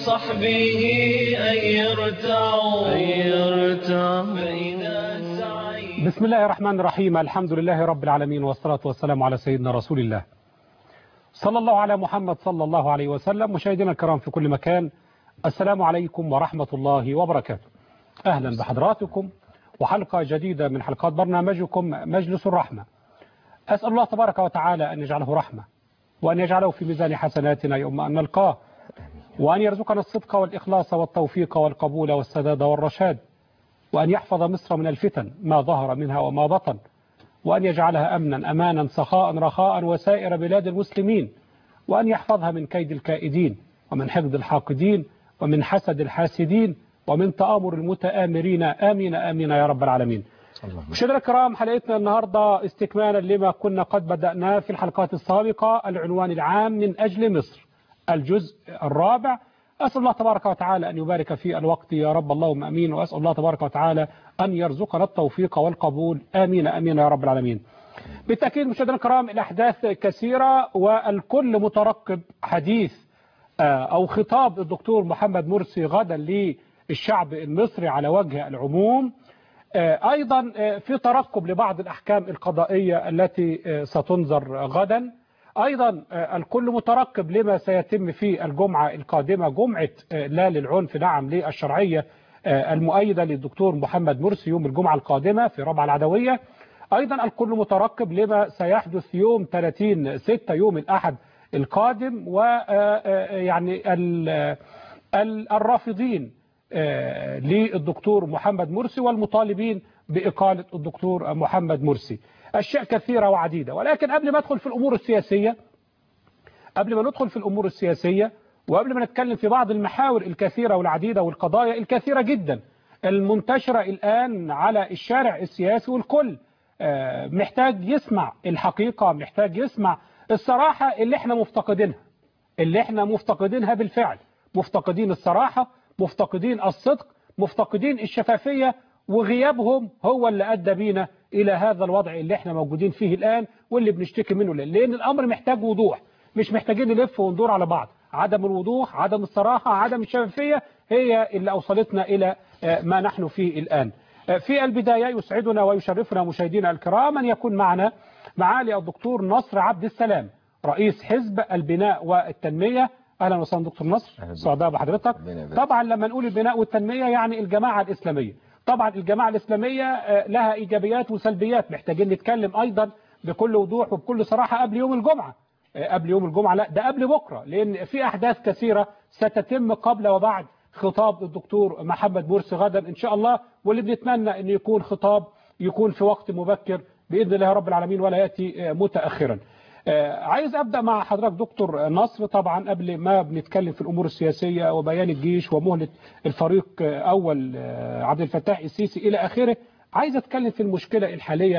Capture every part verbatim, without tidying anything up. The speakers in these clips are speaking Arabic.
بصحبه أن يرتعوا فإذا سعيد. بسم الله الرحمن الرحيم. الحمد لله رب العالمين، والصلاة والسلام على سيدنا رسول الله صلى الله على محمد صلى الله عليه وسلم. مشاهدينا الكرام في كل مكان، السلام عليكم ورحمة الله وبركاته. أهلا بحضراتكم وحلقة جديدة من حلقات برنامجكم مجلس الرحمة. أسأل الله تبارك وتعالى أن يجعله رحمة، وأن يجعله في ميزان حسناتنا يوم أن نلقاه، وأن يرزقنا الصدق والإخلاص والتوفيق والقبول والسداد والرشاد، وأن يحفظ مصر من الفتن ما ظهر منها وما بطن، وأن يجعلها أمنا أمانا سخاء رخاء وسائر بلاد المسلمين، وأن يحفظها من كيد الكائدين ومن حقد الحاقدين ومن حسد الحاسدين ومن تآمر المتآمرين. آمين آمين يا رب العالمين. مشاهدينا الكرام، حلقتنا النهاردة استكمالا لما كنا قد بدأناه في الحلقات السابقة، العنوان العام من أجل مصر، الجزء الرابع. أسأل الله تبارك وتعالى أن يبارك في الوقت يا رب، اللهم أمين. وأسأل الله تبارك وتعالى أن يرزقنا التوفيق والقبول. آمين آمين يا رب العالمين. بالتأكيد مشاهدينا الكرام، الأحداث كثيرة والكل مترقب حديث أو خطاب الدكتور محمد مرسي غدا للشعب المصري على وجه العموم. أيضا في ترقب لبعض الأحكام القضائية التي ستنظر غدا. أيضا الكل مترقب لما سيتم في الجمعة القادمة، جمعة لا للعنف نعم للشرعية المؤيدة للدكتور محمد مرسي يوم الجمعة القادمة في ربع العدوية. أيضا الكل مترقب لما سيحدث يوم ثلاثين ستة يوم الأحد القادم، ويعني الرافضين للدكتور محمد مرسي والمطالبين بإقالة الدكتور محمد مرسي. أشياء كثيرة وعديدة، ولكن قبل ما ندخل في الأمور السياسية قبل ما ندخل في الأمور السياسية وقبل ما نتكلم في بعض المحاور الكثيرة والعديدة والقضايا الكثيرة جدا المنتشرة الآن على الشارع السياسي، والكل محتاج يسمع الحقيقة، محتاج يسمع الصراحة اللي احنا مفتقدينها اللي احنا مفتقدينها بالفعل. مفتقدين الصراحة، مفتقدين الصدق، مفتقدين الشفافية، وغيابهم هو اللي أدى بينا إلى هذا الوضع اللي احنا موجودين فيه الآن واللي بنشتكي منه، لأن الأمر محتاج وضوح، مش محتاجين نلف وندور على بعض. عدم الوضوح، عدم الصراحة، عدم الشفافية هي اللي أوصلتنا إلى ما نحن فيه الآن. في البداية يسعدنا ويشرفنا مشاهدينا الكرام أن يكون معنا معالي الدكتور نصر عبد السلام، رئيس حزب البناء والتنمية. أهلا وسهلا دكتور نصر، سعداء بحضرتك. طبعا لما نقول البناء والتنمية يعني الجماعة الإسلامية. طبعا الجماعة الإسلامية لها إيجابيات وسلبيات، محتاجين نتكلم أيضا بكل وضوح وبكل صراحة قبل يوم الجمعة. قبل يوم الجمعة لا، ده قبل بكرة، لأن في أحداث كثيرة ستتم قبل وبعد خطاب الدكتور محمد مرسي غدا إن شاء الله، واللي بنتمنى أن يكون خطاب يكون في وقت مبكر بإذن الله رب العالمين ولا يأتي متأخرا. عايز أبدأ مع حضرتك دكتور نصر، طبعا قبل ما بنتكلم في الأمور السياسية وبيان الجيش ومهلة الفريق أول عبد الفتاح السيسي إلى آخره، عايز أتكلم في المشكلة الحالية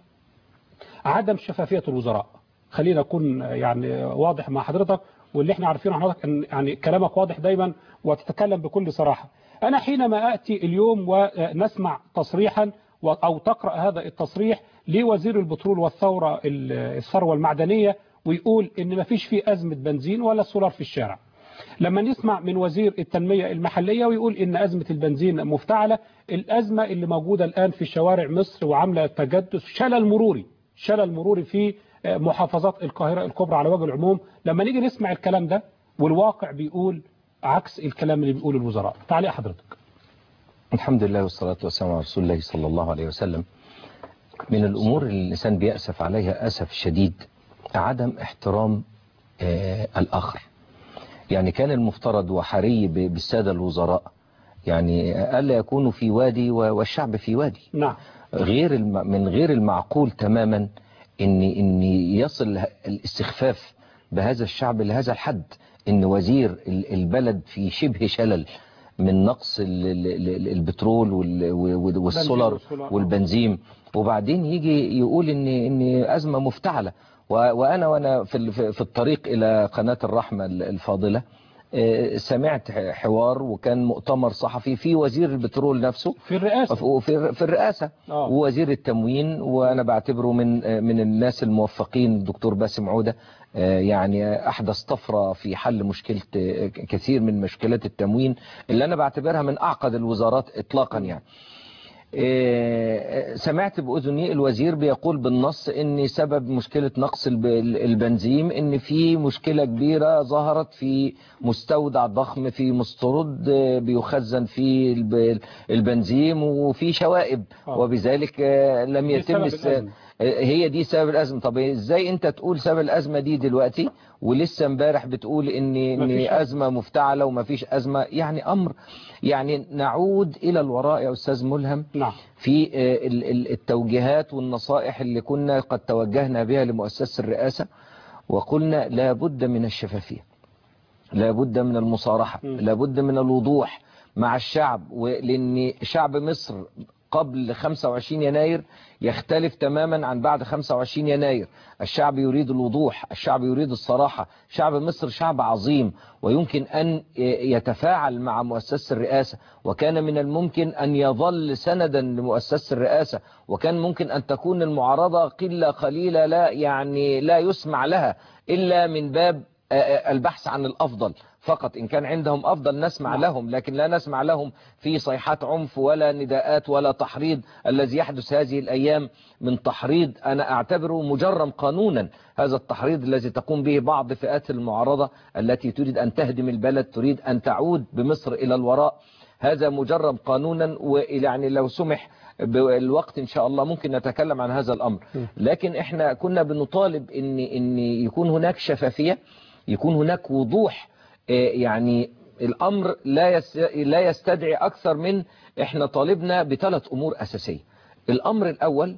وعدم شفافية الوزراء. خلينا أكون يعني واضح مع حضرتك، واللي احنا عارفينه حضرتك أن يعني كلامك واضح دايما وتتكلم بكل صراحة. أنا حينما أتي اليوم ونسمع تصريحا أو تقرأ هذا التصريح لوزير البترول والثورة الثروة المعدنية ويقول إن ما فيش فيه أزمة بنزين ولا سولار في الشارع، لما نسمع من وزير التنمية المحلية ويقول إن أزمة البنزين مفتعلة، الأزمة اللي موجودة الآن في شوارع مصر وعاملة تجدد شلل مروري شلل مروري في محافظات القاهرة الكبرى على وجه العموم، لما نيجي نسمع الكلام ده والواقع بيقول عكس الكلام اللي بيقوله الوزراء. تعليق حضرتك. الحمد لله والصلاة والسلام على رسول الله صلى الله عليه وسلم. من الأمور اللي الإنسان بيأسف عليها أسف شديد عدم احترام آه الآخر. يعني كان المفترض وحري بالسادة الوزراء يعني ألا يكونوا في وادي والشعب في وادي. نعم. غير من غير المعقول تماما إن إن يصل الاستخفاف بهذا الشعب لهذا الحد، إن وزير البلد في شبه شلل من نقص البترول والسولار والبنزين، وبعدين يجي يقول ان ان ازمه مفتعله. وانا وانا في في الطريق الى قناه الرحمه الفاضله سمعت حوار وكان مؤتمر صحفي في وزير البترول نفسه في الرئاسة في في الرئاسة آه. ووزير التموين، وأنا بعتبره من من الناس الموفقين الدكتور باسم عودة، يعني أحدث طفرة في حل مشكلة كثير من مشكلات التموين اللي أنا بعتبرها من أعقد الوزارات إطلاقا. يعني سمعت بأذني الوزير بيقول بالنص ان سبب مشكلة نقص البنزيم ان في مشكلة كبيرة ظهرت في مستودع ضخم في مسترد بيخزن فيه البنزيم وفي شوائب، وبذلك لم يتم هي دي سبب الأزمة. طب ازاي انت تقول سبب الأزمة دي دلوقتي ولسه امبارح بتقول ان ان أزمة مفتعلة وما فيش أزمة؟ يعني أمر، يعني نعود إلى الوراء يا أستاذ ملهم نعم. في التوجيهات والنصائح اللي كنا قد توجهنا بها لمؤسسة الرئاسة، وقلنا لا بد من الشفافية، لا بد من المصارحة، لا بد من الوضوح مع الشعب، لأن شعب مصر قبل خمسة وعشرين يناير يختلف تماما عن بعد خمسة وعشرين يناير. الشعب يريد الوضوح، الشعب يريد الصراحة. شعب مصر شعب عظيم ويمكن أن يتفاعل مع مؤسسة الرئاسة، وكان من الممكن أن يظل سندا لمؤسسة الرئاسة، وكان ممكن أن تكون المعارضة قلة قليلة لا يعني لا يسمع لها إلا من باب البحث عن الأفضل فقط. إن كان عندهم أفضل نسمع لهم، لكن لا نسمع لهم في صيحات عنف ولا نداءات ولا تحريض الذي يحدث هذه الأيام من تحريض أنا أعتبره مجرم قانونا. هذا التحريض الذي تقوم به بعض فئات المعارضة التي تريد أن تهدم البلد، تريد أن تعود بمصر إلى الوراء، هذا مجرم قانونا. ويعني لو سمح بالوقت إن شاء الله ممكن نتكلم عن هذا الأمر، لكن إحنا كنا بنطالب إن, إن يكون هناك شفافية، يكون هناك وضوح. يعني الأمر لا لا يستدعي أكثر من إحنا طالبنا بثلاث أمور أساسية. الأمر الأول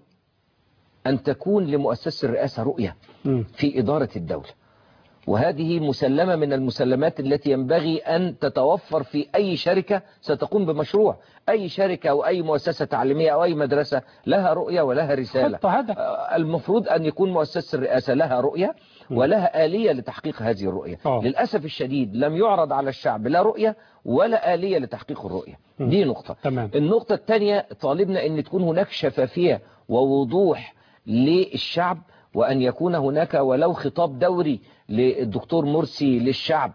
أن تكون لمؤسسة الرئاسة رؤية في إدارة الدولة، وهذه مسلمة من المسلمات التي ينبغي أن تتوفر في أي شركة ستقوم بمشروع. أي شركة أو أي مؤسسة تعليمية أو أي مدرسة لها رؤية ولها رسالة. المفروض أن يكون مؤسسة الرئاسة لها رؤية ولها آلية لتحقيق هذه الرؤية. أوه. للأسف الشديد لم يعرض على الشعب لا رؤية ولا آلية لتحقيق الرؤية. م. دي نقطة. تمام. النقطة الثانية طالبنا أن تكون هناك شفافية ووضوح للشعب، وأن يكون هناك ولو خطاب دوري للدكتور مرسي للشعب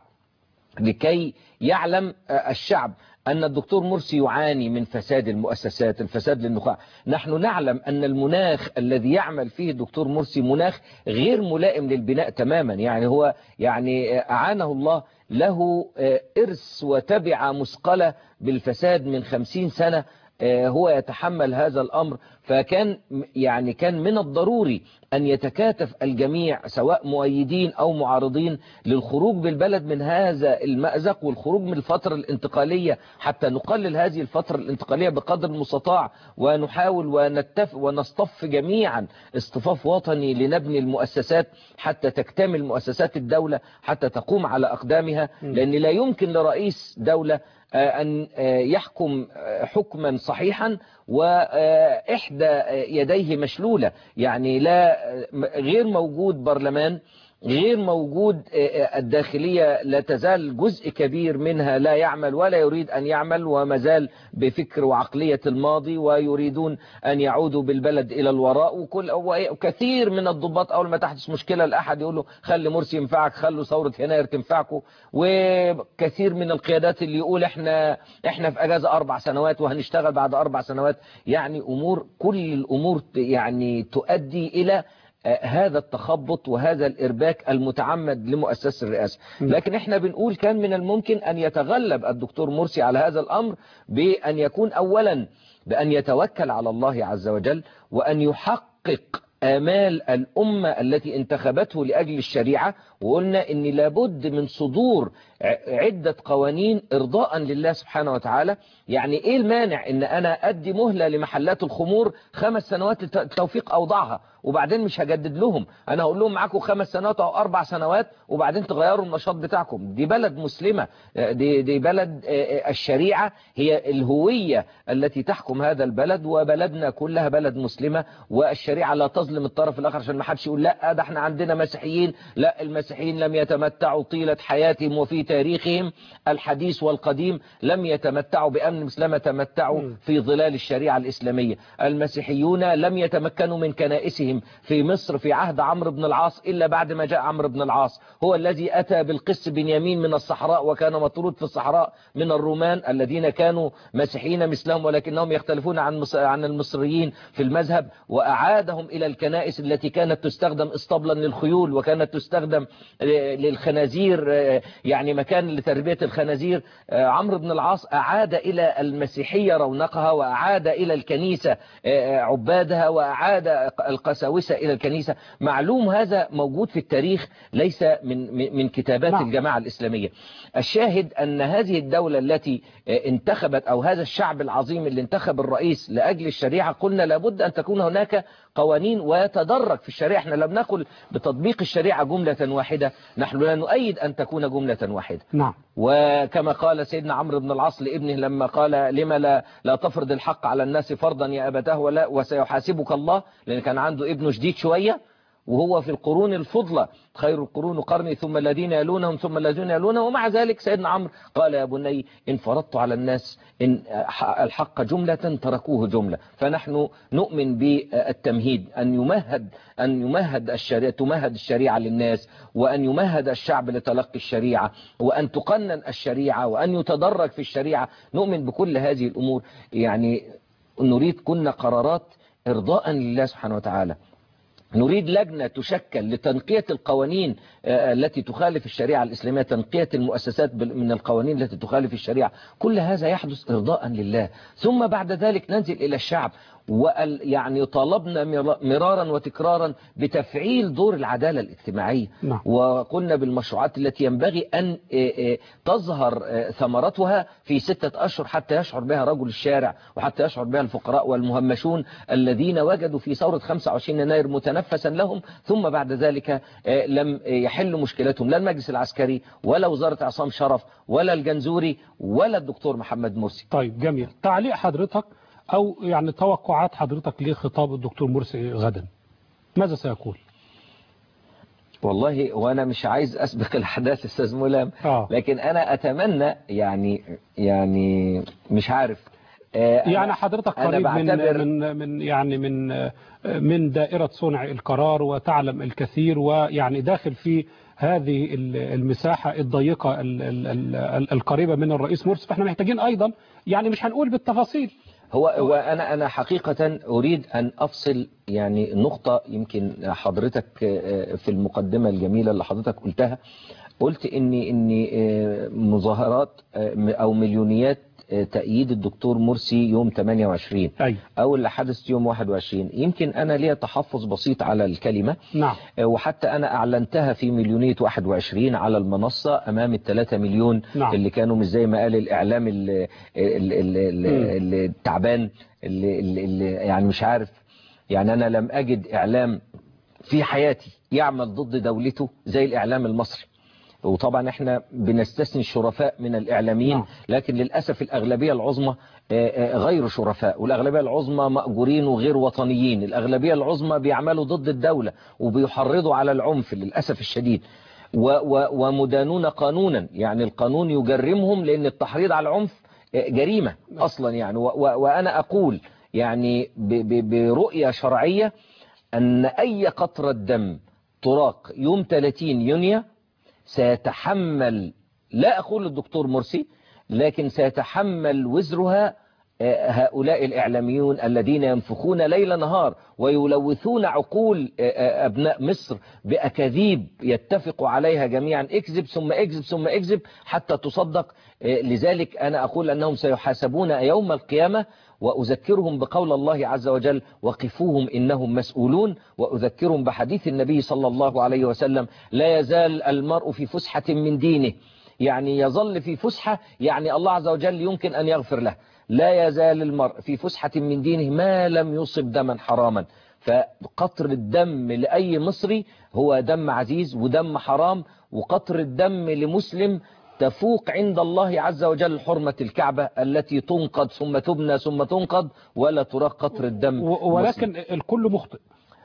لكي يعلم الشعب أن الدكتور مرسي يعاني من فساد المؤسسات، الفساد للنخاع. نحن نعلم أن المناخ الذي يعمل فيه الدكتور مرسي مناخ غير ملائم للبناء تماما. يعني هو يعني أعانه الله، له إرث وتبعة مثقلة بالفساد من خمسين سنة هو يتحمل هذا الأمر. فكان يعني كان من الضروري أن يتكاتف الجميع سواء مؤيدين أو معارضين للخروج بالبلد من هذا المأزق والخروج من الفترة الانتقالية حتى نقلل هذه الفترة الانتقالية بقدر المستطاع، ونحاول ونتفق ونصطف جميعا اصطفاف وطني لنبني المؤسسات حتى تكتمل مؤسسات الدولة حتى تقوم على أقدامها. لأن لا يمكن لرئيس دولة أن يحكم حكما صحيحا وإحدى يديه مشلولة. يعني لا غير موجود برلمان، غير موجود الداخلية لا تزال جزء كبير منها لا يعمل ولا يريد أن يعمل، وما زال بفكر وعقلية الماضي، ويريدون أن يعودوا بالبلد إلى الوراء. وكل وكثير من الضباط أول ما تحدث مشكلة الأحد يقول له خلي مرسي ينفعك، خلوا ثورة يناير تنفعكم. وكثير من القيادات اللي يقول احنا احنا في أجازة أربع سنوات وهنشتغل بعد أربع سنوات. يعني أمور، كل الأمور يعني تؤدي إلى هذا التخبط وهذا الإرباك المتعمد لمؤسسة الرئاسة. لكن احنا بنقول كان من الممكن أن يتغلب الدكتور مرسي على هذا الأمر بأن يكون أولا بأن يتوكل على الله عز وجل، وأن يحقق آمال الأمة التي انتخبته لأجل الشريعة. وقلنا إن لابد من صدور عدة قوانين إرضاء لله سبحانه وتعالى. يعني إيه المانع إن أنا أدي مهلة لمحلات الخمور خمس سنوات التوفيق أوضاعها وبعدين مش هجدد لهم؟ أنا هقول لهم معاكم خمس سنوات أو أربع سنوات وبعدين تغيروا النشاط بتاعكم. دي بلد مسلمة، دي, دي بلد الشريعة هي الهوية التي تحكم هذا البلد، وبلدنا كلها بلد مسلمة، والشريعة لا تصدر نظلم الطرف الآخر عشان ما حدش يقول لا ده احنا عندنا مسيحيين. لا، المسيحيين لم يتمتعوا طيلة حياتهم وفي تاريخهم الحديث والقديم لم يتمتعوا بأمن مثلما تمتعوا في ظلال الشريعة الإسلامية. المسيحيون لم يتمكنوا من كنائسهم في مصر في عهد عمرو بن العاص إلا بعد ما جاء عمرو بن العاص، هو الذي أتى بالقس بنيامين من الصحراء، وكان مطرود في الصحراء من الرومان الذين كانوا مسيحيين مثلهم ولكنهم يختلفون عن عن المصريين في المذهب، وأعادهم إلى الكنائس التي كانت تستخدم اسطبلا للخيول وكانت تستخدم للخنازير، يعني مكان لتربية الخنازير. عمرو بن العاص أعاد إلى المسيحية رونقها، وأعاد إلى الكنيسة عبادها، وأعاد القساوسة إلى الكنيسة. معلوم هذا موجود في التاريخ، ليس من من كتابات نعم. الجماعة الإسلامية. الشاهد أن هذه الدولة التي انتخبت أو هذا الشعب العظيم اللي انتخب الرئيس لأجل الشريعة، قلنا لابد أن تكون هناك قوانين ويتدرج في الشريعة. احنا لم نقل بتطبيق الشريعة جملة واحدة، نحن لا نؤيد أن تكون جملة واحدة. نعم. وكما قال سيدنا عمرو بن العاص لابنه لما قال لما لا, لا تفرض الحق على الناس فرضا يا أبتاه ولا وسيحاسبك الله، لأن كان عنده ابنه شديد شوية وهو في القرون الفضلى، خير القرون قرني ثم الذين يلونهم ثم الذين يلونهم، ومع ذلك سيدنا عمرو قال يا بني إن فرضت على الناس إن الحق جملة تركوه جملة. فنحن نؤمن بالتمهيد، أن يمهد أن يمهد الشريعة تمهد الشريعة للناس، وأن يمهد الشعب لتلقي الشريعة، وأن تقنن الشريعة، وأن يتدرج في الشريعة. نؤمن بكل هذه الأمور. يعني نريد كنا قرارات إرضاء لله سبحانه وتعالى. نريد لجنة تشكل لتنقية القوانين التي تخالف الشريعة الإسلامية، تنقية المؤسسات من القوانين التي تخالف الشريعة. كل هذا يحدث إرضاء لله، ثم بعد ذلك ننزل إلى الشعب ويعني طالبنا مرارا وتكرارا بتفعيل دور العدالة الاجتماعية. نعم. وقلنا بالمشروعات التي ينبغي أن تظهر ثمرتها في ستة أشهر حتى يشعر بها رجل الشارع، وحتى يشعر بها الفقراء والمهمشون الذين وجدوا في ثورة خمسة وعشرين يناير متنفسا لهم، ثم بعد ذلك لم يحل مشكلتهم لا المجلس العسكري ولا وزارة عصام شرف ولا الجنزوري ولا الدكتور محمد مرسي. طيب جميل. تعليق حضرتك أو يعني توقعات حضرتك لخطاب الدكتور مرسي غدا، ماذا سيقول؟ والله وأنا مش عايز أسبق الأحداث أستاذ ملهم، آه. لكن أنا أتمنى يعني يعني مش عارف آه يعني حضرتك قريب من من من يعني من من دائرة صنع القرار وتعلم الكثير، ويعني داخل في هذه المساحة الضيقة القريبة من الرئيس مرسي، فاحنا محتاجين أيضا يعني مش هنقول بالتفاصيل. هو وأنا أنا حقيقة أريد أن أفصل يعني نقطة يمكن حضرتك في المقدمة الجميلة اللي حضرتك قلتها، قلت إني إني مظاهرات أو مليونيات تأييد الدكتور مرسي يوم ثمانية وعشرين أي. أو اللي حدث يوم واحد وعشرين، يمكن أنا لي تحفظ بسيط على الكلمة. نعم. وحتى أنا أعلنتها في مليونية واحد وعشرين على المنصة أمام الثلاثة مليون. نعم. اللي كانوا مش زي ما قال الإعلام التعبان اللي, اللي يعني مش عارف، يعني أنا لم أجد إعلام في حياتي يعمل ضد دولته زي الإعلام المصري. وطبعا احنا بنستثني الشرفاء من الإعلاميين، لكن للأسف الأغلبية العظمى غير شرفاء، والأغلبية العظمى مأجورين وغير وطنيين. الأغلبية العظمى بيعملوا ضد الدولة وبيحرضوا على العنف للأسف الشديد، ومدانون قانونا، يعني القانون يجرمهم لأن التحريض على العنف جريمة أصلا يعني. وأنا أقول يعني برؤية شرعية أن أي قطرة دم تراق يوم ثلاثين يونيو سيتحمل، لا أقول الدكتور مرسي، لكن سيتحمل وزرها هؤلاء الإعلاميون الذين ينفخون ليل نهار ويلوثون عقول أبناء مصر بأكاذيب يتفقوا عليها جميعا، اكذب ثم اكذب ثم اكذب حتى تصدق. لذلك أنا أقول أنهم سيحاسبون يوم القيامة، وأذكرهم بقول الله عز وجل وقفوهم إنهم مسؤولون، وأذكرهم بحديث النبي صلى الله عليه وسلم لا يزال المرء في فسحة من دينه، يعني يظل في فسحة، يعني الله عز وجل يمكن أن يغفر له. لا يزال المرء في فسحة من دينه ما لم يصب دما حراما. فقطر الدم لأي مصري هو دم عزيز ودم حرام، وقطر الدم لمسلم تفوق عند الله عز وجل حرمة الكعبة التي تنقض ثم تبنى ثم تنقض ولا تراق قطر الدم. ولكن مسلم. الكل مخطئ.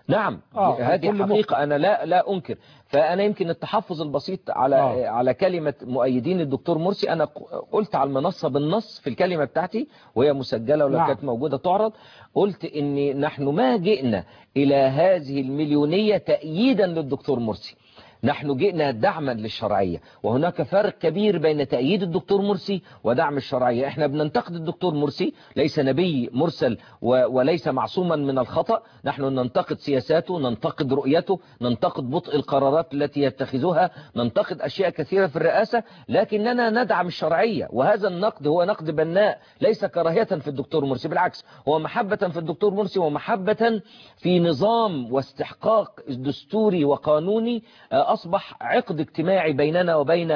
نعم آه، هذه كل حقيقة أنا لا لا أنكر. فأنا يمكن التحفظ البسيط على آه. على كلمة مؤيدين الدكتور مرسي، أنا قلت على المنصة بالنص في الكلمة بتاعتي وهي مسجلة ولو نعم. كانت موجودة تعرض، قلت إن نحن ما جئنا إلى هذه المليونية تأييدا للدكتور مرسي، نحن جئنا دعما للشرعية، وهناك فرق كبير بين تأييد الدكتور مرسي ودعم الشرعية. احنا بننتقد الدكتور مرسي، ليس نبي مرسل وليس معصوما من الخطأ، نحن ننتقد سياساته، ننتقد رؤيته، ننتقد بطء القرارات التي يتخذها، ننتقد أشياء كثيرة في الرئاسة، لكننا ندعم الشرعية. وهذا النقد هو نقد بناء، ليس كراهية في الدكتور مرسي، بالعكس هو محبة في الدكتور مرسي ومحبة في نظام واستحقاق دستوري وقانوني أصبح عقد اجتماعي بيننا وبين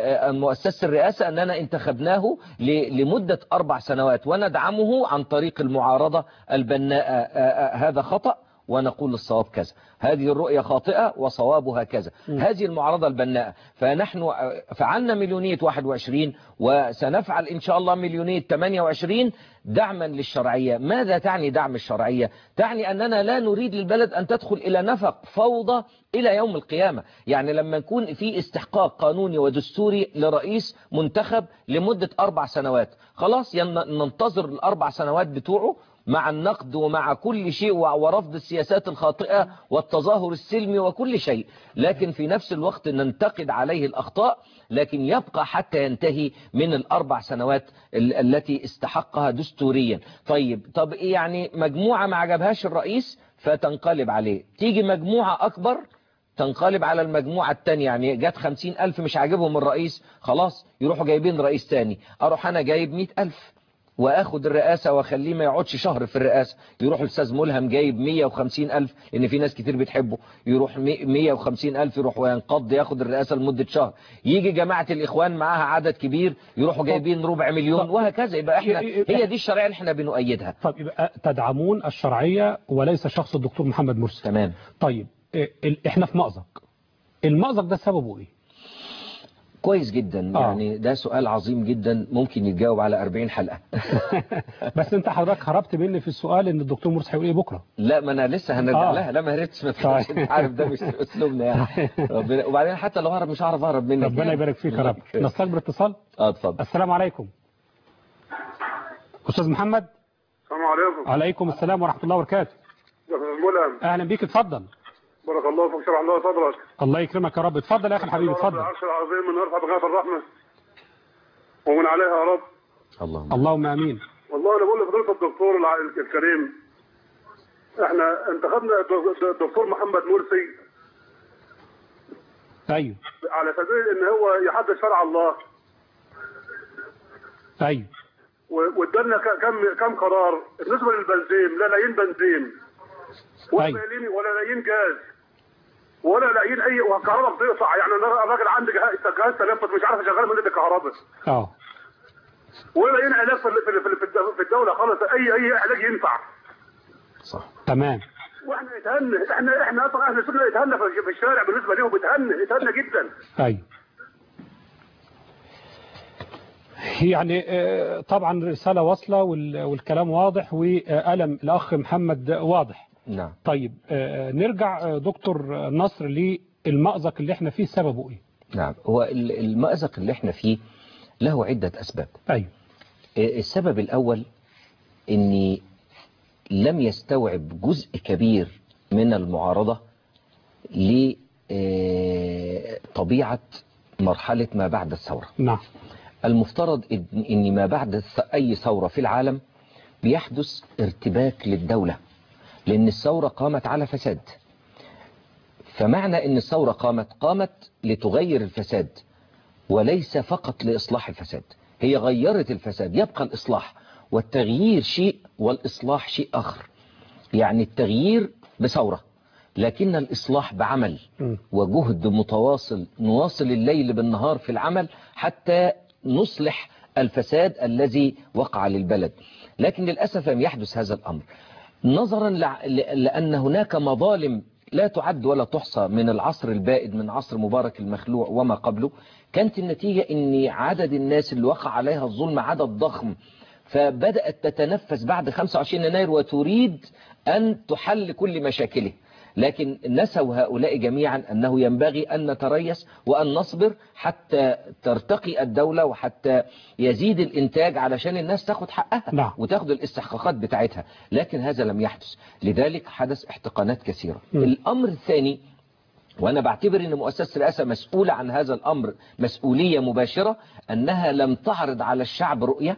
مؤسسة الرئاسة، أننا انتخبناه لمدة أربع سنوات وندعمه عن طريق المعارضة البناء. هذا خطأ ونقول الصواب كذا، هذه الرؤية خاطئة وصوابها كذا، هذه المعارضة البناءة. فنحن فعلنا مليونية واحد وعشرين وسنفعل إن شاء الله مليونية ثمانية وعشرين دعما للشرعية. ماذا تعني دعم الشرعية؟ تعني أننا لا نريد للبلد أن تدخل إلى نفق فوضى إلى يوم القيامة. يعني لما نكون في استحقاق قانوني ودستوري لرئيس منتخب لمدة أربع سنوات، خلاص ننتظر الأربع سنوات بتوعه مع النقد ومع كل شيء ورفض السياسات الخاطئة والتظاهر السلمي وكل شيء، لكن في نفس الوقت ننتقد عليه الأخطاء، لكن يبقى حتى ينتهي من الأربع سنوات التي استحقها دستوريا. طيب طب يعني مجموعة ما عجبهاش الرئيس فتنقلب عليه، تيجي مجموعة أكبر تنقلب على المجموعة التانية، يعني جات خمسين ألف مش عاجبهم الرئيس، خلاص يروحوا جايبين رئيس تاني، أروح أنا جايب مئة ألف واخد الرئاسة واخليه ما يقعدش شهر في الرئاسة، يروح الاستاذ ملهم جايب مئة وخمسين ألف لان في ناس كتير بتحبه، يروح مئة وخمسين ألف يروح وينقض ياخد الرئاسة لمدة شهر، يجي جماعة الاخوان معاها عدد كبير يروحوا جايبين ربع مليون وهكذا. يبقى احنا هي دي الشرعية اللي احنا بنؤيدها. طب يبقى تدعمون الشرعية وليس شخص الدكتور محمد مرسي. تمام. طيب احنا في مأزق، المأزق ده سببه ايه؟ كويس جدا. آه. يعني ده سؤال عظيم جدا ممكن يتجاوب على أربعين حلقة. بس انت حضرتك هربت مني في السؤال ان الدكتور مرسي هيقول ايه بكره. لا ما انا لسه هنرجع آه. لها، لا ما هربتش، ما تخافش، انت عارف ده مش اسلوبنا يعني. ربنا وبعدين حتى لو هرب مش هعرف اهرب منك. ربنا يبارك فيك يا رب. نستقبل اتصال. اه اتفضل. السلام عليكم استاذ محمد. السلام عليكم. وعليكم السلام ورحمه الله وبركاته. ملهم. اهلا بيك، اتفضل. بارك الله فيك، شرح الله صدرك. الله يكرمك يا رب. اتفضل يا اخي الحبيب، اتفضل. العرش العظيم من يرفع بغاية الرحمة ومن عليها يا رب. اللهم اللهم امين. والله انا بقول لفضيلة الدكتور الكريم، احنا انتخبنا الدكتور محمد مرسي ايوه على سبيل ان هو يحدد شرع الله. ايوه. وادالنا كم كم قرار بالنسبه للبنزين، لا لاقيين بنزين ولا أيوة. لاقيين ولا لاقيين جاز ولا لاقيين اي، والكهرباء بتقطع. يعني انا الراجل عندي جهاز جهاز تنفس مش عارف اشغله من الكهرباء. اه ولا لاقيين علاج في في في الدوله خالص، اي اي علاج ينفع. صح. تمام. واحنا اتهنا، احنا احنا اصلا اهل السنه اتهنا في الشارع بالنسبه لهم، اتهنا اتهنا جدا. ايوه. يعني طبعا رسالة واصلة والكلام واضح وألم الأخ محمد واضح. نعم. طيب نرجع دكتور نصر للمأزق اللي احنا فيه، سببه ايه؟ نعم، هو المأزق اللي احنا فيه له عدة أسباب. أيوه. السبب الأول أني لم يستوعب جزء كبير من المعارضة لطبيعة مرحلة ما بعد الثورة. نعم. المفترض أن ما بعد أي ثورة في العالم بيحدث ارتباك للدولة، لأن الثورة قامت على فساد. فمعنى أن الثورة قامت قامت لتغير الفساد وليس فقط لإصلاح الفساد، هي غيرت الفساد. يبقى الإصلاح والتغيير شيء والإصلاح شيء آخر. يعني التغيير بثورة، لكن الإصلاح بعمل وجهد متواصل، نواصل الليل بالنهار في العمل حتى نصلح الفساد الذي وقع للبلد. لكن للأسف لم يحدث هذا الأمر، نظرا لأن هناك مظالم لا تعد ولا تحصى من العصر البائد، من عصر مبارك المخلوع وما قبله. كانت النتيجة أن عدد الناس اللي وقع عليها الظلم عدد ضخم، فبدأت تتنفس بعد خمسة وعشرين يناير وتريد أن تحل كل مشاكله. لكن نسوا هؤلاء جميعا أنه ينبغي أن نتريث وأن نصبر حتى ترتقي الدولة وحتى يزيد الإنتاج علشان الناس تاخد حقها نعم. وتاخد الاستحقاقات بتاعتها، لكن هذا لم يحدث، لذلك حدث احتقانات كثيرة. م. الأمر الثاني، وأنا بعتبر أن مؤسسة الرئاسة مسؤولة عن هذا الأمر مسؤولية مباشرة، أنها لم تعرض على الشعب رؤية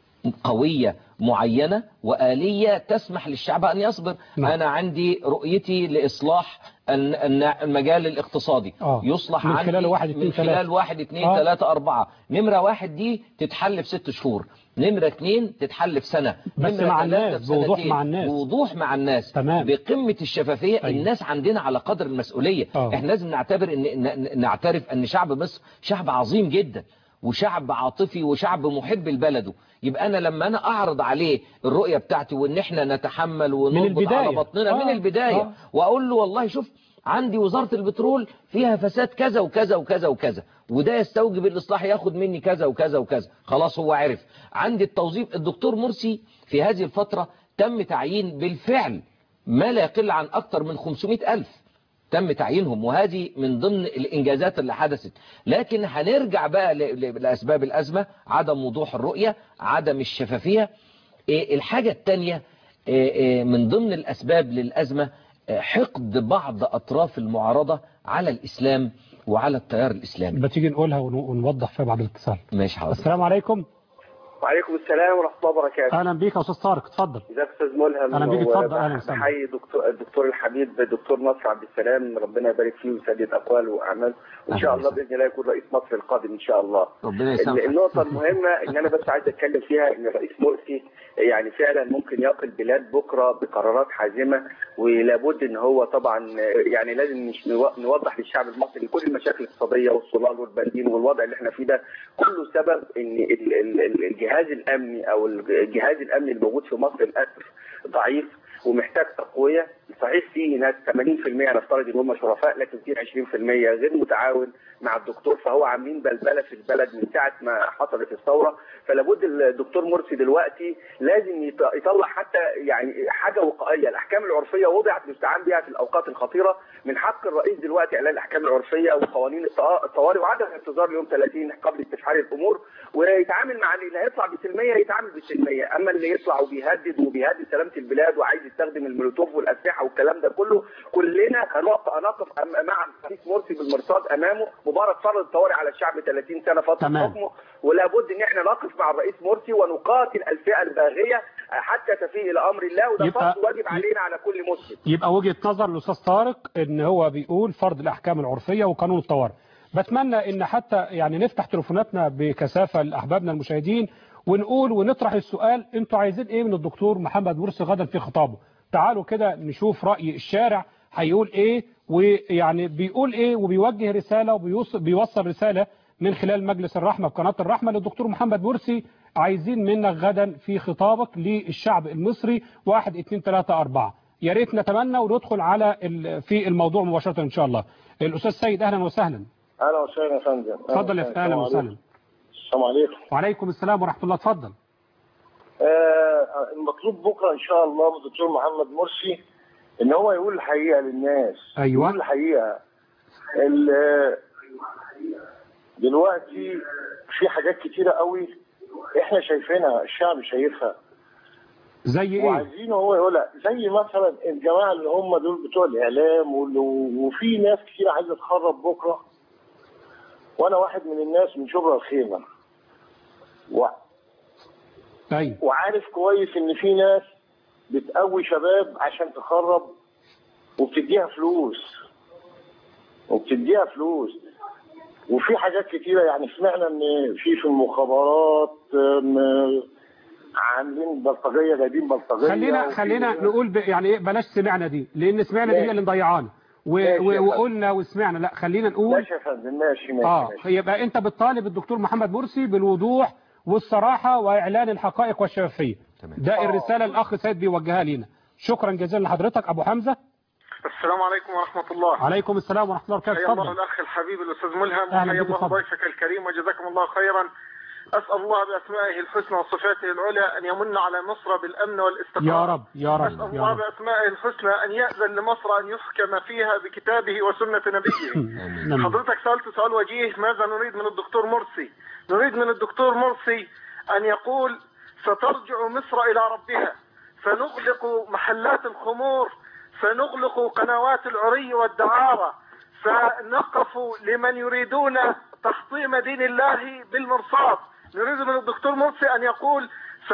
قوية معينة وآلية تسمح للشعب أن يصبر. نعم. أنا عندي رؤيتي لإصلاح المجال الاقتصادي آه. يصلح من عندي خلال واحد اتنين من خلال واحد اتنين آه. تلاتة أربعة. نمرة واحد دي تتحل في ست شهور، نمرة اتنين تتحل في سنة، بس مع الناس بوضوح مع الناس بوضوح مع الناس تمام. بقمة الشفافية. أيوة. الناس عندنا على قدر المسؤولية. آه. احنا لازم نعتبر ان نعترف ان شعب مصر شعب عظيم جدا وشعب عاطفي وشعب محب لبلده. يبقى أنا لما أنا أعرض عليه الرؤية بتاعتي وإن إحنا نتحمل وننبض على بطننا آه. من البداية آه. وأقول له والله شوف عندي وزارة البترول فيها فساد كذا وكذا وكذا وكذا، وده يستوجب الإصلاح ياخد مني كذا وكذا وكذا، خلاص هو عرف. عندي التوظيف، الدكتور مرسي في هذه الفترة تم تعيين بالفعل ما لا يقل عن أكثر من خمسمائة ألف تم تعيينهم، وهذه من ضمن الإنجازات اللي حدثت. لكن هنرجع بقى لأسباب الأزمة، عدم وضوح الرؤية، عدم الشفافية. الحاجة الثانية من ضمن الأسباب للأزمة حقد بعض أطراف المعارضة على الإسلام وعلى التيار الإسلامي. بتيجي نقولها ونوضح فيها بعد الاتصال. ماشي حاضر. السلام عليكم. وعليكم السلام ورحمة الله وبركاته. أهلا بيك يا أستاذ طارق، اتفضل. ازيك يا أستاذ ملهم؟ أهلا بيك، اتفضل. أهلا وسهلا. بحيي الدكتور الدكتور الحبيب الدكتور نصر عبد السلام، ربنا يبارك فيه ويسدد أقواله وأعماله، وإن شاء الله بإذن الله يكون رئيس مصر القادم إن شاء الله. ربنا يسامحك. النقطة المهمة إن أنا بس عايز أتكلم فيها إن الرئيس مرسي يعني فعلا ممكن يقل البلاد بكرة بقرارات حازمة، ولابد إن هو طبعا يعني لازم نوضح للشعب المصري كل المشاكل الاقتصادية والصلال والبنزين والوضع اللي احنا فيه ده كله سبب إن الجهاز الأمني أو الجهاز الأمني الموجود في مصر للأسف ضعيف ومحتاج تقوية. صحيح في ناس ثمانين بالمئة نفترض ان هم شرفاء، لكن في عشرين بالمئة غير متعاون مع الدكتور، فهو عاملين بلبله في البلد من ساعه ما حصلت الثوره. فلابد الدكتور مرسي دلوقتي لازم يطلع حتى يعني حاجه وقائيه. الاحكام العرفيه وضعت يستعان بها في الاوقات الخطيره، من حق الرئيس دلوقتي اعلان الاحكام العرفيه وقوانين الطوارئ وعدم الانتظار ليوم ثلاثين قبل استفحال الامور، ويتعامل مع اللي هيطلع بسلميه يتعامل بسلميه، اما اللي يطلع وبيهدد وبيهدد سلامه البلاد وعايز يستخدم المولوتوف والاسلحه والكلام ده كله، كلنا هنقف مع الرئيس مرسي بالمرصاد امامه. مبارك فرض الطوارئ على الشعب ثلاثين سنه فتره حكمه، ولابد ان احنا نقف مع الرئيس مرسي ونقاتل الفئه الباغيه حتى تفيء الى امر الله، وده فرض واجب علينا على كل مسلم. يبقى وجهه نظر الاستاذ طارق ان هو بيقول فرض الاحكام العرفيه وقانون الطوارئ. بتمنى ان حتى يعني نفتح تليفوناتنا بكثافه لاحبابنا المشاهدين ونقول ونطرح السؤال، انتوا عايزين ايه من الدكتور محمد مرسي غدا في خطابه؟ تعالوا كده نشوف رأي الشارع هيقول ايه، ويعني بيقول ايه وبيوجه رسالة وبيوصل رسالة من خلال مجلس الرحمة بقناة الرحمة للدكتور محمد مرسي. عايزين منك غدا في خطابك للشعب المصري واحد اتنين تلاتة اربعة. يا ريت نتمنى وندخل على في الموضوع مباشرة ان شاء الله. الاستاذ سيد اهلا وسهلا. اهلا وسهلا يا فندم. اتفضل يا اهلا وسهلا. السلام عليكم. وعليكم السلام ورحمة الله، اتفضل. آه المطلوب بكره ان شاء الله من الدكتور محمد مرسي ان هو يقول الحقيقه للناس. ايوه يقول الحقيقه. دلوقتي في حاجات كتيره قوي احنا شايفينها، الشعب شايفها. زي ايه؟ وعايزينه هو يقولها، زي مثلا الجماعه اللي هم دول بتوع الاعلام، وفي ناس كتير عايزه تخرب بكره، وانا واحد من الناس من شبرا الخيمه. و... أيوة. وعارف كويس ان في ناس بتقوي شباب عشان تخرب وبتديها فلوس وبتديها فلوس وفي حاجات كتيره. يعني سمعنا ان في في المخابرات عاملين بلطجيه، جايبين بلطجيه. خلينا خلينا نقول ب... يعني ايه، بلاش سمعنا دي لان سمعنا دي هي اللي مضيعانا و... و... وقلنا وسمعنا. لا خلينا نقول ماشي يا فندم. ماشي ماشي اه ماشي. يبقى انت بتطالب الدكتور محمد مرسي بالوضوح والصراحه واعلان الحقائق والشفافيه. ده أوه. الرساله الاخ سيد بيوجهها لينا. شكرا جزيلا لحضرتك. ابو حمزه. السلام عليكم ورحمه الله. عليكم السلام ورحمه الله وبركاته. حيا الله الاخ الحبيب الاستاذ ملهم، وحيا الله ضيفك الكريم وجزاكم الله خيرا. أسأل الله بأسمائه الحسنى وصفاته العلى أن يمن على مصر بالأمن والاستقرار. يا رب يا رب أسأل يا الله رب. بأسمائه الحسنى أن يأذن لمصر أن يحكم فيها بكتابه وسنة نبيه. حضرتك سألت سؤال وجيه، ماذا نريد من الدكتور مرسي؟ نريد من الدكتور مرسي أن يقول سترجع مصر إلى ربها، سنغلق محلات الخمور، سنغلق قنوات العري والدعارة، سنقف لمن يريدون تحطيم دين الله بالمرصاد. نريد من الدكتور مرسي أن يقول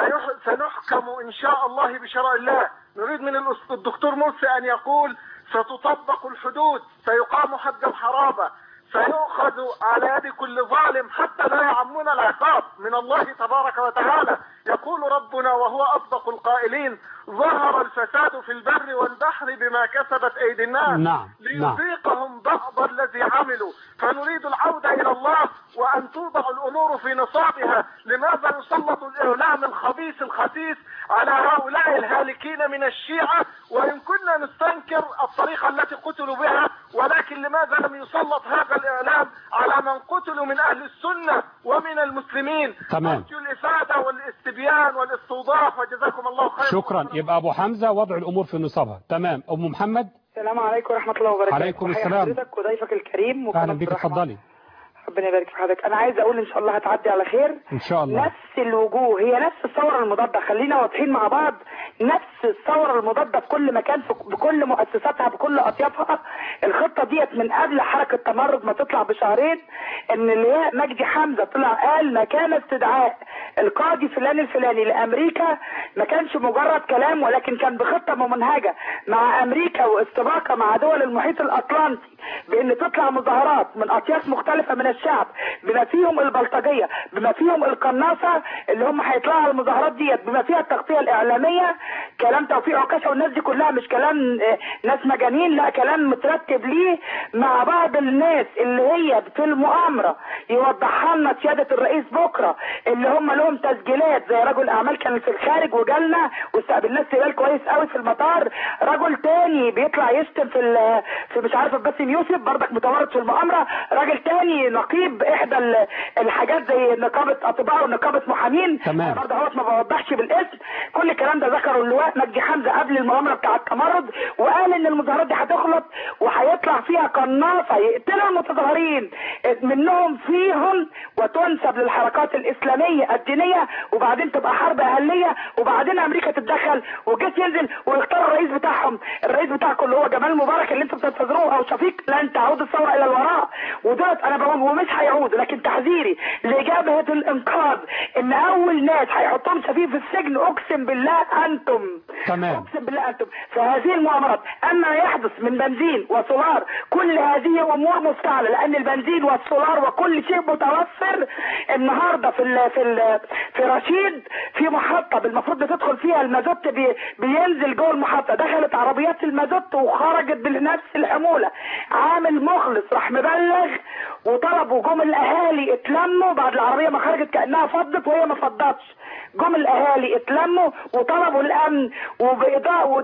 سنحكم إن شاء الله بشرع الله. نريد من الدكتور مرسي أن يقول ستطبق الحدود، سيقام حد الحرابة، سيؤخذ على يد كل ظالم حتى لا يعمنا العقاب من الله تبارك وتعالى. يقول ربنا وهو أصدق القائلين: ظهر الفساد في البر والبحر بما كسبت أيدي الناس نعم. ليذيقهم بعض الذي عملوا. فنريد العودة إلى الله وأن توضع الأمور في نصابها. لماذا يسلط الإعلام الخبيث الخسيس على هؤلاء الهالكين من الشيعة وإن كنا نستنكر الطريقة التي قتلوا بها، ولكن لماذا لم يسلط هذا الإعلام على من قتلوا من أهل السنة ومن المسلمين؟ تمام. أرجو الإفادة والاستبيان والاستوضاح وجزاكم الله خير. شكرا. يبقى أبو حمزة وضع الأمور في نصابها. تمام. أم محمد. السلام عليكم ورحمة الله وبركاته. عليكم السلام. حضرتك وضيفك الكريم. أهلا بك، اتفضلي. ربنا يبارك في حضرتك. انا عايز اقول ان شاء الله هتعدي على خير ان شاء الله. نفس الوجوه هي نفس الثوره المضاده، خلينا واضحين مع بعض، نفس الثوره المضاده في كل مكان، في بكل مؤسساتها، بكل اطيافها. الخطه ديت من قبل حركه تمرد ما تطلع بشهرين، ان اللي مجدي حمزه طلع قال ما كان استدعاء القاضي فلان الفلاني لامريكا ما كانش مجرد كلام، ولكن كان بخطه ممنهجه مع امريكا واستباقه مع دول المحيط الاطلنطي، بان تطلع مظاهرات من اطياف مختلفه من الشعب بما فيهم البلطجيه، بما فيهم القناصه اللي هم هيطلعوا على المظاهرات ديت، بما فيها التغطيه الاعلاميه. كلام توفيق عكاشه والناس دي كلها مش كلام ناس مجانين، لا كلام مترتب ليه مع بعض الناس اللي هي في المؤامره يوضحها لنا سياده الرئيس بكره، اللي هم لهم تسجيلات زي رجل اعمال كان في الخارج وجالنا واستقبلناه استقبال كويس قوي في المطار. رجل تاني بيطلع يشتم في في مش عارف باسم يوسف برضك متورط في المؤامره. راجل تاني نقيب احدى الحاجات زي نقابه اطباء ونقابه محامين، برضه هو ما بوضحش بالاسم. كل الكلام ده ذكره اللواء مجدي حمزه قبل المؤامره بتاعه التمرد، وقال ان المظاهرات دي هتخلط وهيطلع فيها قناصه يقتلوا المتظاهرين منهم فيهم وتنسب للحركات الاسلاميه الدينيه، وبعدين تبقى حرب اهليه، وبعدين امريكا تتدخل والجيش ينزل ويختار الرئيس بتاعهم. الرئيس بتاعكم اللي هو جمال مبارك اللي انتم بتنتظروه او شفيق، لن تعود الثوره الى الوراء. ودولت انا بقول ومش هيعود، لكن تحذيري لجبهه الانقاذ ان اول ناس هيحطهم شفيق في السجن اقسم بالله انتم. تمام. اقسم بالله انتم في هذه المؤامرات. اما يحدث من بنزين وسولار كل هذه امور مفتعله، لان البنزين والسولار وكل شيء متوفر. النهارده في ال في ال في رشيد في محطه المفروض بتدخل فيها المازوت بي بينزل جوه المحطه، دخلت عربيات المازوت وخرجت بنفس الحموله. عامل مخلص راح مبلغ وطلبوا جم الاهالي اتلموا بعد العربيه ما خرجت كانها فضت وهي ما فضتش. جم الاهالي اتلموا وطلبوا الامن وباضاءه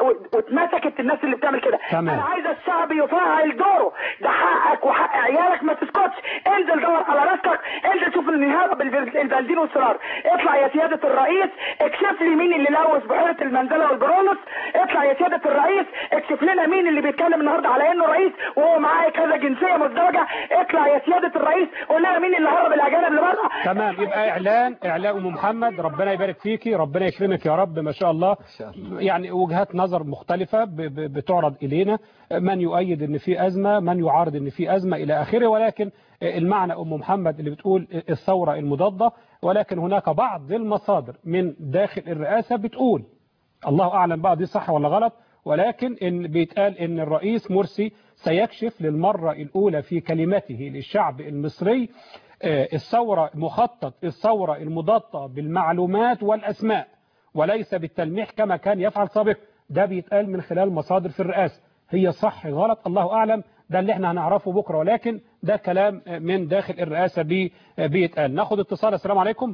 واتمسكت الناس اللي بتعمل كده. انا عايزه الشعب يفعل دوره، ده حقك وحق عيالك، ما تسكتش. انزل دور على راسك، انزل شوف النهايه بالبنزين والسولار. اطلع يا سياده الرئيس اكشف لي مين اللي لوث بحيره المنزله والبرولوس. اطلع يا سياده الرئيس اكشف لنا مين اللي بيتكلم النهارده على انه رئيس وهو معاه كذا جنسيه مزدوجه. اطلع يا سياده الرئيس قول لنا مين اللي هرب الاجانب اللي بره. تمام. يبقى اعلان اعلان ام محمد، ربنا يبارك فيكي، ربنا يكرمك يا رب. ما شاء الله، يعني وجهات نظر مختلفه بتعرض الينا، من يؤيد ان في ازمه، من يعارض ان في ازمه الى اخره، ولكن المعنى ام محمد اللي بتقول الثوره المضاده. ولكن هناك بعض المصادر من داخل الرئاسه بتقول، الله اعلم بقى دي صح ولا غلط، ولكن إن بيتقال ان الرئيس مرسي سيكشف للمره الاولى في كلمته للشعب المصري الثوره، مخطط الثوره المضاده بالمعلومات والاسماء وليس بالتلميح كما كان يفعل سابقا. ده بيتقال من خلال مصادر في الرئاسه، هي صح غلط الله اعلم، ده اللي احنا هنعرفه بكره، ولكن ده كلام من داخل الرئاسه بي بيتقال. ناخد اتصال. السلام عليكم.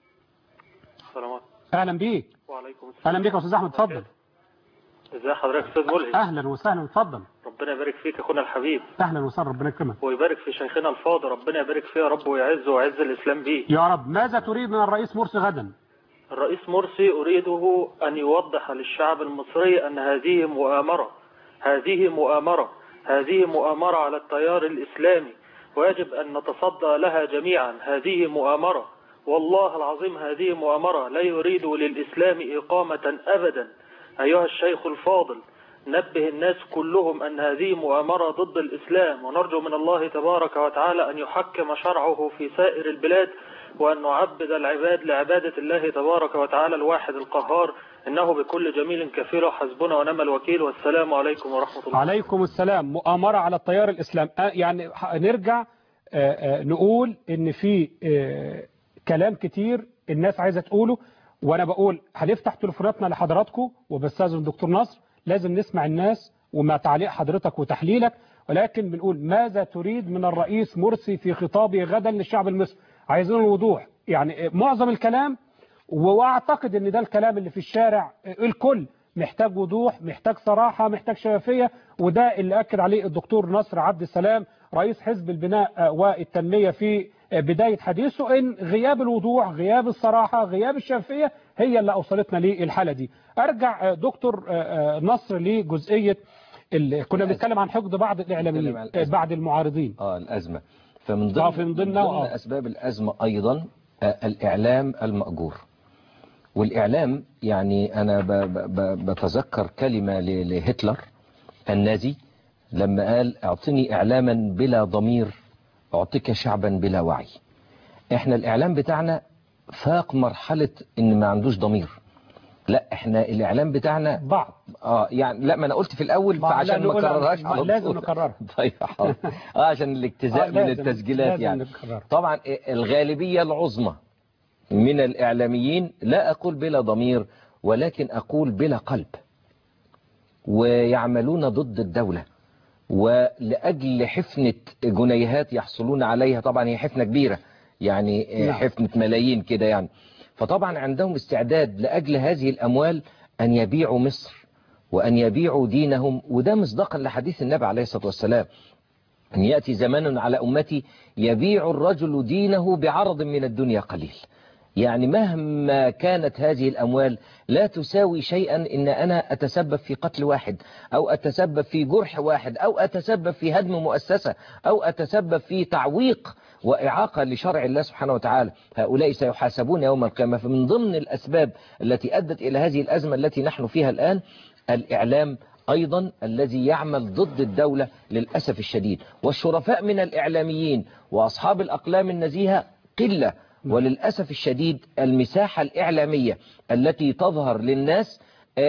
السلام عليكم. اهلا بيك. وعليكم السلام. اهلا بيك يا استاذ احمد، اتفضل. ازي حضرتك استاذ ملهم؟ اهلا وسهلا، اتفضل. ربنا يبارك فيك اخونا الحبيب. اهلا وسهلا، ربنا يكرمك. ويبارك في شيخنا الفاضل، ربنا يبارك فيه يا رب ويعزه ويعز الاسلام بيه يا رب. ماذا تريد من الرئيس مرسي غدا؟ الرئيس مرسي اريده ان يوضح للشعب المصري ان هذه مؤامرة، هذه مؤامرة، هذه مؤامرة على التيار الاسلامي، ويجب ان نتصدى لها جميعا. هذه مؤامرة، والله العظيم هذه مؤامرة، لا يريد للاسلام اقامة ابدا. ايها الشيخ الفاضل، نبه الناس كلهم أن هذه مؤامرة ضد الإسلام، ونرجو من الله تبارك وتعالى أن يحكم شرعه في سائر البلاد، وأن نعبد العباد لعبادة الله تبارك وتعالى الواحد القهار، إنه بكل جميل كفيل وحسبنا ونعم الوكيل. والسلام عليكم ورحمة الله. عليكم السلام. مؤامرة على التيار الإسلام، يعني نرجع نقول إن في كلام كتير الناس عايزة تقوله، وأنا بقول هنفتح تليفوناتنا لحضراتكم، وبستاذن الدكتور نصر لازم نسمع الناس وما تعليق حضرتك وتحليلك، ولكن بنقول ماذا تريد من الرئيس مرسي في خطابه غدا للشعب المصري؟ عايزين الوضوح، يعني معظم الكلام، واعتقد ان ده الكلام اللي في الشارع الكل محتاج وضوح، محتاج صراحة، محتاج شفافية، وده اللي أكد عليه الدكتور نصر عبد السلام رئيس حزب البناء والتنمية في بداية حديثه، ان غياب الوضوح، غياب الصراحة، غياب الشفافية هي اللي أوصلتنا للحالة دي. أرجع دكتور نصر لجزئية اللي كنا بنتكلم عن حقد بعض الإعلاميين بعض المعارضين. اه الأزمة، فمن ضمن, فمن ضمن, ضمن آه. أسباب الأزمة أيضا الإعلام المأجور. والإعلام يعني أنا ب ب بتذكر كلمة لهتلر النازي لما قال اعطني إعلاما بلا ضمير اعطيك شعبا بلا وعي. احنا الإعلام بتاعنا فاق مرحلة ان ما عندوش ضمير، لا احنا الإعلام بتاعنا بعض اه يعني لا ما انا قلت في الأول فعشان ما كررهاش لازم نكررها. طيب اه عشان الاجتزاء آه من التسجيلات يعني نكرر. طبعا الغالبية العظمى من الإعلاميين لا أقول بلا ضمير ولكن أقول بلا قلب، ويعملون ضد الدولة ولأجل حفنة جنيهات يحصلون عليها. طبعا هي حفنة كبيرة يعني حفنة ملايين كده يعني، فطبعا عندهم استعداد لأجل هذه الأموال أن يبيعوا مصر وأن يبيعوا دينهم. وده مصداقا لحديث النبي عليه الصلاة والسلام أن يأتي زمان على أمتي يبيع الرجل دينه بعرض من الدنيا قليل. يعني مهما كانت هذه الأموال لا تساوي شيئا إن أنا أتسبب في قتل واحد أو أتسبب في جرح واحد أو أتسبب في هدم مؤسسة أو أتسبب في تعويق وإعاقة لشرع الله سبحانه وتعالى. هؤلاء سيحاسبون يوم القيامة. فمن ضمن الأسباب التي أدت إلى هذه الأزمة التي نحن فيها الآن الإعلام أيضا الذي يعمل ضد الدولة للأسف الشديد. والشرفاء من الإعلاميين وأصحاب الأقلام النزيهة قلة، وللأسف الشديد المساحة الإعلامية التي تظهر للناس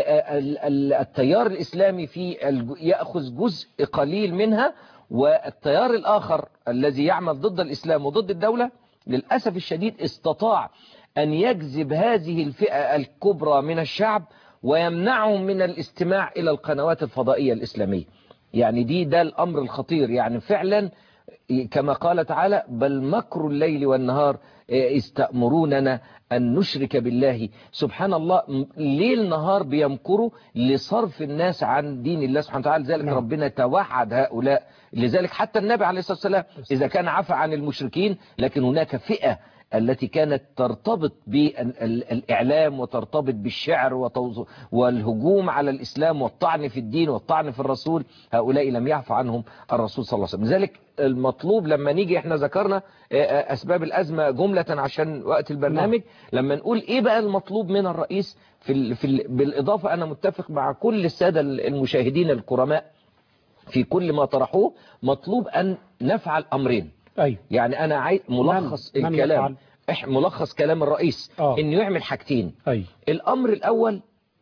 التيار الإسلامي في يأخذ جزء قليل منها، والتيار الآخر الذي يعمل ضد الإسلام وضد الدولة للأسف الشديد استطاع أن يجذب هذه الفئة الكبرى من الشعب ويمنعهم من الاستماع إلى القنوات الفضائية الإسلامية. يعني دي ده الأمر الخطير. يعني فعلا كما قال تعالى بل مكر الليل والنهار استأمروننا أن نشرك بالله. سبحان الله، ليل نهار بيمكروا لصرف الناس عن دين الله سبحانه وتعالى. لذلك نعم. ربنا توعد هؤلاء. لذلك حتى النبي عليه الصلاة والسلام إذا كان عفى عن المشركين، لكن هناك فئة التي كانت ترتبط بالإعلام وترتبط بالشعر والهجوم على الإسلام والطعن في الدين والطعن في الرسول، هؤلاء لم يعفى عنهم الرسول صلى الله عليه وسلم. لذلك المطلوب لما نيجي احنا ذكرنا أسباب الأزمة جملة عشان وقت البرنامج، لما نقول إيه بقى المطلوب من الرئيس في ال في ال بالإضافة أنا متفق مع كل السادة المشاهدين الكرماء في كل ما طرحوه، مطلوب أن نفعل أمرين. أي. يعني أنا عايز ملخص من الكلام من ملخص كلام الرئيس أوه. إنه يعمل حاجتين. أي. الأمر الأول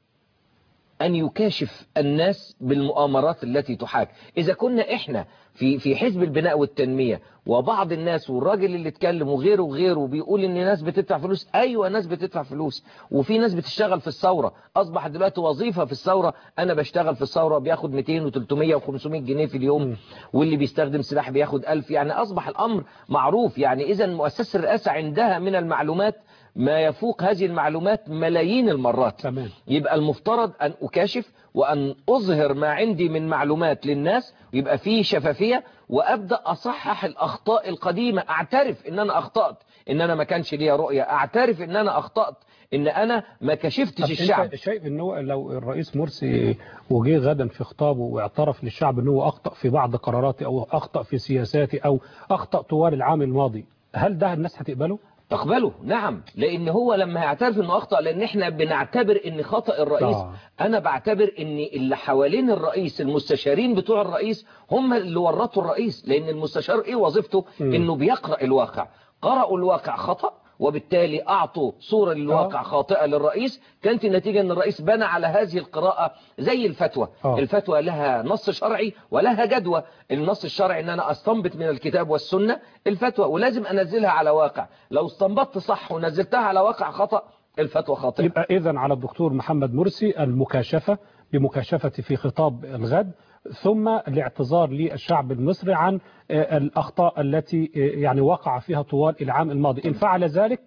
أن يكاشف الناس بالمؤامرات التي تحاك. إذا كنا إحنا في في حزب البناء والتنمية وبعض الناس والراجل اللي اتكلم وغيره وغيره بيقول إن ناس بتدفع فلوس، أيوة ناس بتدفع فلوس، وفي ناس بتشتغل في الثورة. أصبح دلوقتي وظيفة في الثورة، أنا بشتغل في الثورة بياخد مئتين وثلاثمئة وخمسمئة جنيه في اليوم، م. واللي بيستخدم سلاح بياخد ألف. يعني أصبح الأمر معروف. يعني إذا مؤسسة الرئاسة عندها من المعلومات ما يفوق هذه المعلومات ملايين المرات. تمام. يبقى المفترض أن أكاشف وأن أظهر ما عندي من معلومات للناس، ويبقى فيه شفافية، وأبدأ أصحح الأخطاء القديمة. أعترف إن أنا أخطأت، إن أنا ما كانش ليا رؤية، أعترف إن أنا أخطأت، إن أنا ما كشفتش الشعب. أنت شايف إنه لو الرئيس مرسي وجه غدا في خطابه واعترف للشعب إنه أخطأ في بعض قراراته أو أخطأ في سياساته أو أخطأ طوال العام الماضي، هل ده الناس هتقبله؟ تقبله، نعم. لان هو لما هيعترف انه اخطأ، لان احنا بنعتبر ان خطأ الرئيس آه. انا بعتبر ان اللي حوالين الرئيس، المستشارين بتوع الرئيس، هم اللي ورطوا الرئيس. لان المستشار ايه وظيفته؟ م. انه بيقرأ الواقع، قرأوا الواقع خطأ، وبالتالي أعطوا صورة للواقع خاطئة للرئيس. كانت النتيجة أن الرئيس بنى على هذه القراءة زي الفتوى. أوه. الفتوى لها نص شرعي ولها جدوى. النص الشرعي أن أنا أستنبط من الكتاب والسنة الفتوى، ولازم أنزلها على واقع. لو استنبطت صح ونزلتها على واقع خطأ، الفتوى خاطئة. يبقى إذن على الدكتور محمد مرسي المكاشفة بمكاشفة في خطاب الغد، ثم الاعتذار للشعب المصري عن الأخطاء التي يعني وقع فيها طوال العام الماضي. إن فعل ذلك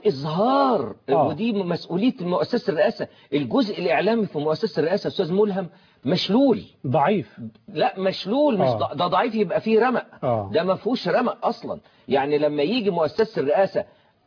وإظهار آه. ودي مسؤولية مؤسسة الرئاسة. الجزء الإعلامي في مؤسسة الرئاسة أستاذ ملهم مشلول، ضعيف. لا مشلول، مش آه. ده ضعيف يبقى فيه رمق. آه. ده ما فيهوش رمق أصلا. يعني لما يجي مؤسسة الرئاسة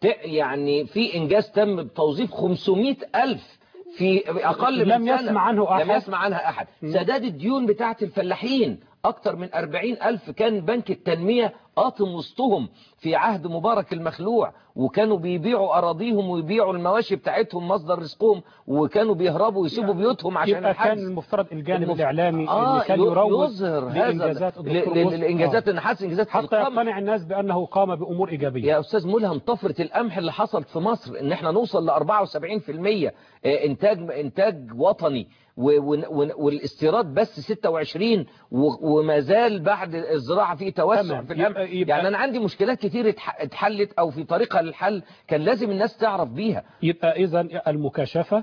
يعني في إنجاز تم بتوظيف خمسمائة ألف في أقل من لم سنة، يسمع عنه أحد. لم يسمع عنها أحد. سداد الديون بتاعة الفلاحين أكتر من أربعين ألف كان بنك التنمية قاطم وسطهم في عهد مبارك المخلوع، وكانوا بيبيعوا أراضيهم ويبيعوا المواشي بتاعتهم مصدر رزقهم، وكانوا بيهربوا ويسيبوا بيوتهم عشان يبقى الحجز. كان المفترض الجانب المف... الإعلامي آه اللي كان يروج يظهر لإنجازات الإنجازات آه. النحاس إنجازات حتى يقتنع الناس بأنه قام بأمور إيجابية. يا أستاذ ملهم، طفرة القمح اللي حصلت في مصر إن احنا نوصل ل أربعة وسبعين بالمئة إنتاج إنتاج وطني، والاستيراد بس ستة وعشرين، وما زال بعد الزراعة في توسع في القمح. يعني أنا عندي مشكلات كتير اتحلت أو في طريقة للحل كان لازم الناس تعرف بيها. يبقى إذن المكاشفة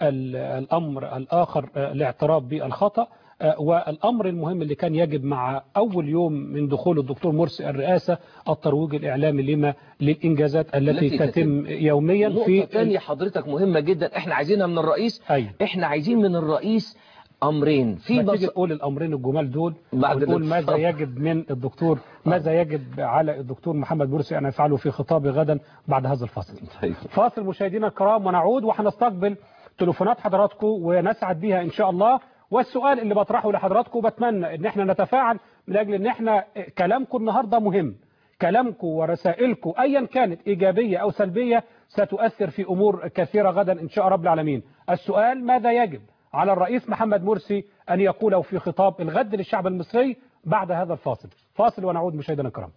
الأمر الآخر الاعتراف بالخطأ، والأمر المهم اللي كان يجب مع أول يوم من دخول الدكتور مرسي الرئاسة الترويج الإعلامي لما للإنجازات التي, التي تتم, تتم يوميا. في نقطة تانية حضرتك مهمة جدا احنا عايزينها من الرئيس. أيوة. احنا عايزين من الرئيس أمرين. في ما تيجي تقول الأمرين الجمال دول ونقول ماذا يجب من الدكتور ماذا يجب على الدكتور محمد مرسي أن يفعله في خطابه غدا بعد هذا الفاصل. فاصل مشاهدينا الكرام ونعود، وهنستقبل تليفونات حضراتكم ونسعد بيها إن شاء الله. والسؤال اللي بطرحه لحضراتكم بتمنى ان احنا نتفاعل من اجل ان احنا كلامكم النهارده مهم. كلامكم ورسائلكم ايا كانت ايجابيه او سلبيه ستؤثر في امور كثيره غدا ان شاء رب العالمين. السؤال: ماذا يجب على الرئيس محمد مرسي ان يقوله في خطاب الغد للشعب المصري بعد هذا الفاصل؟ فاصل ونعود مشاهدينا الكرام.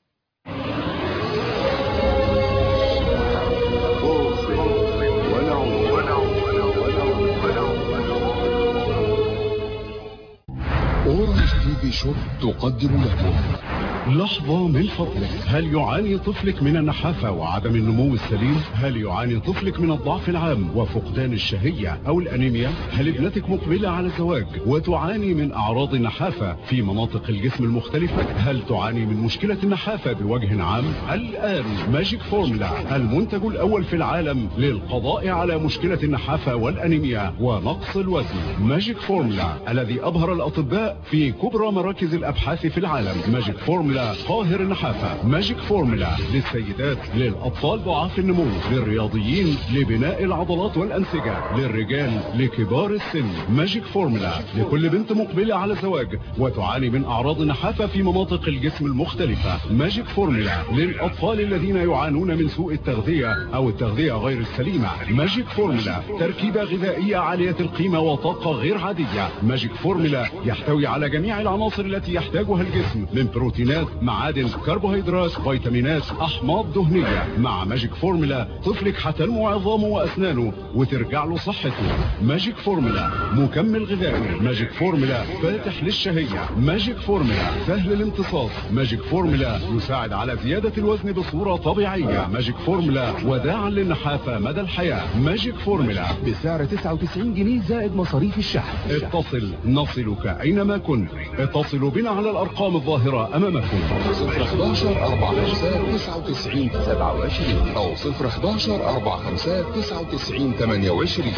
أورنج تي في شوب تقدم لكم لحظة من فضلك. هل يعاني طفلك من النحافة وعدم النمو السليم؟ هل يعاني طفلك من الضعف العام وفقدان الشهية أو الأنيميا؟ هل ابنتك مقبلة على الزواج وتعاني من أعراض النحافة في مناطق الجسم المختلفة؟ هل تعاني من مشكلة النحافة بوجه عام؟ الآن ماجيك فورمولا المنتج الأول في العالم للقضاء على مشكلة النحافة والأنيميا ونقص الوزن. ماجيك فورمولا الذي أبهر الأطباء في كبرى مراكز الأبحاث في العالم. ماجيك فورمولا قاهر النحافة. ماجيك فورمولا للسيدات، للأطفال ضعاف النمو، للرياضيين، لبناء العضلات والأنسجة، للرجال، لكبار السن. ماجيك فورمولا لكل بنت مقبلة على الزواج وتعاني من أعراض النحافة في مناطق الجسم المختلفة. ماجيك فورمولا للأطفال الذين يعانون من سوء التغذية أو التغذية غير السليمة. ماجيك فورمولا تركيبة غذائية عالية القيمة وطاقة غير عادية. ماجيك فورمولا يحتوي على جميع العناصر التي يحتاجها الجسم من بروتينات، معادن، كربوهيدرات، فيتامينات، أحماض دهنية. مع ماجيك فورمولا طفلك هتنمو عظامه وأسنانه وترجع له صحته. ماجيك فورمولا مكمل غذائي. ماجيك فورمولا فاتح للشهية. ماجيك فورمولا سهل الامتصاص. ماجيك فورمولا يساعد على زيادة الوزن بصورة طبيعية. ماجيك فورمولا وداعا للنحافة مدى الحياة. ماجيك فورمولا بسعر تسعة وتسعين جنيه زائد مصاريف الشحن. اتصل نصلك أينما كنت. اتصلوا بنا على الأرقام الظاهرة أمامكم. مكون. صفر حداشر أربعة خمسة تسعة وتسعين سبعة وعشرين أو صفر حداشر أربعة خمسة تسعة وتسعين ثمانية وعشرين.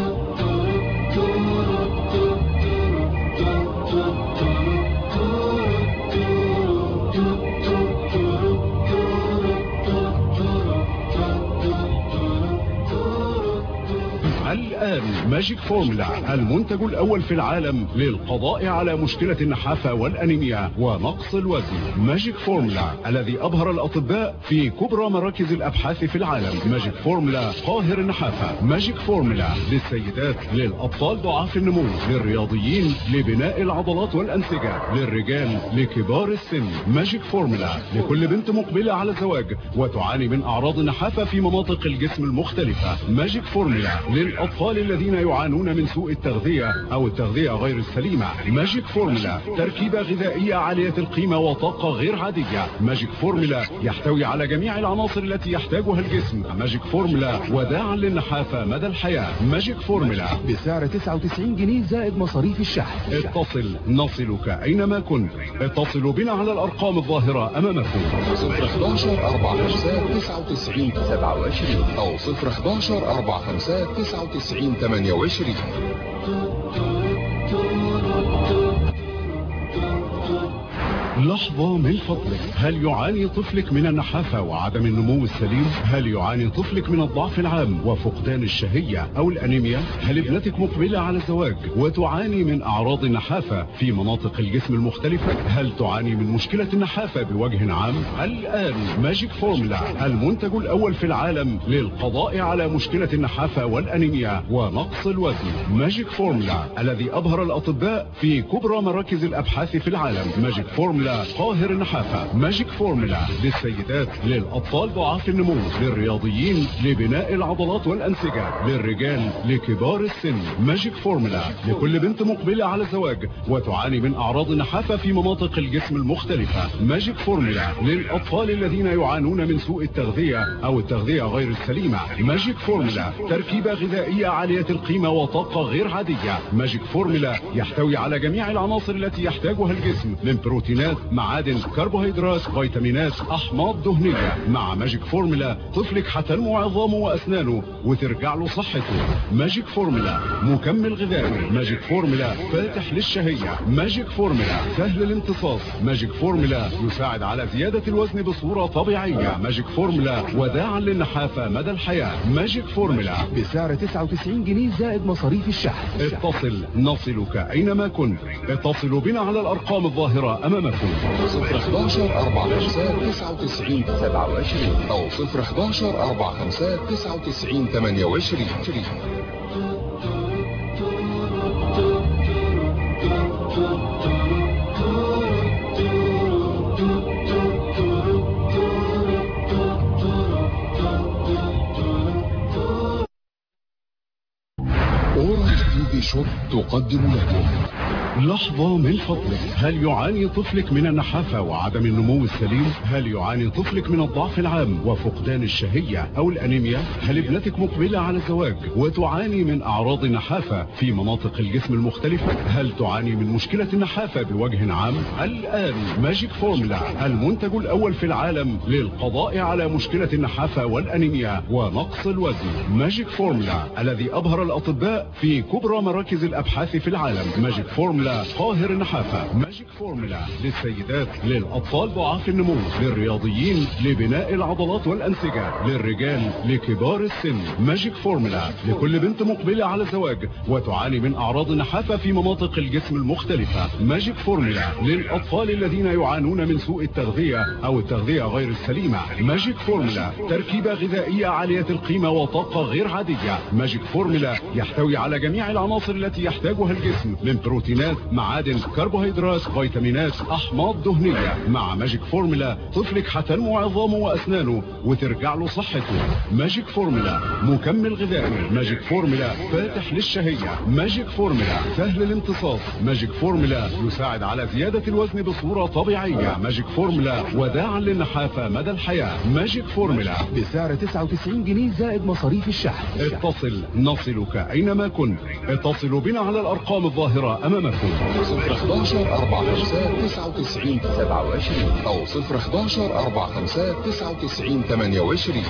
الآن ماجيك فورمولا المنتج الأول في العالم للقضاء على مشكلة النحافة والأنيميا ونقص الوزن. ماجيك فورمولا الذي أبهر الأطباء في كبرى مراكز الأبحاث في العالم. ماجيك فورمولا قاهر النحافة. ماجيك فورمولا للسيدات، للأطفال ضعاف النمو، للرياضيين، لبناء العضلات والأنسجة، للرجال، لكبار السن. ماجيك فورمولا لكل بنت مقبلة على الزواج وتعاني من أعراض النحافة في مناطق الجسم المختلفة. ماجيك فورمولا للأطفال الذين يعانون من سوء التغذية أو التغذية غير السليمة. ماجيك فورمولا تركيبة غذائية عالية القيمة وطاقة غير عادية. ماجيك فورمولا يحتوي على جميع العناصر التي يحتاجها الجسم. ماجيك فورمولا وداعا للنحافة مدى الحياة. ماجيك فورمولا بسعر تسعة وتسعين جنيه زائد مصاريف الشحن. اتصل نصلك أينما كنت. اتصلوا بنا على الأرقام الظاهرة أمامكم. صفر حداشر أربعة خمسة تسعة وتسعين سبعة وعشرين أو صفر حداشر أربعة خمسة تسعة وتسعين ثمانية وعشرين. لحظة من فضلك، هل يعاني طفلك من النحافة وعدم النمو السليم؟ هل يعاني طفلك من الضعف العام وفقدان الشهية أو الأنيميا؟ هل ابنتك مقبلة على الزواج وتعاني من أعراض النحافة في مناطق الجسم المختلفة؟ هل تعاني من مشكلة النحافة بوجه عام؟ الآن ماجيك فورمولا المنتج الأول في العالم للقضاء على مشكلة النحافة والأنيميا ونقص الوزن. ماجيك فورمولا الذي أبهر الأطباء في كبرى مراكز الأبحاث في العالم. ماجيك فورمولا قاهر النحافة. ماجيك فورمولا للسيدات، للأطفال ضعاف النمو، للرياضيين، لبناء العضلات والأنسجة، للرجال، لكبار السن. ماجيك فورمولا لكل بنت مقبلة على الزواج وتعاني من أعراض النحافة في مناطق الجسم المختلفة. ماجيك فورمولا للأطفال الذين يعانون من سوء التغذية أو التغذية غير السليمة. ماجيك فورمولا تركيبة غذائية عالية القيمة وطاقة غير عادية. ماجيك فورمولا يحتوي على جميع العناصر التي يحتاجها الجسم من بروتينات، معادن، كربوهيدرات، فيتامينات، احماض دهنيه. مع ماجيك فورمولا طفلك حتنمو عظامه واسنانه وترجع له صحته. ماجيك فورمولا مكمل غذائي. ماجيك فورمولا فاتح للشهيه. ماجيك فورمولا سهل الامتصاص. ماجيك فورمولا يساعد على زياده الوزن بصوره طبيعيه. ماجيك فورمولا وداعا للنحافه مدى الحياه. ماجيك فورمولا بسعر تسعة وتسعين جنيه زائد مصاريف الشحن. اتصل نصلك اينما كنت. اتصلوا بنا على الارقام الظاهره امامكم. صفر حداشر أربعة خمسة تسعة وتسعين سبعة وعشرين أو صفر حداشر أربعة خمسة تسعة وتسعين ثمانية وعشرين. شوب تقدم لكم لحظة من فضلك. هل يعاني طفلك من النحافة وعدم النمو السليم؟ هل يعاني طفلك من الضعف العام وفقدان الشهية أو الأنيميا؟ هل ابنتك مقبلة على الزواج وتعاني من أعراض النحافة في مناطق الجسم المختلفة؟ هل تعاني من مشكلة النحافة بوجه عام؟ الآن ماجيك فورمولا المنتج الأول في العالم للقضاء على مشكلة النحافة والأنيميا ونقص الوزن. ماجيك فورمولا الذي أبهر الأطباء في كبرى مراكز الأبحاث في العالم. ماجيك فورمولا قاهر النحافة. ماجيك فورمولا للسيدات، للأطفال ضعاف النمو، للرياضيين، لبناء العضلات والأنسجة، للرجال، لكبار السن. ماجيك فورمولا لكل بنت مقبلة على الزواج وتعاني من أعراض النحافة في مناطق الجسم المختلفة. ماجيك فورمولا للأطفال الذين يعانون من سوء التغذية أو التغذية غير السليمة. ماجيك فورمولا تركيبة غذائية عالية القيمة وطاقة غير عادية. ماجيك فورمولا يحتوي على جميع العناصر التي يحتاجها الجسم من بروتينات، معادن، كربوهيدرات، فيتامينات، احماض دهنيه. مع ماجيك فورمولا طفلك حتنمو عظامه واسنانه وترجع له صحته. ماجيك فورمولا مكمل غذائي. ماجيك فورمولا فاتح للشهيه. ماجيك فورمولا سهل الامتصاص. ماجيك فورمولا يساعد على زياده الوزن بصوره طبيعيه. ماجيك فورمولا وداعا للنحافه مدى الحياه. ماجيك فورمولا بسعر تسعة وتسعين جنيه زائد مصاريف الشحن. اتصل نصلك اينما أينما كنت. اتصلوا بنا على الأرقام الظاهرة أمامكم صفر حداشر أربعة خمسة تسعة وتسعين سبعة وعشرين أو صفر حداشر أربعة خمسة تسعة وتسعين ثمانية وعشرين.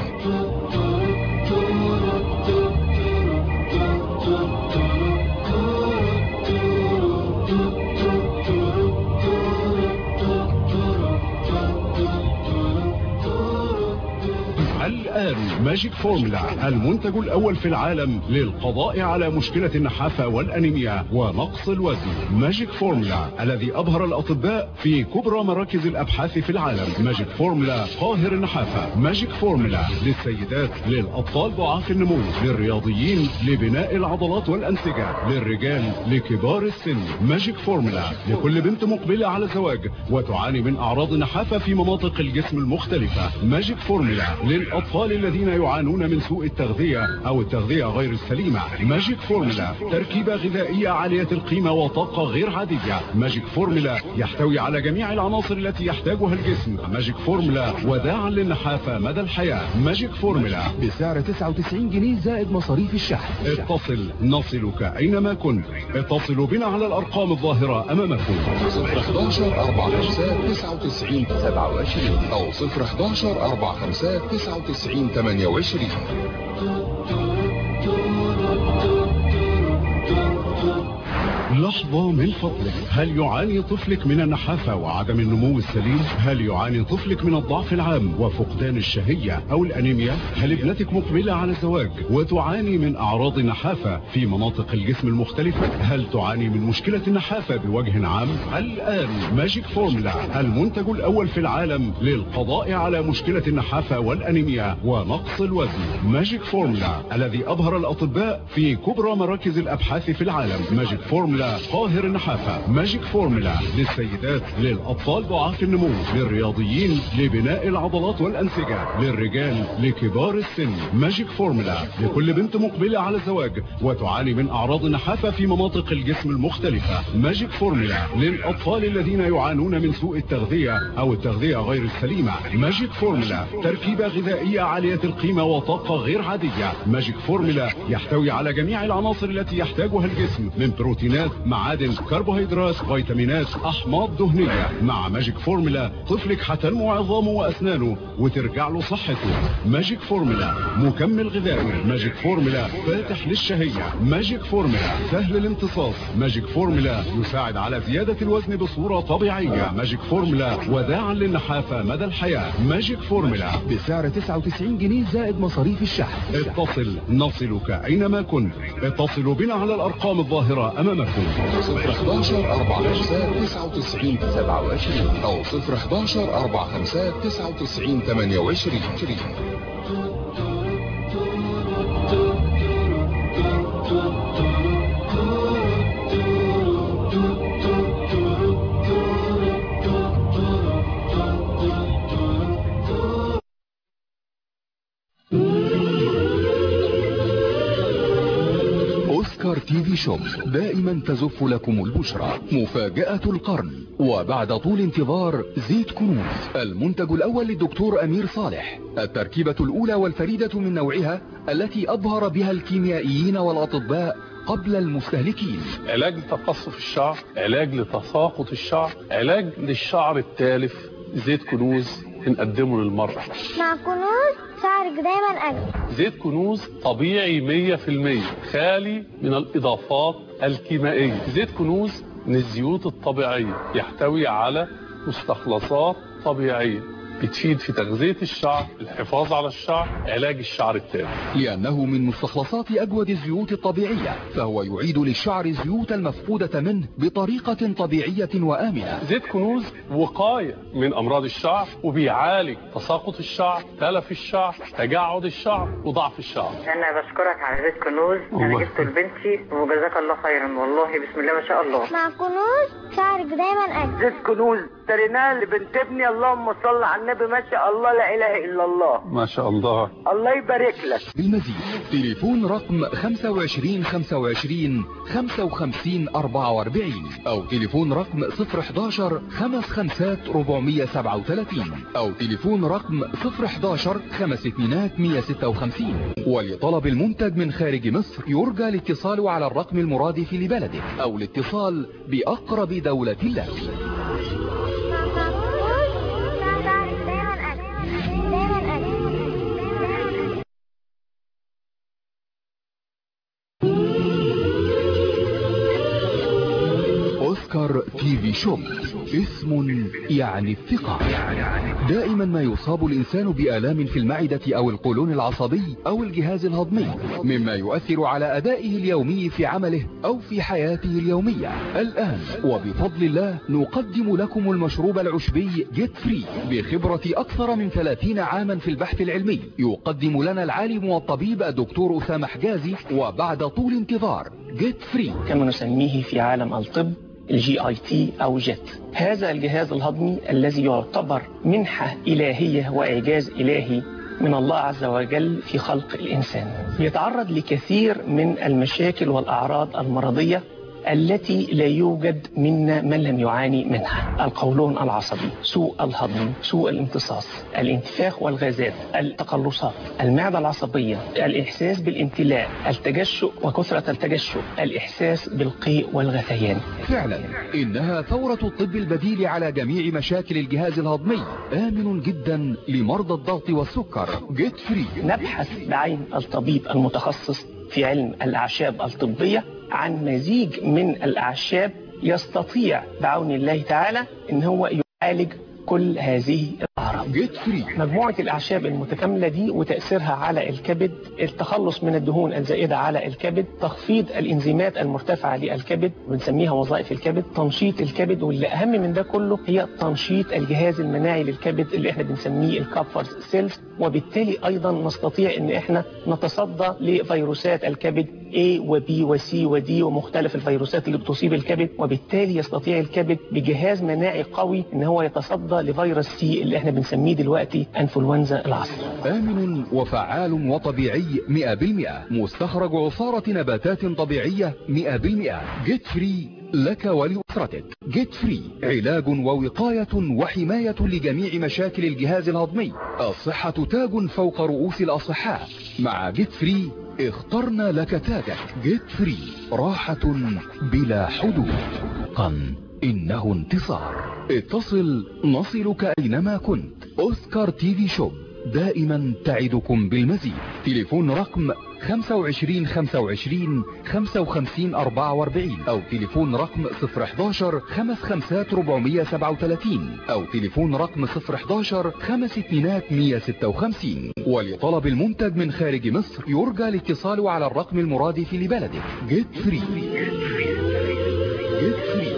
الآن ماجيك فورمولا المنتج الأول في العالم للقضاء على مشكلة النحافة والأنيميا ونقص الوزن. ماجيك فورمولا الذي أبهر الأطباء في كبرى مراكز الأبحاث في العالم. ماجيك فورمولا قاهر النحافة. ماجيك فورمولا للسيدات، للأطفال ضعاف النمو، للرياضيين، لبناء العضلات والأنسجة، للرجال، لكبار السن. ماجيك فورمولا لكل بنت مقبلة على زواج وتعاني من أعراض النحافة في مناطق الجسم المختلفة. ماجيك فورمولا للأطفال الذين يعانون من سوء التغذية أو التغذية غير السليمة. ماجيك فورمولا تركيبة غذائية عالية القيمة وطاقة غير عادية. ماجيك فورمولا يحتوي على جميع العناصر التي يحتاجها الجسم. ماجيك فورمولا وداعا للنحافة مدى الحياة. ماجيك فورمولا بسعر تسعة وتسعين جنيه زائد مصاريف الشحن. اتصل نصلك أينما كنت. اتصلوا بنا على الأرقام الظاهرة أمامكم صفر حداشر أربعة خمسة تسعة وتسعين سبعة وعشرين أو صفر حداشر أربعة خمسة تسعة وتسعين ثمانية وعشرين. لحظة من فضلك، هل يعاني طفلك من النحافة وعدم النمو السليم؟ هل يعاني طفلك من الضعف العام وفقدان الشهية أو الأنيميا؟ هل ابنتك مقبلة على الزواج وتعاني من أعراض النحافة في مناطق الجسم المختلفة؟ هل تعاني من مشكلة النحافة بوجه عام؟ الآن ماجيك فورمولا المنتج الأول في العالم للقضاء على مشكلة النحافة والأنيميا ونقص الوزن. ماجيك فورمولا الذي أبهر الأطباء في كبرى مراكز الأبحاث في العالم. ماجيك فورمولا قاهر النحافة. ماجيك فورمولا للسيدات، للأطفال ضعاف النمو، للرياضيين، لبناء العضلات والأنسجة، للرجال، لكبار السن. ماجيك فورمولا لكل بنت مقبلة على الزواج وتعاني من أعراض النحافة في مناطق الجسم المختلفة. ماجيك فورمولا للأطفال الذين يعانون من سوء التغذية أو التغذية غير السليمة. ماجيك فورمولا تركيبة غذائية عالية القيمة وطاقة غير عادية. ماجيك فورمولا يحتوي على جميع العناصر التي يحتاجها الجسم من بروتينات، معادن، كربوهيدرات، فيتامينات، احماض دهنيه. مع ماجيك فورمولا طفلك هتنمو عظامه واسنانه وترجع له صحته. ماجيك فورمولا مكمل غذائي. ماجيك فورمولا فاتح للشهيه. ماجيك فورمولا سهل الامتصاص. ماجيك فورمولا يساعد على زياده الوزن بصوره طبيعيه. ماجيك فورمولا وداعا للنحافه مدى الحياه. ماجيك فورمولا بسعر تسعة وتسعين جنيه زائد مصاريف الشحن. اتصل نصلك اينما كنت. اتصلوا بنا على الارقام الظاهره امامكم صفر حداشر أربعة خمسة تسعة وتسعين سبعة وعشرين أو صفر حداشر أربعة خمسة تسعة وتسعين ثمانية وعشرين. أوسكار تي في شوب دائما تزف لكم البشرى. مفاجأة القرن وبعد طول انتظار زيت كنوز المنتج الأول للدكتور أمير صالح. التركيبة الأولى والفريدة من نوعها التي أبهر بها الكيميائيين والأطباء قبل المستهلكين. علاج لتقصف الشعر، علاج لتساقط الشعر، علاج للشعر التالف. زيت كنوز بنقدمه للمرأة. مع كنوز شعرك دايما أجمل. زيت كنوز طبيعي مية في المية، خالي من الإضافات الكيميائية. زيت كنوز من الزيوت الطبيعية، يحتوي على مستخلصات طبيعية بتفيد في تغذية الشعر، الحفاظ على الشعر، علاج الشعر التالف. لأنه من مستخلصات أجود الزيوت الطبيعية، فهو يعيد للشعر الزيوت المفقودة منه بطريقة طبيعية وآمنة. زيت كنوز وقاية من أمراض الشعر، وبيعالج تساقط الشعر، تلف الشعر، تجعد الشعر، وضعف الشعر. أنا بشكرك على زيت كنوز، أنا جبته لبنتي وجزاك الله خيرا والله، بسم الله ما شاء الله. مع كنوز شعرك دايما أجمل. زيت كنوز اشتريناه لبنت ابني، اللهم صل على النبي. النبي ما شاء الله لا اله الا الله. ما شاء الله. الله يبارك لك. بالمزيد تليفون رقم خمسة وعشرين خمسة وعشرين خمسة وخمسين أربعة وأربعين او تليفون رقم صفر حداشر خمس خمسات أربعمية سبعة وثلاثين او تليفون رقم صفر حداشر خمس اتنينات مية ستة وخمسين. ولطلب المنتج من خارج مصر يرجى الاتصال على الرقم المرادف لبلدك او الاتصال بأقرب دولة لك. أوسكار تي في شوب، اسم يعني الثقة. دائما ما يصاب الإنسان بآلام في المعدة أو القولون العصبي أو الجهاز الهضمي، مما يؤثر على أدائه اليومي في عمله أو في حياته اليومية. الآن وبفضل الله نقدم لكم المشروب العشبي جيت فري بخبرة أكثر من ثلاثين عاما في البحث العلمي. يقدم لنا العالم والطبيب الدكتور أسامة حجازي، وبعد طول انتظار جيت فري كما نسميه في عالم الطب الجي اي تي او جيت. هذا الجهاز الهضمي الذي يعتبر منحة إلهية وإعجاز إلهي من الله عز وجل في خلق الإنسان، يتعرض لكثير من المشاكل والأعراض المرضية التي لا يوجد منا من لم يعاني منها. القولون العصبي، سوء الهضم، سوء الامتصاص، الانتفاخ والغازات، التقلصات، المعدة العصبية، الإحساس بالامتلاء، التجشؤ وكثرة التجشؤ، الإحساس بالقيء والغثيان. فعلا إنها ثورة الطب البديل على جميع مشاكل الجهاز الهضمي، آمن جدا لمرضى الضغط والسكر. جيت فري. نبحث بعين الطبيب المتخصص في علم الأعشاب الطبية عن مزيج من الأعشاب يستطيع بعون الله تعالى ان هو يعالج كل هذه الأعراض. مجموعة الأعشاب المتكاملة دي وتأثيرها على الكبد، التخلص من الدهون الزائدة على الكبد، تخفيض الإنزيمات المرتفعة للكبد بنسميها وظائف الكبد، تنشيط الكبد، واللي أهم من ده كله هي تنشيط الجهاز المناعي للكبد اللي احنا بنسميه الكابفر سيلز، وبالتالي أيضا نستطيع ان احنا نتصدى لفيروسات الكبد A و B و C و D ومختلف الفيروسات اللي بتصيب الكبد، وبالتالي يستطيع الكبد بجهاز مناعي قوي ان هو يتصدى لفيروس سي اللي احنا بنسميه دلوقتي انفلونزا العصر. آمن وفعال وطبيعي مئة بالمئة، مستخرج عصارة نباتات طبيعية مئة بالمئة. جيت فري لك ولأسرتك. جيت فري علاج ووقاية وحماية لجميع مشاكل الجهاز الهضمي. الصحة تاج فوق رؤوس الأصحاء. مع جيت فري اخترنا لك تاجك. جيت فري راحة بلا حدود. قن إنه انتصار. اتصل نصلك أينما كنت. أوسكار تي في شوب دائما تعدكم بالمزيد. تليفون رقم خمسة وعشرين خمسة وعشرين خمسة وخمسين أربعة وأربعين او تليفون رقم صفر حداشر خمس خمسات أربعمية سبعة وثلاثين او تليفون رقم صفر حداشر خمس اتنينات مية ستة وخمسين. ولطلب المنتج من خارج مصر يرجى الاتصال على الرقم المرادف لبلدك. جيت فري. جيت فري.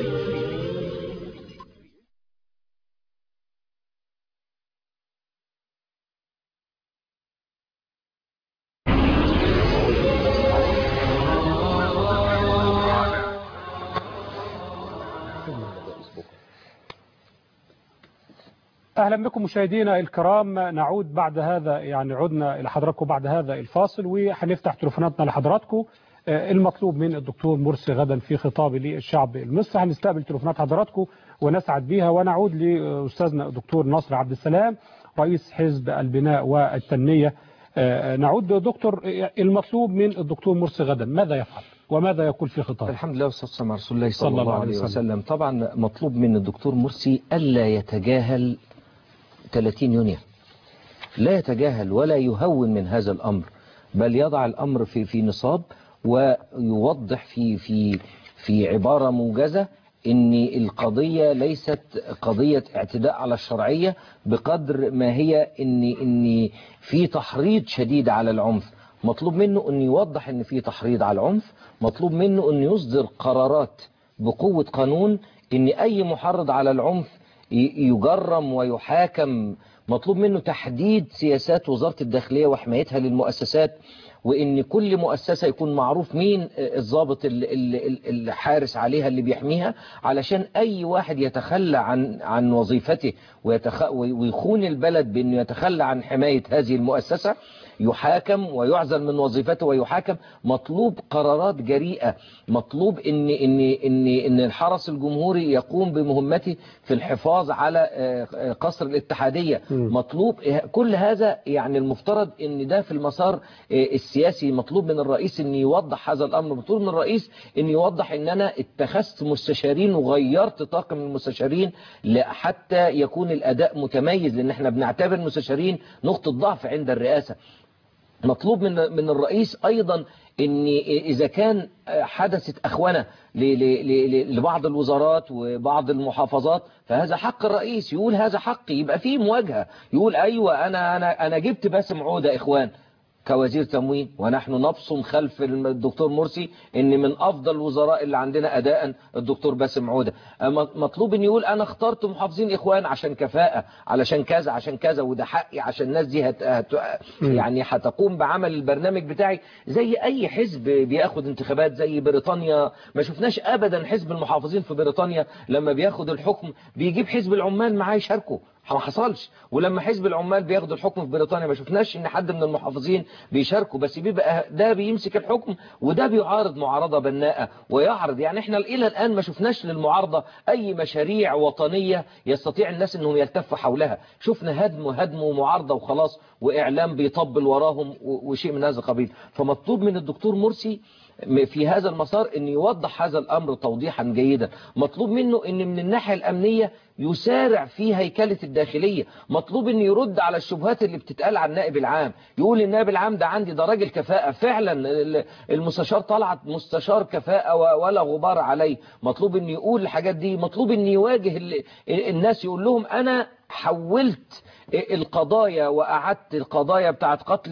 أهلا بكم مشاهدينا الكرام. نعود بعد هذا، يعني عدنا إلى حضراتكم بعد هذا الفاصل، وهنفتح تليفوناتنا لحضراتكم. المطلوب من الدكتور مرسي غدا في خطاب للشعب المصري. هنستقبل تليفونات حضراتكم ونسعد بها، ونعود لأستاذنا الدكتور ناصر عبد السلام رئيس حزب البناء والتنمية. نعود دكتور، المطلوب من الدكتور مرسي غدا ماذا يفعل وماذا يقول في خطابه؟ الحمد لله والصلاة والسلام على رسول الله صلى الله عليه وسلم. طبعا مطلوب من الدكتور مرسي ألا يتجاهل ثلاثين يونيو، لا يتجاهل ولا يهون من هذا الأمر، بل يضع الأمر في في نصاب ويوضح في في في عبارة موجزة إن القضية ليست قضية اعتداء على الشرعية بقدر ما هي إن إن في تحريض شديد على العنف. مطلوب منه أن يوضح أن في تحريض على العنف، مطلوب منه أن يصدر قرارات بقوة قانون أن أي محرض على العنف يجرم ويحاكم. مطلوب منه تحديد سياسات وزارة الداخلية وحمايتها للمؤسسات، وإن كل مؤسسة يكون معروف مين الضابط اللي حارس عليها اللي بيحميها، علشان أي واحد يتخلى عن عن وظيفته ويتخ... ويخون البلد بأنه يتخلى عن حماية هذه المؤسسة يحاكم ويعزل من وظيفته ويحاكم. مطلوب قرارات جريئة، مطلوب ان ان ان ان الحرس الجمهوري يقوم بمهمته في الحفاظ على قصر الاتحادية. مطلوب كل هذا، يعني المفترض ان ده في المسار السياسي. مطلوب من الرئيس ان يوضح هذا الامر، مطلوب من الرئيس ان يوضح ان انا اتخذت مستشارين وغيرت طاقم المستشارين حتى يكون الاداء متميز، لان احنا بنعتبر المستشارين نقطة ضعف عند الرئاسة. مطلوب من من الرئيس أيضا ان إذا كان حدثت أخونة لبعض الوزارات وبعض المحافظات فهذا حق الرئيس، يقول هذا حقي، يبقى فيه مواجهة، يقول أيوة أنا أنا أنا جبت باسم عودة إخوان كوزير تموين، ونحن نبصم خلف الدكتور مرسي ان من افضل الوزراء اللي عندنا اداء الدكتور باسم عودة. مطلوب ان يقول انا اخترت محافظين اخوان عشان كفاءة، علشان كذا عشان كذا، وده حقي عشان الناس دي هت... هت... يعني هتقوم بعمل البرنامج بتاعي زي اي حزب بياخد انتخابات. زي بريطانيا ما شفناش ابدا حزب المحافظين في بريطانيا لما بياخد الحكم بيجيب حزب العمال معاه يشاركوا، ما حصلش. ولما حزب العمال بياخد الحكم في بريطانيا ما شفناش ان حد من المحافظين بيشاركوا، بس بيبقى ده بيمسك الحكم وده بيعارض معارضة بناءة ويعرض. يعني احنا الى الان ما شفناش للمعارضة اي مشاريع وطنية يستطيع الناس انهم يلتفوا حولها. شفنا هدم وهدم ومعارضة وخلاص، واعلام بيطبل وراهم وشيء من هذا القبيل. فمطلوب من الدكتور مرسي في هذا المسار ان يوضح هذا الامر توضيحا جيدا. مطلوب منه ان من الناحية الامنية يسارع في هيكلة الداخلية. مطلوب ان يرد على الشبهات اللي بتتقال عن النائب العام، يقول النائب العام ده عندي ده راجل كفاءة فعلا، المستشار طلعت مستشار كفاءة ولا غبار عليه. مطلوب ان يقول الحاجات دي. مطلوب ان يواجه الناس، يقول لهم انا حولت القضايا وأعدت القضايا بتاعت قتل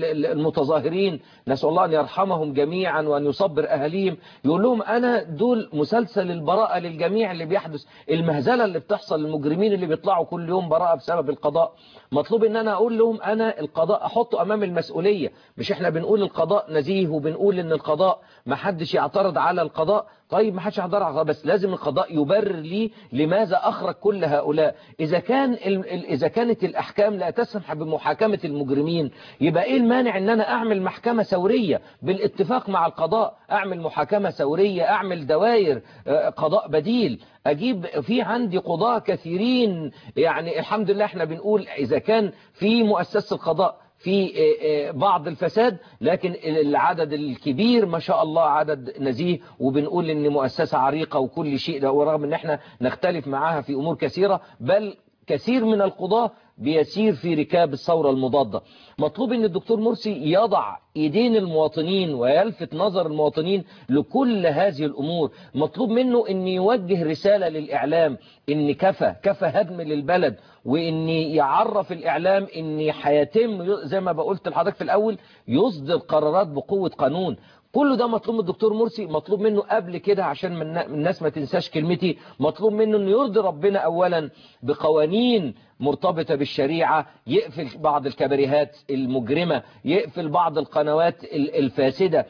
المتظاهرين، نسأل الله أن يرحمهم جميعا وأن يصبر أهليهم. يقول لهم أنا دول مسلسل البراءة للجميع اللي بيحدث، المهزلة اللي بتحصل للمجرمين اللي بيطلعوا كل يوم براءة بسبب القضاء. مطلوب ان انا اقول لهم انا القضاء احطه امام المسؤولية. مش احنا بنقول القضاء نزيه وبنقول ان القضاء ما حدش يعترض على القضاء، طيب ما حدش يعترض على القضاء، بس لازم القضاء يبرر لي لماذا اخرج كل هؤلاء. اذا كان اذا كانت الاحكام لا تسمح بمحاكمة المجرمين، يبقى ايه المانع ان انا اعمل محكمة ثورية بالاتفاق مع القضاء، اعمل محاكمة ثورية، اعمل دوائر قضاء بديل، اجيب في عندي قضاة كثيرين. يعني الحمد لله احنا بنقول اذا كان في مؤسسة القضاء في بعض الفساد، لكن العدد الكبير ما شاء الله عدد نزيه، وبنقول ان مؤسسة عريقة وكل شيء ده، ورغم ان احنا نختلف معاها في امور كثيرة، بل كثير من القضاة بيسير في ركاب الثورة المضادة. مطلوب ان الدكتور مرسي يضع ايدين المواطنين ويلفت نظر المواطنين لكل هذه الامور. مطلوب منه ان يوجه رسالة للاعلام ان كفى كفى هدم للبلد، وان يعرف الاعلام ان هيتم زي ما بقولت لحضرتك في الاول يصدر قرارات بقوة قانون. كل ده مطلوب من الدكتور مرسي. مطلوب منه قبل كده عشان من الناس ما تنساش كلمتي، مطلوب منه انه يرضي ربنا اولا بقوانين مرتبطة بالشريعة، يقفل بعض الكباريهات المجرمة، يقفل بعض القنوات الفاسدة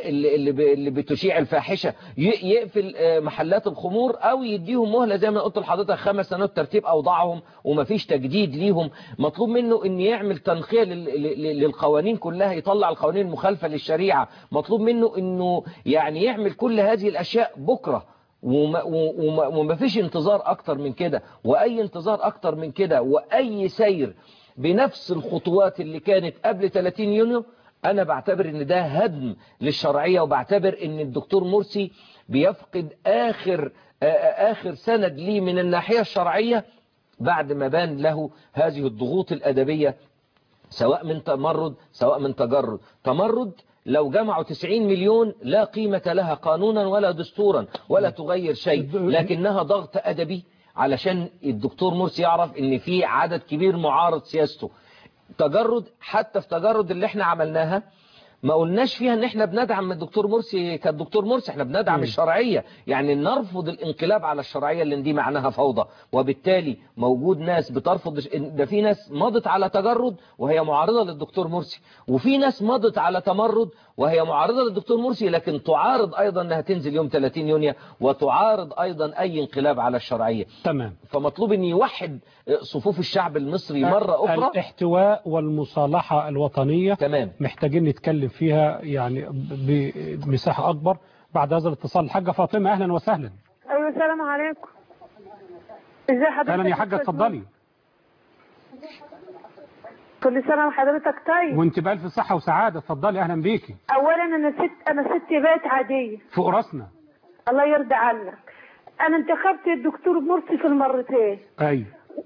اللي بتشيع الفاحشة، يقفل محلات الخمور، او يديهم مهلة زي ما قلت لحضرتك خمس سنوات ترتيب اوضاعهم ومفيش تجديد ليهم. مطلوب منه ان يعمل تنقية للقوانين كلها، يطلع القوانين المخالفة للشريعة. مطلوب منه انه يعني يعمل كل هذه الاشياء بكرة، وما, وما, وما فيش انتظار اكتر من كده، واي انتظار اكتر من كده واي سير بنفس الخطوات اللي كانت قبل ثلاثين يونيو انا بعتبر ان ده هدم للشرعية، وبعتبر ان الدكتور مرسي بيفقد اخر اخر سند ليه من الناحية الشرعية بعد ما بان له هذه الضغوط الادبية، سواء من تمرد سواء من تجرد. تمرد لو جمعوا تسعين مليون لا قيمة لها قانونا ولا دستورا ولا تغير شيء، لكنها ضغط أدبي علشان الدكتور مرسي يعرف ان في عدد كبير معارض سياسته. تجرد، حتى في تجرد اللي احنا عملناها ما قلناش فيها ان احنا بندعم الدكتور مرسي كالدكتور مرسي، احنا بندعم م. الشرعية، يعني نرفض الانقلاب على الشرعية اللي دي معناها فوضى. وبالتالي موجود ناس بترفض، ده في ناس مضت على تجرد وهي معارضة للدكتور مرسي، وفي ناس مضت على تمرد وهي معارضة للدكتور مرسي لكن تعارض ايضا انها تنزل يوم ثلاثين يونيو، وتعارض ايضا اي انقلاب على الشرعية. تمام. فمطلوب ان يوحد صفوف الشعب المصري مرة اخرى. الاحتواء والمصالحة الوطنية تمام. محتاجين نتكلم فيها يعني بمساحة اكبر بعد هذا الاتصال. الحاجة فاطمة اهلا وسهلا. ايوه السلام عليكم. ازي حضرتك؟ اهلا يا حاجة اتفضلي. كل سنة وحضرتك طيب. وانت بألف صحة وسعادة، اتفضلي اهلا بيكي. اولا انا ست انا ست بيت عادية فوق راسنا. الله يرضى عنك. انا انتخبت الدكتور مرسي في المرتين. ايوه.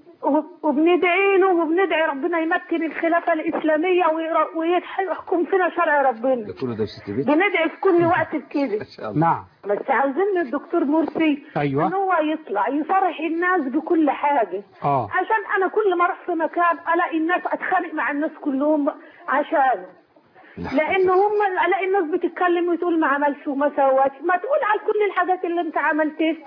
وبندعي له وبندعي ربنا يمكن الخلافة الإسلامية ويحكم فينا شرع ربنا. بندعي في كل وقت بكده. نعم. بس عاوزين الدكتور مرسي أيوة. ان هو يطلع يصارح الناس بكل حاجة. آه. عشان انا كل ما اروح في مكان الاقي الناس اتخانق مع الناس كلهم عشانه. لان هم الاقي الناس بتتكلم وتقول ما عملش وما سواش، ما تقول على كل الحاجات اللي انت عملتها.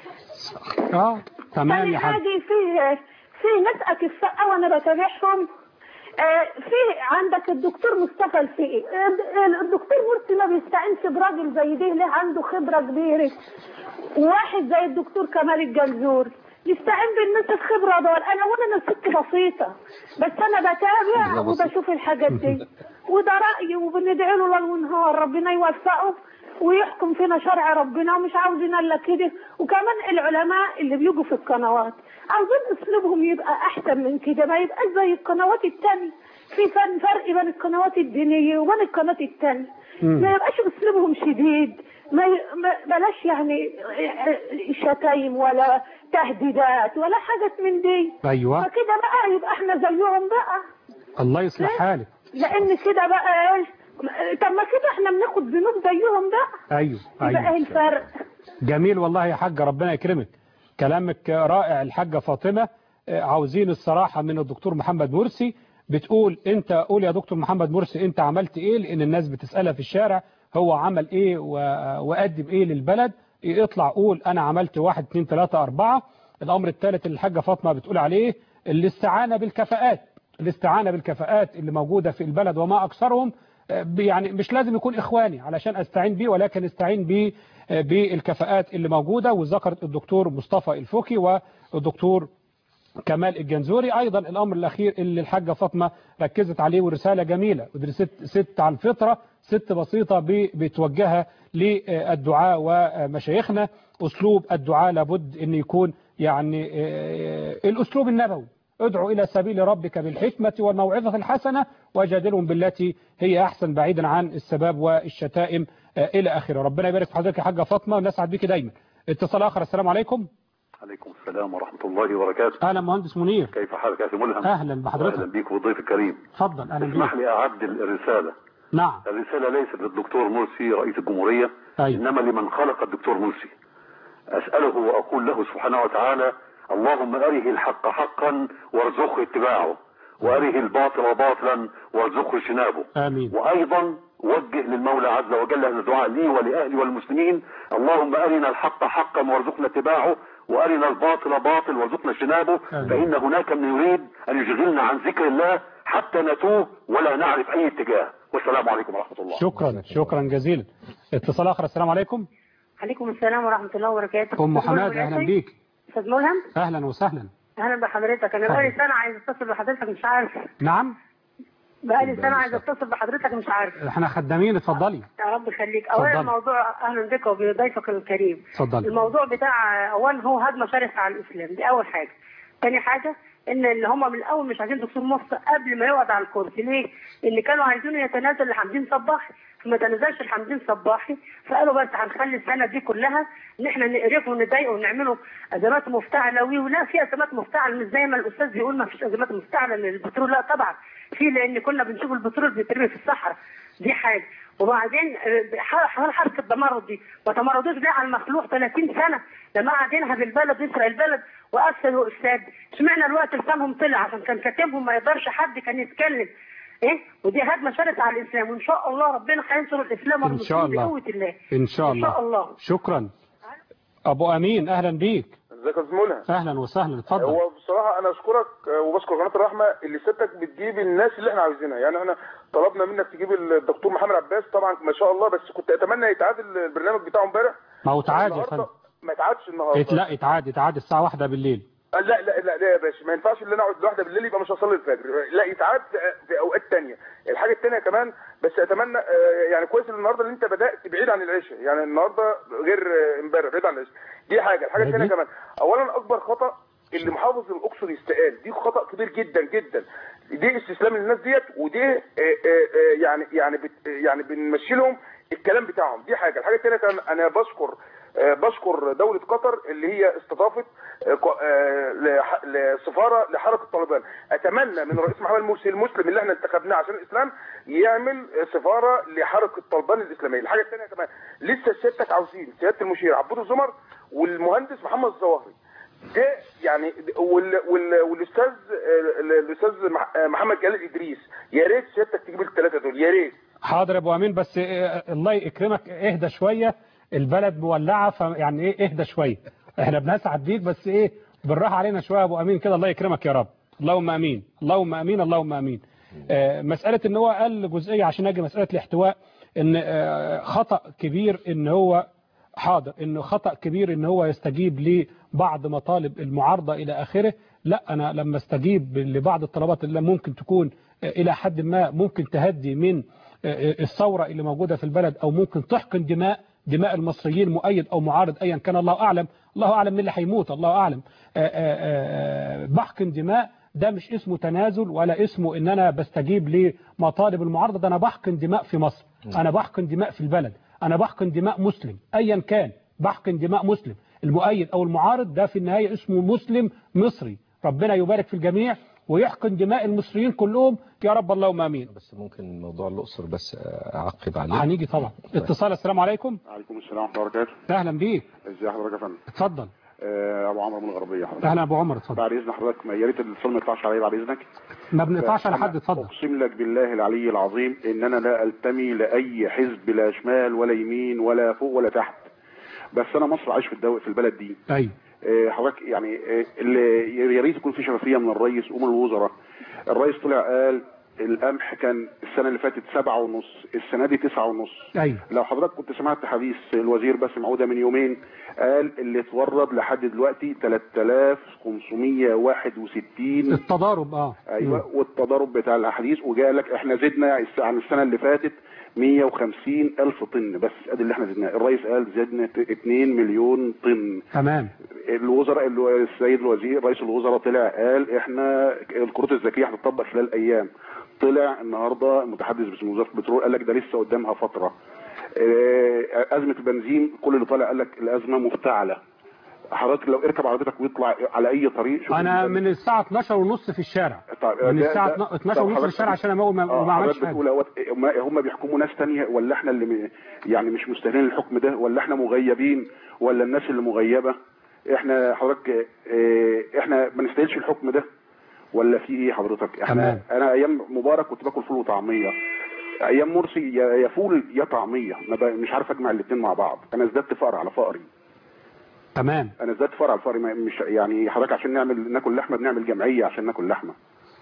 اه تمام يا حاج. في في ناس اكفاء وانا بتابعهم. آه في عندك الدكتور مصطفى الفقي، آه الدكتور مرسي ما بيستعينش براجل زي ده، ليه عنده خبره كبيره. وواحد زي الدكتور كمال الجنزوري يستعين بالناس الخبره دول. انا وانا انا ست بسيطه بس انا بتابع وبشوف الحاجات دي، وده رايي وبندعي له ليل ونهار ربنا يوفقه ويحكم فينا شرع ربنا، ومش عاوزين الا كده. وكمان العلماء اللي بيجوا في القنوات عاوزين اسلوبهم يبقى احسن من كده، ما يبقاش زي القنوات التانية. في فرق بين القنوات الدينيه وبين القنوات التانية، ما يبقاش اسلوبهم شديد، ما بلاش يعني شتايم ولا تهديدات ولا حاجه من دي. ايوه فكده بقى يبقى احنا زيهم بقى. الله يصلح حالك. لان كده بقى ايه، طب ما كده احنا بناخد ذنوب زيهم بقى. ايوه ايوه يبقى ايه الفرق؟ جميل والله يا حاجه، ربنا يكرمك، كلامك رائع. الحاجه فاطمه عاوزين الصراحه من الدكتور محمد مرسي. بتقول انت قول يا دكتور محمد مرسي انت عملت ايه، لان الناس بتسالها في الشارع هو عمل ايه وقدم ايه للبلد. اطلع قول انا عملت واحد اتنين تلاته اربعه. الامر الثالث اللي الحاجه فاطمه بتقول عليه الاستعانه بالكفاءات، الاستعانه بالكفاءات اللي موجوده في البلد وما اكثرهم. يعني مش لازم يكون اخواني علشان استعين بيه، ولكن استعين بيه بالكفاءات اللي موجوده. وذكرت الدكتور مصطفى الفقي والدكتور كمال الجنزوري. ايضا الامر الاخير اللي الحاجه فاطمه ركزت عليه ورساله جميله، ودي ست ست على الفطره، ست بسيطه بتوجهها للدعاء ومشايخنا. اسلوب الدعاء لابد ان يكون يعني الاسلوب النبوي، ادعو الى سبيل ربك بالحكمه والموعظه الحسنه وجادلهم بالتي هي احسن بعيدا عن السباب والشتائم الى اخره. ربنا يبارك في حضرتك يا حاجه فاطمه ونسعد بك دايما. اتصال اخر. السلام عليكم. عليكم السلام ورحمة الله وبركاته. اهلا مهندس منير. كيف حالك يا اخي ملهم؟ اهلا بحضرتك. اهلا بيك والضيف الكريم. اتفضل. اهلا بيك. اسمح لي اعدل الرسالة. نعم. الرسالة ليست للدكتور مرسي رئيس الجمهورية. أي. انما لمن خلق الدكتور مرسي. اسأله واقول له سبحانه وتعالى اللهم اره الحق حقا وارزقه اتباعه، واره الباطل باطلا وارزقه اجتنابه. امين. وايضا وجه للمولى عز وجل ان الدعاء لي ولاهلي والمسلمين اللهم ارنا الحق حقا وارزقنا اتباعه، وارنا الباطل باطل وارزقنا اجتنابه، فان هناك من يريد ان يشغلنا عن ذكر الله حتى نتوه ولا نعرف اي اتجاه. والسلام عليكم ورحمه الله. شكرا شكرا جزيلا. اتصال اخر. السلام عليكم. عليكم السلام ورحمه الله وبركاته. ام حماد اهلا بيك. استاذ ملهم. اهلا وسهلا. اهلا بحضرتك. انا بقالي سنه عايز اتصل بحضرتك مش عارف. نعم. بقالي سنه عايز اتصل بحضرتك مش عارف. احنا خدامين. اتفضلي. يا رب يخليك. اولا الموضوع اهلا بك وبضيفك الكريم. اتفضلي. الموضوع بتاع اولا هو هجمه شرسه على الاسلام، دي اول حاجه. ثاني حاجه ان اللي هم من الاول مش عايزين دكتور مرسي قبل ما يقعد على الكرسي. ليه؟ ان كانوا عايزينه يتنازل لحمدين صباحي، فما تنازلش لحمدين صباحي، فقالوا بس هنخلي السنه دي كلها ان احنا نقرفه ونضايقه ونعمله ازمات مفتعله. ولا في ازمات مفتعله مش زي ما الاستاذ بيقول ما فيش ازمات مفتعله للبترول، لا طبعا في، لان كنا بنشوف البترول بيترمي في الصحراء، دي حاجه. وبعدين حوار حركه التمرد دي ما تمردوش ليه على المخلوق ثلاثين سنه لما قاعدينها بالبلد يسرق البلد وافسد وافساد. اشمعنى الوقت لسانهم طلع عشان كان كاتبهم ما يقدرش حد كان يتكلم. ايه ودي هجمه شرسه على الاسلام، وان شاء الله ربنا هينصر الاسلام ان شاء والمسلمين الله بقوه الله. ان شاء الله. ان شاء الله. شكرا. ابو امين اهلا بيك. ازيك يا زميلة؟ اهلا وسهلا اتفضل. هو بصراحه انا اشكرك وبشكر قناه الرحمه اللي سيادتك بتجيب الناس اللي احنا عايزينها، يعني احنا طلبنا منك تجيب الدكتور محمد عباس طبعا ما شاء الله، بس كنت اتمنى يتعاد البرنامج بتاعه امبارح. ما هو اتعاد يا فندم. ما اتعادش النهارده. لا اتعاد اتعاد الساعه واحدة بالليل. لا لا لا لا يا باشا ما ينفعش ان انا اقعد لوحدي بالليل يبقى مش هصلي الفجر، لا يتعاد في اوقات ثانيه. الحاجه الثانيه كمان بس اتمنى يعني كويس النهارده ان انت بدات بعيد عن العشاء، يعني النهارده غير امبارح بعيد عن العشاء، دي حاجه. الحاجه الثانيه كمان اولا اكبر خطا اللي محافظ الاقصر يستقال، دي خطا كبير جدا جدا، دي استسلام للناس ديت، ودي يعني يعني يعني بنمشي لهم الكلام بتاعهم، دي حاجه. الحاجه الثانيه كمان انا بشكر بشكر دولة قطر اللي هي استضافت لسفارة لحركة طالبان. اتمنى من الرئيس محمد مرسي المسلم اللي احنا انتخبناه عشان الاسلام يعمل سفارة لحركة طالبان الاسلامية. الحاجة الثانية كمان لسه سيادتك عاوزين سيادة المشير عبود الزمر والمهندس محمد الظواهري ده يعني وال وال والاستاذ الاستاذ محمد جلال ادريس، يا ريت سيادتك تجيب الثلاثة دول يا ريت. حاضر يا ابو امين، بس الله يكرمك اهدى شوية، البلد مولعه فيعني ايه اهدى شويه، احنا بنسعد بيك بس ايه بالراحه علينا شويه يا ابو امين كده، الله يكرمك يا رب. اللهم امين اللهم امين اللهم امين. آه مساله ان هو قال جزئيه عشان اجي مساله الاحتواء، ان آه خطا كبير ان هو حاضر انه خطا كبير ان هو يستجيب لبعض مطالب المعارضه الى اخره. لا انا لما استجيب لبعض الطلبات اللي ممكن تكون آه الى حد ما ممكن تهدي من آه الثوره اللي موجوده في البلد او ممكن تحقن دماء دماء المصريين مؤيد أو معارض أيا كان، الله أعلم الله أعلم من اللي هيموت الله أعلم. بحقن دماء ده مش اسمه تنازل ولا اسمه إن أنا بستجيب لمطالب المعارضة، ده أنا بحقن دماء في مصر، أنا بحقن دماء في البلد، أنا بحقن دماء مسلم أيا كان، بحقن دماء مسلم المؤيد أو المعارض، ده في النهاية اسمه مسلم مصري. ربنا يبارك في الجميع ويحقن دماء المصريين كلهم يا رب اللهم امين. بس ممكن موضوع الاقصر بس اعقب عليه. هنيجي طبعا. اتصال. السلام عليكم. وعليكم السلام ورحمه الله وبركاته. اهلا بيك. ازي حضرتك يا فندم؟ اتفضل. آه ابو عمرو من الغربيه حضرتك. اهلا ابو عمرو اتفضل. بعد اذن حضرتك يا ريت الاتصال ما يقطعش عليا بعد اذنك. ما بنقطعش على حد اتفضل. اقسم لك بالله العلي العظيم ان انا لا التمي لاي حزب، لا شمال ولا يمين ولا فوق ولا تحت، بس انا مصر عايش في الدو... في البلد دي. ايوه. آه حضرتك يعني آه اللي يا ريت يكون في شفافيه من الرئيس ومن الوزراء. الرئيس طلع قال القمح كان السنه اللي فاتت سبعة ونص، السنه دي تسعة ونص. ايوه. لو حضرتك كنت سمعت حديث الوزير باسم عوده من يومين، قال اللي اتورد لحد دلوقتي ثلاثة آلاف وخمسمية وواحد وستين التضارب. اه ايوه م. والتضارب بتاع الحديث، وجاء لك احنا زدنا عن السنه اللي فاتت مية وخمسين ألف طن، بس ادي اللي احنا زدناه. الرئيس قال زدنا اتنين مليون طن. تمام. الوزراء السيد الوزير رئيس الوزراء طلع قال احنا الكروت الذكيه هتطبق خلال ايام. طلع النهارده المتحدث باسم وزاره البترول قال لك ده لسه قدامها فتره. ازمه البنزين كل اللي طالع قال لك الازمه مفتعله. حضرتك لو اركب عربيتك ويطلع على اي طريق شوف انا من الساعه اتناشر ونص في الشارع. طيب من الساعه اتناشر ونص في الشارع عشان امول ما, ما عملتش حاجه. هم بيحكموا ناس ثانيه ولا احنا اللي يعني مش مستاهلين الحكم ده، ولا احنا مغيبين، ولا الناس اللي مغيبه؟ احنا حضرتك احنا ما نستاهلش الحكم ده ولا في ايه حضرتك؟ احنا تمام. انا ايام مبارك كنت باكل فول وطعميه، ايام مرسي يا فول يا طعميه، مش عارف اجمع الاثنين مع بعض. انا ازددت فقر على فقري. تمام. انا ازددت فقر على فقري، مش يعني حضرتك عشان نعمل ناكل لحمه بنعمل جمعيه عشان ناكل لحمه.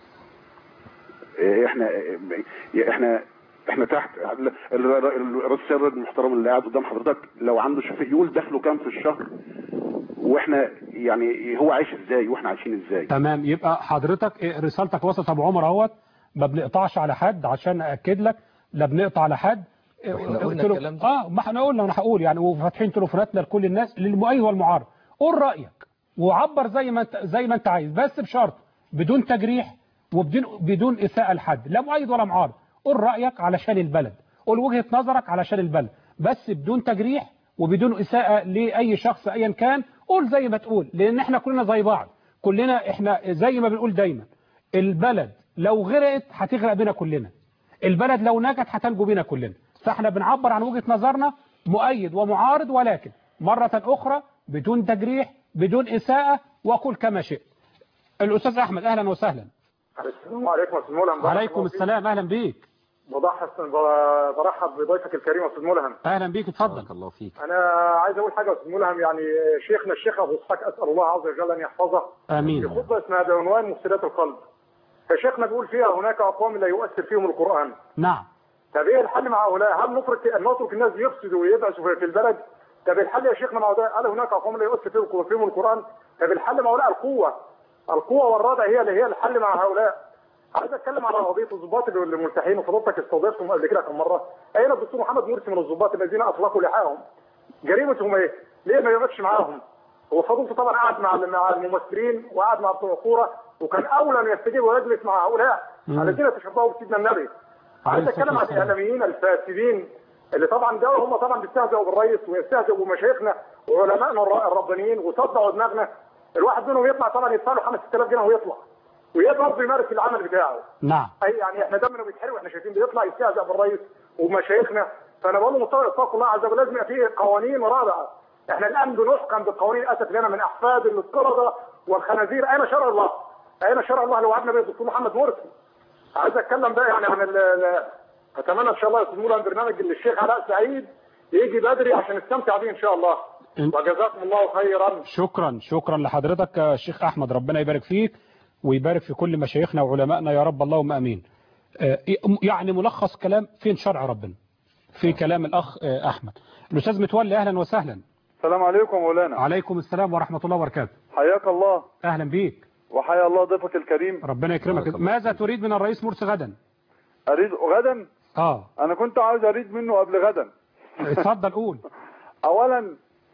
احنا احنا احنا تحت. الرئيس السيد المحترم اللي قاعد قدام حضرتك لو عنده شفاء يقول دخله كام في الشهر، واحنا يعني هو عايش ازاي واحنا عايشين ازاي. تمام. يبقى حضرتك رسالتك وصلت ابو عمر اهوت، ما بنقطعش على حد عشان ااكد لك، لا بنقطع على حد. احنا قلنا الكلام ده. اه ما احنا قلنا وانا هقول يعني، وفاتحين تليفوناتنا لكل الناس للمؤيد والمعارض. قول رايك وعبر زي ما انت زي ما انت عايز، بس بشرط بدون تجريح وبدون بدون اساءه لحد، لا مؤيد ولا معارض. قول رايك علشان البلد، قول وجهه نظرك علشان البلد، بس بدون تجريح وبدون اساءه لاي شخص ايا كان. قول زي ما تقول، لان احنا كلنا زي بعض، كلنا احنا زي ما بنقول دايما، البلد لو غرقت هتغرق بينا كلنا، البلد لو نجت هتنجو بينا كلنا. فاحنا بنعبر عن وجهة نظرنا مؤيد ومعارض، ولكن مرة أخرى بدون تجريح بدون إساءة، وقل كما شئت. الأستاذ أحمد أهلا وسهلا. السلام عليكم يا استاذ ملهم. وعليكم السلام، اهلا بيك. برحب بضيفك الكريم يا استاذ ملهم. اهلا بيك، اتفضل. بارك الله فيك. انا عايز اقول حاجه يا استاذ ملهم، يعني شيخنا الشيخ ابو اسحاق اسال الله عز وجل ان يحفظه. امين. في خطبه اسمها بعنوان مفسدات القلب. فشيخنا بيقول فيها هناك اقوام لا يؤثر فيهم القران. نعم. طب ايه الحل مع هؤلاء؟ هل نترك نترك الناس يفسدوا ويبعثوا في البلد؟ طب الحل يا شيخنا مع هؤلاء؟ قال هناك اقوام لا يؤثر فيهم القران. طب الحل مع هؤلاء القوه. القوه والردع هي اللي هي الحل مع هؤلاء. عايز اتكلم على قضيه الضباط الملتحين، وفضلتك استضفتهم قبل كده كم مره. اين الدكتور محمد مرسي من الضباط الذين اطلقوا لحاهم؟ جريمتهم ايه؟ ليه ما يقفش معاهم؟ هو فضلته طبعا قعد مع مع الممثلين وقعد مع بتوع الكوره، وكان اولى ان يستجيب ويجلس مع هؤلاء الذين تشبهوا بسيدنا النبي. عايز اتكلم عن الاعلاميين الفاسدين اللي طبعا ده هم طبعا بيستهزئوا بالرئيس ويستهزئوا بمشايخنا وعلمائنا الربانيين وصدعوا دماغنا. الواحد منهم يطلع طبعا يدفع له خمسة آلاف جنيه ويطلع ويقدر يمارس العمل بتاعه. نعم. اي يعني احنا دمنا بيتحرق واحنا شايفين بيطلع يستهزئ بالرئيس ومشايخنا. فانا بقول له مستوى اتقوا الله عز وجل، لازم يبقى فيه قوانين رادعه. احنا الان بنحكم بالقوانين اتت لنا من احفاد القرده والخنازير. اين شرع الله؟ اين شرع الله اللي وعدنا به الدكتور محمد مرسي؟ عايز اتكلم بقى يعني عن اتمنى ان شاء الله يسموه لنا برنامج للشيخ علاء سعيد يجي بدري عشان نستمتع بيه ان شاء الله. وجزاكم الله خيرا. شكرا شكرا لحضرتك يا شيخ احمد، ربنا يبارك فيك ويبارك في كل مشايخنا وعلمائنا يا رب، اللهم امين. يعني ملخص كلام فين شرع ربنا في كلام الاخ احمد. الاستاذ متولي اهلا وسهلا. السلام عليكم مولانا. عليكم السلام ورحمه الله وبركاته. حياك الله. اهلا بيك. وحيا الله ضيفك الكريم. ربنا يكرمك. ماذا تريد من الرئيس مرسي غدا؟ اريد غدا؟ اه انا كنت عاوز اريد منه قبل غدا. اتفضل قول. اولا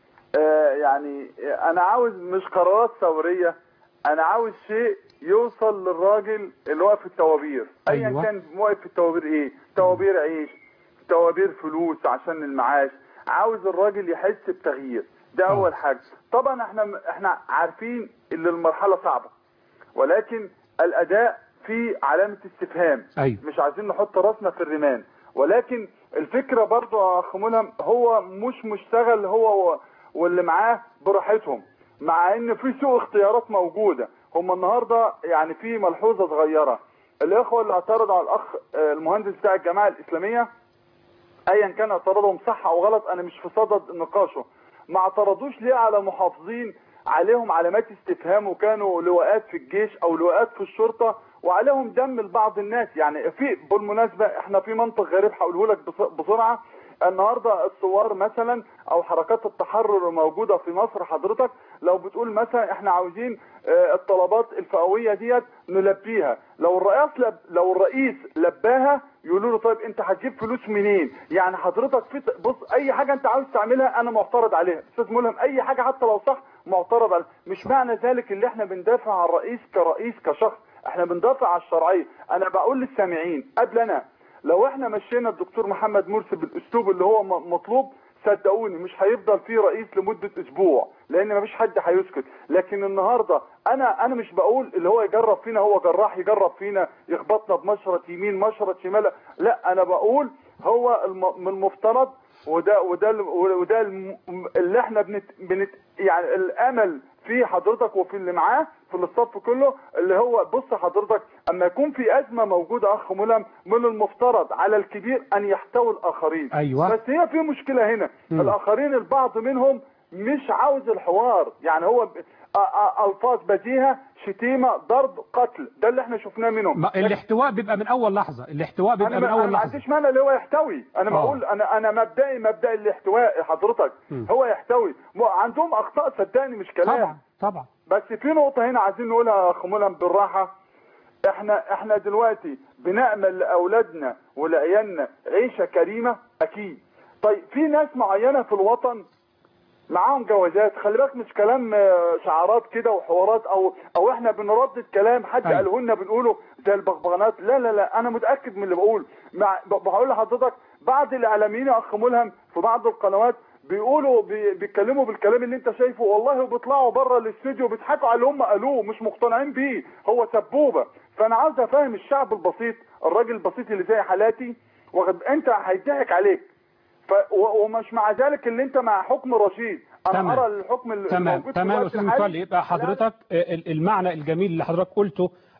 آه يعني انا عاوز مش قرارات ثوريه، انا عاوز شيء يوصل للراجل اللي واقف في الطوابير. ايا أيوة. كان واقف في الطوابير ايه، طوابير عيش، طوابير فلوس عشان المعاش، عاوز الراجل يحس بتغيير. ده اول أوه. حاجه. طبعا احنا احنا عارفين ان المرحله صعبه، ولكن الاداء فيه علامه استفهام. أيوة. مش عايزين نحط راسنا في الرمال، ولكن الفكره برضو يا اخ ملهم هو مش مشتغل هو واللي معاه براحتهم، مع ان في سوء اختيارات موجوده. هم النهارده يعني في ملحوظه صغيره، الاخوه اللي اعترضوا على الاخ المهندس بتاع الجماعه الاسلاميه ايا كان اعتراضهم صح او غلط انا مش في صدد نقاشه، ما اعترضوش ليه على محافظين عليهم علامات استفهام وكانوا لواءات في الجيش او لواءات في الشرطه وعليهم دم لبعض الناس. يعني في بالمناسبه احنا في منطق غريب هقوله لك بسرعه. النهارده الثوار مثلا او حركات التحرر الموجوده في مصر، حضرتك لو بتقول مثلا احنا عاوزين الطلبات الفئويه ديت نلبيها، لو الرئيس لب لو الرئيس لباها يقولوا له طيب انت هتجيب فلوس منين؟ يعني حضرتك في بص اي حاجه انت عاوز تعملها انا معترض عليها، استاذ ملهم اي حاجه حتى لو صح معترض عليها. مش معنى ذلك اللي احنا بندافع عن الرئيس كرئيس كشخص، احنا بندافع عن الشرعيه. انا بقول للسامعين قبل انا لو احنا مشينا الدكتور محمد مرسي بالاسلوب اللي هو مطلوب صدقوني مش هيفضل فيه رئيس لمده اسبوع، لان مفيش حد هيسكت. لكن النهارده انا انا مش بقول اللي هو يجرب فينا، هو جراح يجرب فينا يخبطنا بمشرط يمين مشرط شمال، لا انا بقول هو من المفترض وده وده وده اللي احنا بنت, بنت يعني الامل في حضرتك وفي اللي معاه في الصف كله، اللي هو بص حضرتك اما يكون في ازمه موجوده اخ ملهم من المفترض على الكبير ان يحتوي الاخرين. أيوة. بس هي في مشكله هنا، م. الاخرين البعض منهم مش عاوز الحوار، يعني هو الفاظ بديهه شتيمه ضرب قتل، ده اللي احنا شفناه منهم. الاحتواء بيبقى من اول لحظه، الاحتواء بيبقى من اول لحظه. انا ما عنديش مانع اللي هو يحتوي، انا بقول انا انا مبدئي مبدئي الاحتواء حضرتك م. هو يحتوي. عندهم اخطاء صدقني مش كلام طبعا طبعا، بس في نقطه هنا عايزين نقولها يا اخ ملهم بالراحه. احنا احنا دلوقتي بنأمل لاولادنا ولعيالنا عيشه كريمه اكيد. طيب في ناس معينه في الوطن معاهم جوازات، خلي بالك مش كلام شعارات كده وحوارات او او احنا بنردد كلام حد قاله لنا بنقوله زي البغبغانات، لا لا لا انا متاكد من اللي بقول. مع بقول لحضرتك بعض الاعلاميين يا اخ ملهم في بعض القنوات بيقولوا بي بيتكلموا بالكلام اللي انت شايفه، والله بيطلعوا بره الاستوديو بيضحكوا على اللي هم قالوه مش مقتنعين بيه، هو سبوبه. فانا عاوز افهم الشعب البسيط الراجل البسيط اللي زي حالاتي واخد انت هيضحك عليك ف... ومش مع ذلك اللي انت مع حكم رشيد. انا تمام. ارى الحكم تمام تمام يا استاذ متولي. يبقى حضرتك المعنى الجميل اللي حضرتك قلته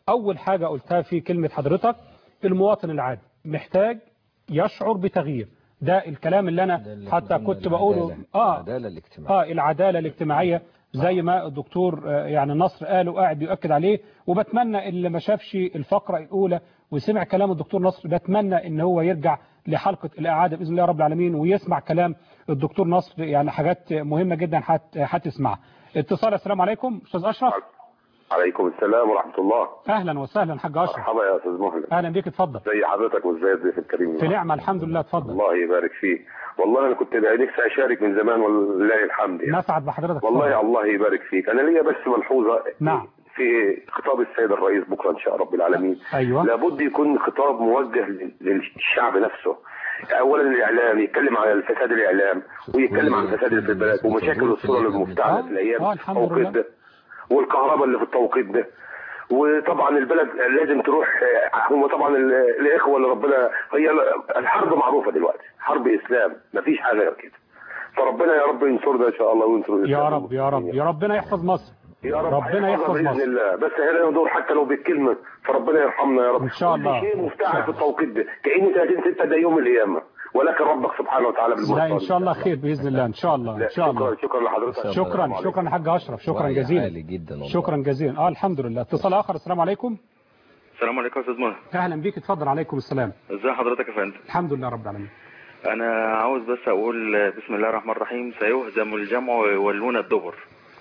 أول حاجة قلتها في كلمة حضرتك، المواطن العادي محتاج يشعر بتغيير. ده الكلام اللي أنا حتى كنت بقوله. آه العدالة الاجتماعية. آه العدالة الاجتماعية زي ما الدكتور يعني نصر قال وقاعد يؤكد عليه. وبتمنى اللي ما شافش الفقرة الأولى وسمع كلام الدكتور نصر، بتمنى ان هو يرجع لحلقة الإعادة بإذن الله رب العالمين ويسمع كلام الدكتور نصر، يعني حاجات مهمة جدا هتسمعها. اتصال. السلام عليكم أستاذ أشرف. عليكم السلام ورحمة الله. أهلا وسهلا حاج أشرف. مرحبا يا أستاذ مهند. أهلا بيك، اتفضل. زي حضرتك وازاي الضيف الكريم. في نعمة الحمد لله، اتفضل. الله يبارك فيك. والله أنا كنت نفسي أشارك من زمان ولله الحمد يعني. نسعد بحضرتك. والله فضل. الله يبارك فيك. أنا ليا بس ملحوظة. نعم. في خطاب السيد الرئيس بكرة إن شاء رب العالمين. أيوة. لابد يكون خطاب موجه للشعب نفسه. أولا الإعلام يتكلم على الفساد الإعلام، ويتكلم عن الفساد اللي في البلد ومشاكل الصورة المفتعلة في الأيام التوقيت ده، والكهرباء اللي في التوقيت ده. وطبعا البلد لازم تروح. هم طبعا الإخوة اللي ربنا، هي الحرب معروفة دلوقتي، حرب إسلام، مفيش حاجة غير كده. فربنا يا رب ينصرنا إن شاء الله وينصر الإسلام. يا رب يا رب يا ربنا يحفظ مصر. يا رب ربنا يحفظ بإذن مصر. الله. بس هنا دور حتى لو بالكلمة، فربنا يرحمنا يا رب. إن شاء الله. شيء مفتعل في التوقيت ده، كأنه ثلاثين ستة ده يوم القيامة، ولكن ربك سبحانه وتعالى بالمرصاد. لا إن شاء الله خير بإذن الله. إن شاء الله إن شاء الله. شكرا شكرا لحضرتك. شكرا شكرا يا حاج أشرف. شكرا جزيلا جدا. شكرا جزيلا. اه الحمد لله. اتصال آخر. السلام عليكم. السلام عليكم يا استاذ منى. اهلا بيك، اتفضل. عليكم السلام. ازي حضرتك يا فندم؟ الحمد لله رب العالمين. انا عاوز بس اقول بسم الله الرحمن الرحيم. سيهزم الجمع ويولون الدبر.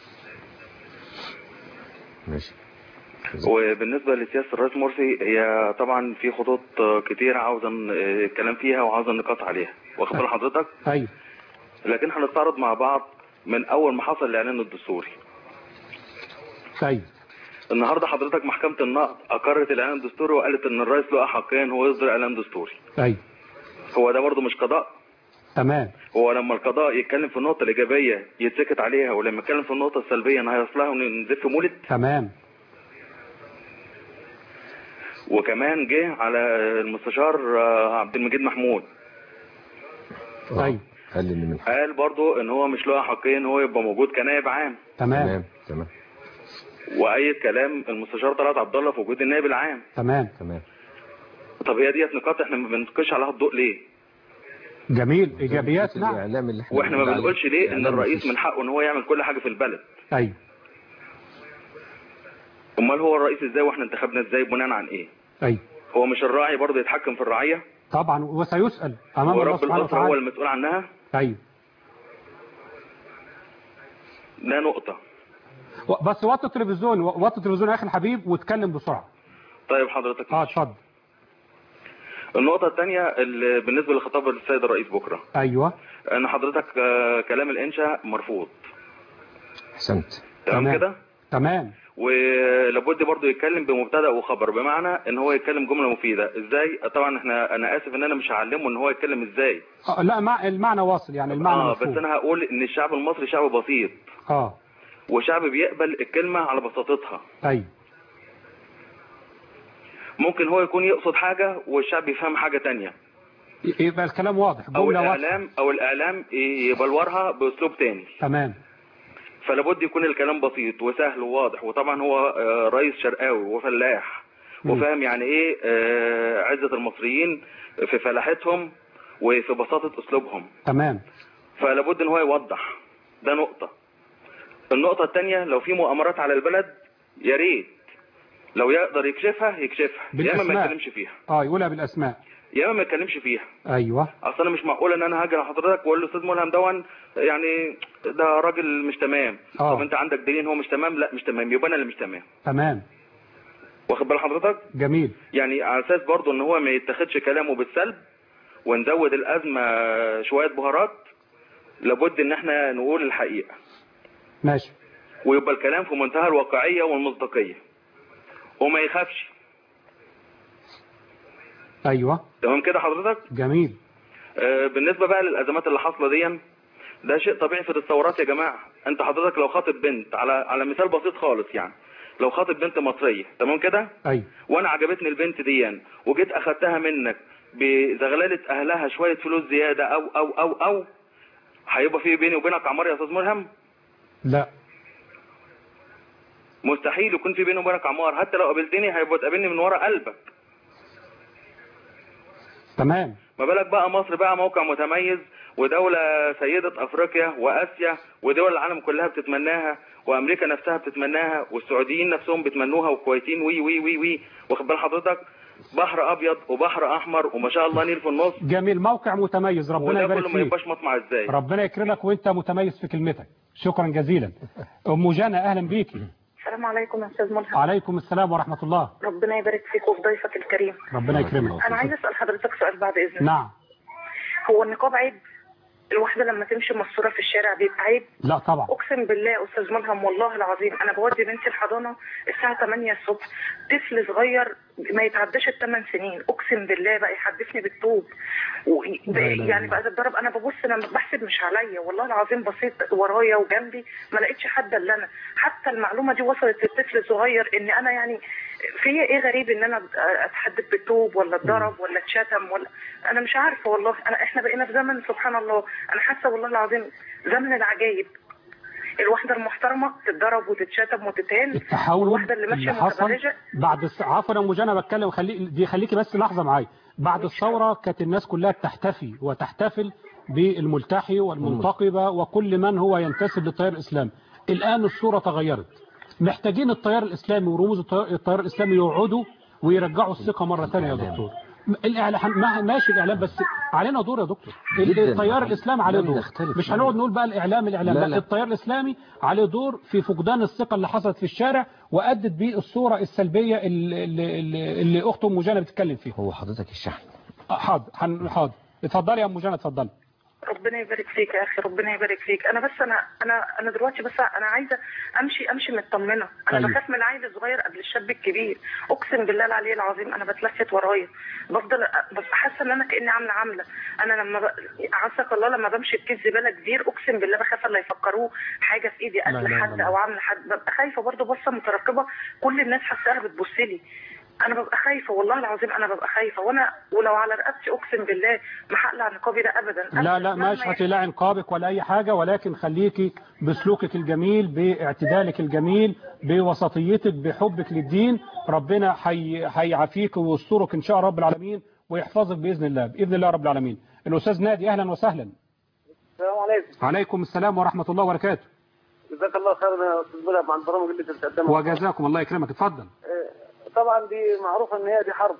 ماشي. وبالنسبه لسياسه الرئيس مرسي، هي طبعا في خطوط كتير عاوز الكلام فيها وعاوز النقاط عليها، واخد بال حضرتك؟ ايوه. لكن هنستعرض مع بعض من اول ما حصل الاعلان الدستوري. ايوه. النهارده حضرتك محكمه النقد اقرت الاعلان الدستوري وقالت ان الرئيس له احقين هو يصدر اعلان دستوري. ايوه. هو ده برضه مش قضاء؟ تمام. هو لما القضاء يتكلم في النقطه الايجابيه يتسكت عليها، ولما يتكلم في النقطه السلبيه هيصلها ونزف مولد؟ تمام. وكمان جه على المستشار عبد المجيد محمود. ايوه. قال ان من قال برضه ان هو مش له حقين هو يبقى موجود كنائب عام. تمام تمام. واي كلام المستشار طلعت عبد الله في وجود النائب العام. تمام تمام. طب هي ديت نقاط احنا ما بننقش عليها الضوء ليه؟ جميل. ايجابيات. نعم. واحنا ما بنقولش ليه ان الرئيس من حقه ان هو يعمل كل حاجه في البلد. ايوه. امال هو الرئيس ازاي واحنا انتخبنا ازاي بناء عن ايه؟ ايوه. هو مش الراعي برضه يتحكم في الرعيه؟ طبعا، وسيسأل امام الله سبحانه وتعالى. ورب هو المسؤول عنها. ايوه. ده نقطه. بس وطي التلفزيون، وطي التلفزيون يا اخي الحبيب واتكلم بسرعه. طيب حضرتك. اه اتفضل. النقطه الثانيه بالنسبه لخطاب السيد الرئيس بكره. ايوه. ان حضرتك كلام الانشاء مرفوض. احسنت. تمام كده؟ تمام. ولابد برضه يتكلم بمبتدا وخبر، بمعنى ان هو يتكلم جمله مفيده. ازاي؟ طبعا احنا انا اسف ان انا مش هعلمه ان هو يتكلم ازاي. اه لا، مع المعنى واصل، يعني المعنى اه مفهوم. بس انا هقول ان الشعب المصري شعب بسيط. اه. وشعب بيقبل الكلمه على بساطتها. ايوه. ممكن هو يكون يقصد حاجه والشعب يفهم حاجه تانية. يبقى الكلام واضح، او الاعلام واضح. او الاعلام يبلورها باسلوب تاني. تمام. فلابد يكون الكلام بسيط وسهل وواضح. وطبعا هو رئيس شرقاوي وفلاح وفاهم يعني ايه عزة المصريين في فلاحتهم وفي بساطة اسلوبهم. تمام. فلابد ان هو يوضح. ده نقطة. النقطة الثانية، لو في مؤامرات على البلد يا ريت لو يقدر يكشفها يكشفها، يا اما ما يتكلمش فيها. اه يقولها بالاسماء. يا اما ما يتكلمش فيها. ايوه. اصل انا مش معقول ان انا هاجي لحضرتك واقول له استاذ ملهم دون يعني ده راجل مش تمام. أوه. طب انت عندك دليل هو مش تمام؟ لا مش تمام، يبقى انا اللي مش تمام. تمام. واخد بال حضرتك؟ جميل. يعني على اساس برضه ان هو ما يتاخدش كلامه بالسلب ونزود الازمه شويه بهارات، لابد ان احنا نقول الحقيقه. ماشي. ويبقى الكلام في منتهى الواقعيه والمصداقيه وما يخافش. ايوه. تمام كده حضرتك؟ جميل. آه بالنسبه بقى للازمات اللي حاصله دي، ده شيء طبيعي في الثورات يا جماعه. انت حضرتك لو خاطب بنت، على على مثال بسيط خالص يعني، لو خاطب بنت مصريه تمام كده؟ ايوه. وانا عجبتني البنت دي وجيت اخدتها منك بزغلله اهلها شويه فلوس زياده او او او او هيبقى في بيني وبينك عمار يا استاذ ملهم؟ لا. مستحيل يكون في بيني وبينك عمار، حتى لو قابلتني هيبقى تقابلني من ورا قلبك. تمام. ما بالك بقى مصر بقى موقع متميز ودولة سيدة افريقيا واسيا ودول العالم كلها بتتمناها، وامريكا نفسها بتتمناها، والسعوديين نفسهم بتمنوها، والكويتيين وي وي وي وي واخد بال حضرتك؟ بحر ابيض وبحر احمر وما شاء الله نيل في النص. جميل، موقع متميز، ربنا يبارك فيك. وده كله ما يبقاش مطمع ازاي؟ ربنا يكرمك وانت متميز في كلمتك. شكرا جزيلا. ام جنى اهلا بيكي. السلام عليكم يا استاذ ملهم. وعليكم السلام ورحمه الله. ربنا يبارك فيك وفي ضيفك الكريم. ربنا يكرمك. انا عايزه اسال حضرتك سؤال بعد اذنك. نعم. هو النقاب عيب؟ الواحده لما تمشي مستوره في الشارع بيبقى عيب؟ لا طبعا. اقسم بالله استاذ ملهم والله العظيم انا بودي بنتي الحضانه الساعه ثمانية الصبح، طفل صغير ما يتعداش الثمان سنين، اقسم بالله بقى يحدفني بالطوب و... يعني بقى اتضرب. انا ببص انا بحسب مش عليا والله العظيم، بصيت ورايا وجنبي ما لقيتش حد الا انا. حتى المعلومه دي وصلت للطفل الصغير ان انا يعني فيا ايه غريب ان انا اتحدف بالطوب ولا اتضرب ولا اتشتم ولا انا مش عارفه والله. انا احنا بقينا في زمن سبحان الله، انا حاسه والله العظيم زمن العجائب. الواحده المحترمه تتضرب وتتشتم وتتهان، التحول والواحده اللي ماشيه متبرجه. بعد الس... عفوا يا ام جنى بتكلم، خلي دي خليكي بس لحظه معايا. بعد الثوره كانت الناس كلها بتحتفي وتحتفل بالملتحي والمنتقبه وكل من هو ينتسب للتيار الاسلامي. الان الصوره تغيرت، محتاجين التيار الاسلامي ورموز التيار الاسلامي يقعدوا ويرجعوا الثقه مره ثانيه يا دكتور. الاعلام ماشي، الاعلام بس علينا دور يا دكتور. التيار الاسلامي عليه دور، مش هنقعد نقول بقى الاعلام الاعلام لا, لا. التيار الاسلامي عليه دور في فقدان الثقه اللي حصلت في الشارع وادت بيه الصوره السلبيه اللي, اللي, اللي اخته ام جنى بتتكلم فيها. هو حضرتك الشحن. حاضر حاضر، اتفضلي يا ام جنى اتفضلي. ربنا يبارك فيك يا اخي، ربنا يبارك فيك. انا بس انا انا انا دلوقتي بس انا عايزه امشي امشي مطمنه. انا أيوه. بخاف من العيل الصغير قبل الشاب الكبير، اقسم بالله العلي العظيم انا بتلفت ورايا، بفضل ببقى حاسه ان انا كاني عامله عامله. انا لما ب... عساك الله لما بمشي بكيس زباله كبير اقسم بالله بخاف لا يفكروه حاجه في ايدي قتل حد او عامله حد، ببقى خايفه برضه، بصه مترقبه كل الناس حاساها بتبص لي. انا ببقى خايفه والله العظيم، انا ببقى خايفه، وانا ولو على رقبتي اقسم بالله ما هقلع نقابي ده ابدا. لا لا مش هتقلعي نقابك ولا اي حاجه، ولكن خليكي بسلوكك الجميل، باعتدالك الجميل، بوسطيتك، بحبك للدين. ربنا هيعافيك ويسترك ان شاء رب العالمين ويحفظك باذن الله، باذن الله رب العالمين. الاستاذ نادي اهلا وسهلا. السلام عليكم. وعليكم السلام ورحمه الله وبركاته. جزاك الله خيرا يا استاذ ملهم عن البرامج اللي انت بتقدمها. وجزاكم الله يكرمك، اتفضل. طبعا دي معروفه ان هي دي حرب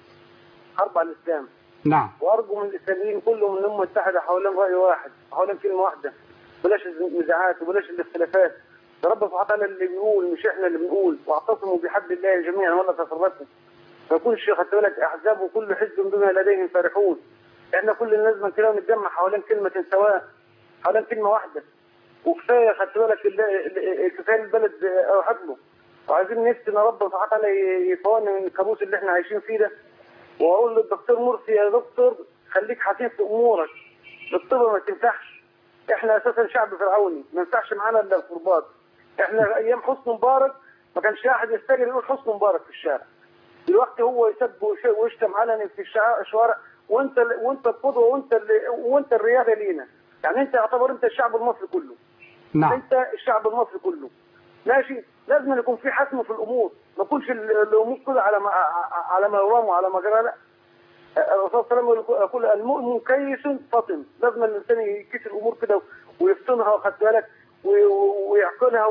حرب على الاسلام. نعم. وارجو من الاسلاميين كلهم انهم متحده حوالين راي واحد، حوالين كلمه واحده، بلاش النزاعات وبلاش الاختلافات. يا رب سبحانه وتعالى اللي بيقول مش احنا اللي بنقول، واعتصموا بحبل الله جميعا ولا تفرقوا. ما يكونش خدت بالك احزاب وكل حزب بما لديهم فرحون. احنا كل الناس من كده نتجمع حوالين كلمه سواء، حوالين كلمه واحده. وكفايه خدت بالك كفايه البلد او حجمه. وعايزين نفسنا ربنا سبحانه وتعالى يفوقنا من الكابوس اللي احنا عايشين فيه ده. واقول للدكتور مرسي يا دكتور خليك حسيب في امورك، الطب ما تنفعش، احنا اساسا شعب فرعوني ما ينفعش معانا الا القربات. احنا ايام حسني مبارك ما كانش احد يستجري يقول حسني مبارك في الشارع. دلوقتي هو يسب ويشتم علني في الشوارع، وانت وانت القدوه وانت وانت الرياده لينا. يعني انت يعتبر انت الشعب المصري كله. نعم. انت الشعب المصري كله. ماشي، لازم يكون في حسم في الامور، ما تكونش الامور كده على ما على ما يرام وعلى ما جرى. لا، الرسول صلى الله عليه وسلم يقول المؤمن كيس فطن، لازم الانسان يكيس الامور كده ويفطنها وخد بالك ويعقلها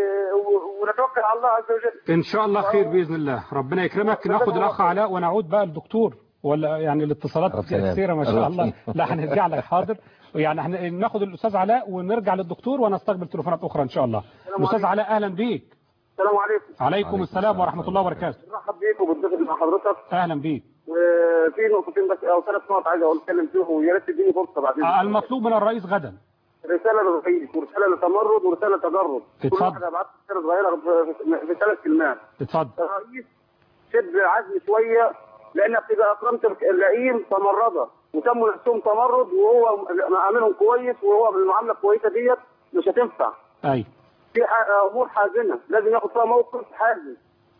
ونتوكل على الله عز وجل. ان شاء الله خير باذن الله، ربنا يكرمك. ناخد الاخ علاء ونعود بقى للدكتور، ولا يعني الاتصالات كثيره ما شاء الله. لا هنرجع لك حاضر، يعني ناخد الاستاذ علاء ونرجع للدكتور ونستقبل تليفونات اخرى ان شاء الله. الاستاذ علاء اهلا بيك. السلام عليكم. عليكم السلام ورحمه الله وبركاته. مرحب بيك وبالضيف مع حضرتك. اهلا بيك. وفي نقطتين بس او ثلاث نقط عايز اتكلم فيهم ويا ريت تديني فرصه بعدين. المطلوب من الرئيس غدا رساله للرئيس ورساله لتمرد ورساله تجرد. اتفضل. كل واحد هبعت رساله صغيره في ثلاث كلمات. اتفضل. الرئيس شد عزم شويه، لانك بتبقى اكرمت اللئيم تمرده وسموا نفسهم تمرد، وهو عاملهم كويس وهو بالمعامله الكويسه ديت مش هتنفع. ايوه. في امور حازمه لازم ياخد فيها موقف حازم.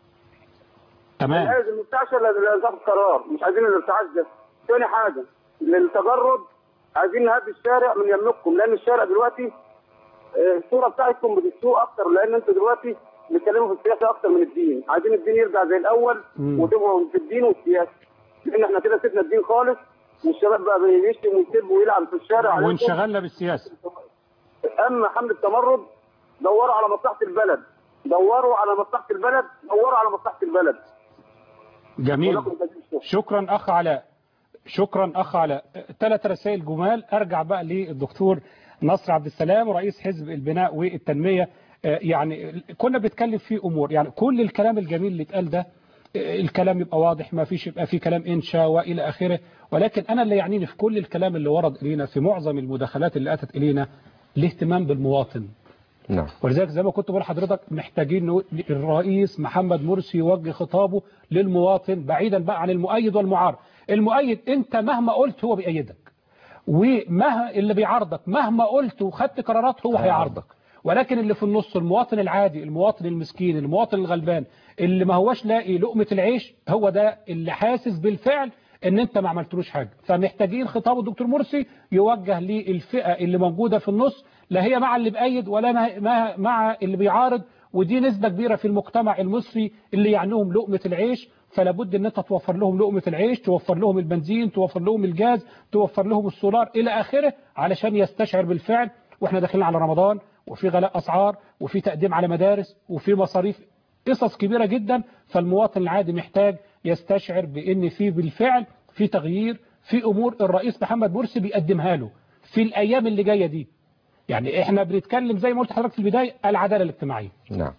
تمام. لازم المستعشر لازم ياخد قرار، مش عايزين الارتعاش ده. ثاني حاجه للتجرد، عايزين نهدي الشارع من يملككم، لان الشارع دلوقتي الصوره بتاعتكم بتسوء اكتر، لان انتوا دلوقتي بيتكلموا في السياسه اكتر من الدين، عايزين الدين يرجع زي الاول وتبقوا في الدين والسياسه، لان احنا كده سيبنا الدين خالص والشباب بقى بيشتم ويسب ويلعب في الشارع وانشغلنا بالسياسه. اما حمله التمرد دوروا على مصلحه البلد، دوروا على مصلحه البلد، دوروا على مصلحه البلد. جميل، شكرا اخ علاء، شكرا اخ علاء. ثلاث رسائل جمال. ارجع بقى للدكتور نصر عبد السلام رئيس حزب البناء والتنميه. يعني كنا بنتكلم في امور، يعني كل الكلام الجميل اللي اتقال ده الكلام يبقى واضح، ما فيش يبقى في كلام انشاء والى اخره، ولكن انا اللي يعنيني في كل الكلام اللي ورد الينا في معظم المداخلات اللي اتت الينا الاهتمام بالمواطن. نعم. ولذلك زي ما كنت بقول لحضرتك محتاجين الرئيس محمد مرسي يوجه خطابه للمواطن بعيدا بقى عن المؤيد والمعارض. المؤيد انت مهما قلت هو بيأيدك، ومهما اللي بيعارضك مهما قلت وخدت قرارات هو هيعارضك، ولكن اللي في النص المواطن العادي، المواطن المسكين، المواطن الغلبان اللي ما هوش لاقي لقمة العيش، هو ده اللي حاسس بالفعل ان انت ما عملتلوش حاجة. فمحتاجين خطاب الدكتور مرسي يوجه للفئة اللي موجودة في النص، لا هي مع اللي بأيد ولا مع, مع اللي بيعارض، ودي نسبة كبيرة في المجتمع المصري اللي يعنيهم لقمة العيش. فلا بد ان انت توفر لهم لقمة العيش، توفر لهم البنزين، توفر لهم الجاز، توفر لهم السولار الى اخره، علشان يستشعر بالفعل. واحنا داخلين على رمضان وفي غلاء اسعار وفي تقديم على مدارس وفي مصاريف، قصص كبيرة جدا. فالمواطن العادي محتاج يستشعر بان في بالفعل في تغيير في امور الرئيس محمد مرسي بيقدمها له في الايام اللي جايه دي. يعني احنا بنتكلم زي ما قلت لحضرتك في البدايه العداله الاجتماعيه. نعم.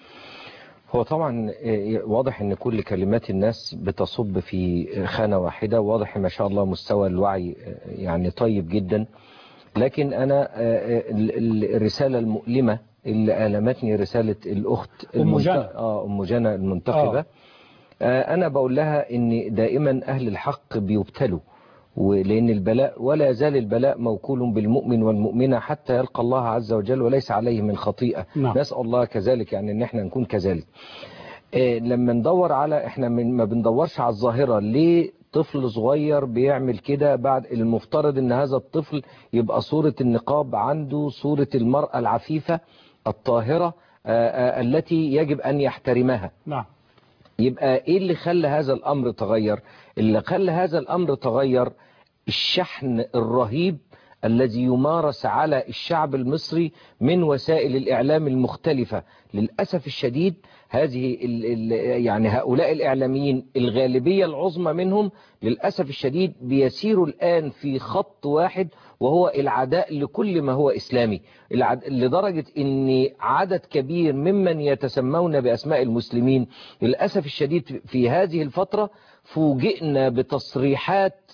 هو طبعا واضح ان كل كلمات الناس بتصب في خانه واحده، واضح ما شاء الله مستوى الوعي يعني طيب جدا. لكن انا الرساله المؤلمه اللي ألمتني رسالة الأخت أم جنى آه أم جنى المنتخبة. آه. آه أنا بقول لها إن دائما أهل الحق بيبتلوا، ولأن البلاء ولا يزال البلاء موكول بالمؤمن والمؤمنة حتى يلقى الله عز وجل وليس عليه من خطيئة. نعم. نسأل الله كذلك، يعني إن احنا نكون كذلك. آه لما ندور على احنا من ما بندورش على الظاهرة، ليه طفل صغير بيعمل كده؟ بعد المفترض ان هذا الطفل يبقى صورة النقاب عنده صورة المرأة العفيفة الطاهرة آآ آآ التي يجب أن يحترمها. نعم. يبقى إيه اللي خلى هذا الأمر تغير؟ اللي خلى هذا الأمر تغير الشحن الرهيب الذي يمارس على الشعب المصري من وسائل الإعلام المختلفة. للأسف الشديد هذه ال ال يعني هؤلاء الإعلاميين الغالبية العظمى منهم للأسف الشديد بيسيروا الآن في خط واحد، وهو العداء لكل ما هو إسلامي، لدرجة أن عدد كبير ممن يتسمون بأسماء المسلمين للأسف الشديد في هذه الفترة فوجئنا بتصريحات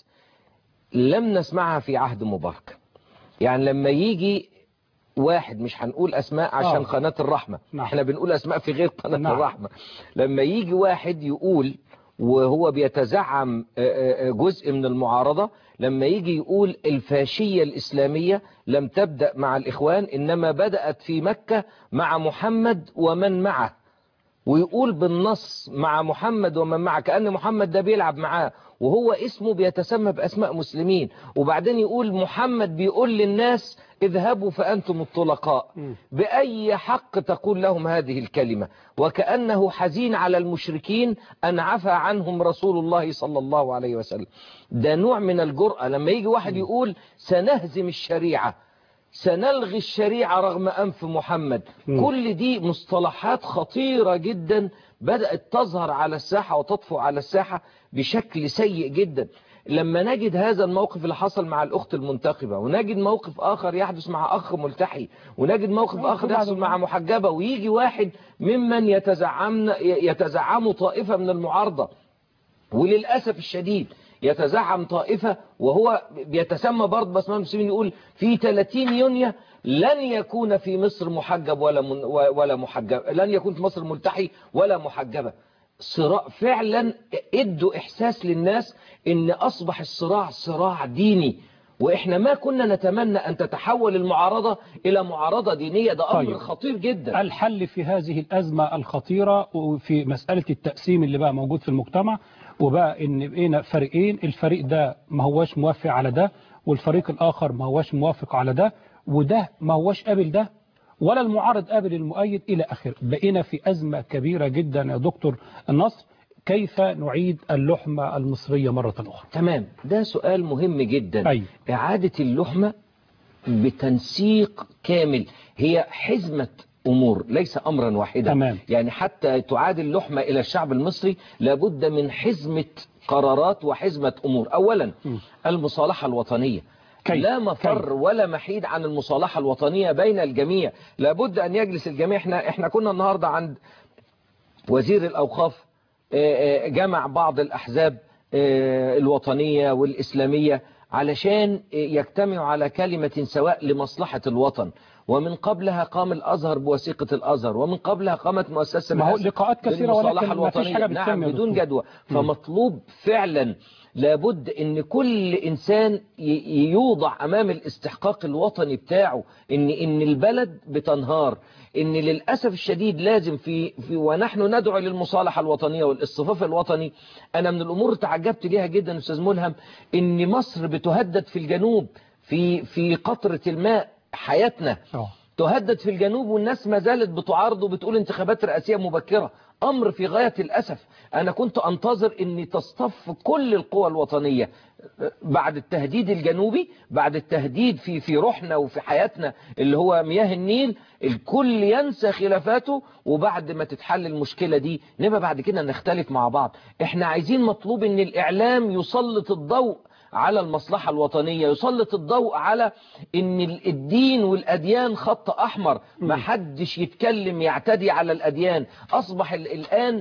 لم نسمعها في عهد مبارك. يعني لما يجي واحد، مش هنقول أسماء عشان آه. قناة الرحمة. نعم. احنا بنقول أسماء في غير قناة نعم. الرحمة. لما يجي واحد يقول وهو بيتزعم جزء من المعارضة، لما يجي يقول الفاشية الإسلامية لم تبدأ مع الإخوان إنما بدأت في مكة مع محمد ومن معه، ويقول بالنص مع محمد ومن معه، كأن محمد ده بيلعب معاه وهو اسمه بيتسمى بأسماء مسلمين. وبعدين يقول محمد بيقول للناس اذهبوا فأنتم الطلقاء. بأي حق تقول لهم هذه الكلمة؟ وكأنه حزين على المشركين أن عفى عنهم رسول الله صلى الله عليه وسلم. ده نوع من الجرأة. لما يجي واحد يقول سنهزم الشريعة، سنلغي الشريعة رغم أنف محمد، كل دي مصطلحات خطيرة جدا بدأت تظهر على الساحة وتطفو على الساحة بشكل سيء جدا. لما نجد هذا الموقف اللي حصل مع الأخت المنتخبة، ونجد موقف آخر يحدث مع أخ ملتحي، ونجد موقف آخر يحصل مع محجبة، ويجي واحد ممن يتزعم يتزعم طائفة من المعارضة، وللأسف الشديد يتزعم طائفة وهو بيتسمى برضه باسماء المسلمين، يقول في ثلاثين يونيو لن يكون في مصر محجب ولا من ولا محجب، لن يكون في مصر ملتحي ولا محجبة. صراع فعلا، ادوا احساس للناس ان اصبح الصراع صراع ديني، واحنا ما كنا نتمنى ان تتحول المعارضة الى معارضة دينية. ده امر طيب. خطير جدا. الحل في هذه الازمة الخطيرة وفي مسألة التقسيم اللي بقى موجود في المجتمع، وبقى ان بقينا فريقين، الفريق ده ما هواش موافق على ده، والفريق الاخر ما هواش موافق على ده، وده ما هواش قابل ده، ولا المعارض قابل المؤيد إلى آخره. بقينا في أزمة كبيرة جدا يا دكتور النصر. كيف نعيد اللحمة المصرية مرة أخرى؟ تمام، ده سؤال مهم جدا. أي. إعادة اللحمة بتنسيق كامل، هي حزمة أمور ليس أمرا واحدا. تمام. يعني حتى تعاد اللحمة إلى الشعب المصري لابد من حزمة قرارات وحزمة أمور. أولا م. المصالحة الوطنية، كي. لا مفر كي. ولا محيد عن المصالحة الوطنية بين الجميع. لابد أن يجلس الجميع. احنا, احنا كنا النهاردة عند وزير الأوقاف، جمع بعض الأحزاب الوطنية والإسلامية علشان يجتمعوا على كلمة سواء لمصلحة الوطن. ومن قبلها قام الأزهر بوثيقة الأزهر، ومن قبلها قامت مؤسسة ما هو لقاءات كثيرة ولكن ما فيش حاجة بتتم. نعم، بدون جدوى. فمطلوب فعلا، لابد ان كل انسان يوضع امام الاستحقاق الوطني بتاعه ان ان البلد بتنهار، ان للأسف الشديد لازم في, في ونحن ندعو للمصالحة الوطنية والاصطفاف الوطني. انا من الامور تعجبت ليها جدا استاذ ملهم ان مصر بتهدد في الجنوب في في قطرة الماء حياتنا. أوه. تهدد في الجنوب والناس ما زالت بتعارض وبتقول انتخابات رئاسية مبكرة. أمر في غاية الأسف. أنا كنت أنتظر أن تصطف كل القوى الوطنية بعد التهديد الجنوبي، بعد التهديد في في روحنا وفي حياتنا اللي هو مياه النيل، الكل ينسى خلافاته، وبعد ما تتحل المشكلة دي نبقى بعد كده نختلف مع بعض. احنا عايزين، مطلوب أن الإعلام يسلط الضوء على المصلحة الوطنية، يسلط الضوء على ان الدين والأديان خط أحمر، ما حدش يتكلم يعتدي على الأديان. أصبح الآن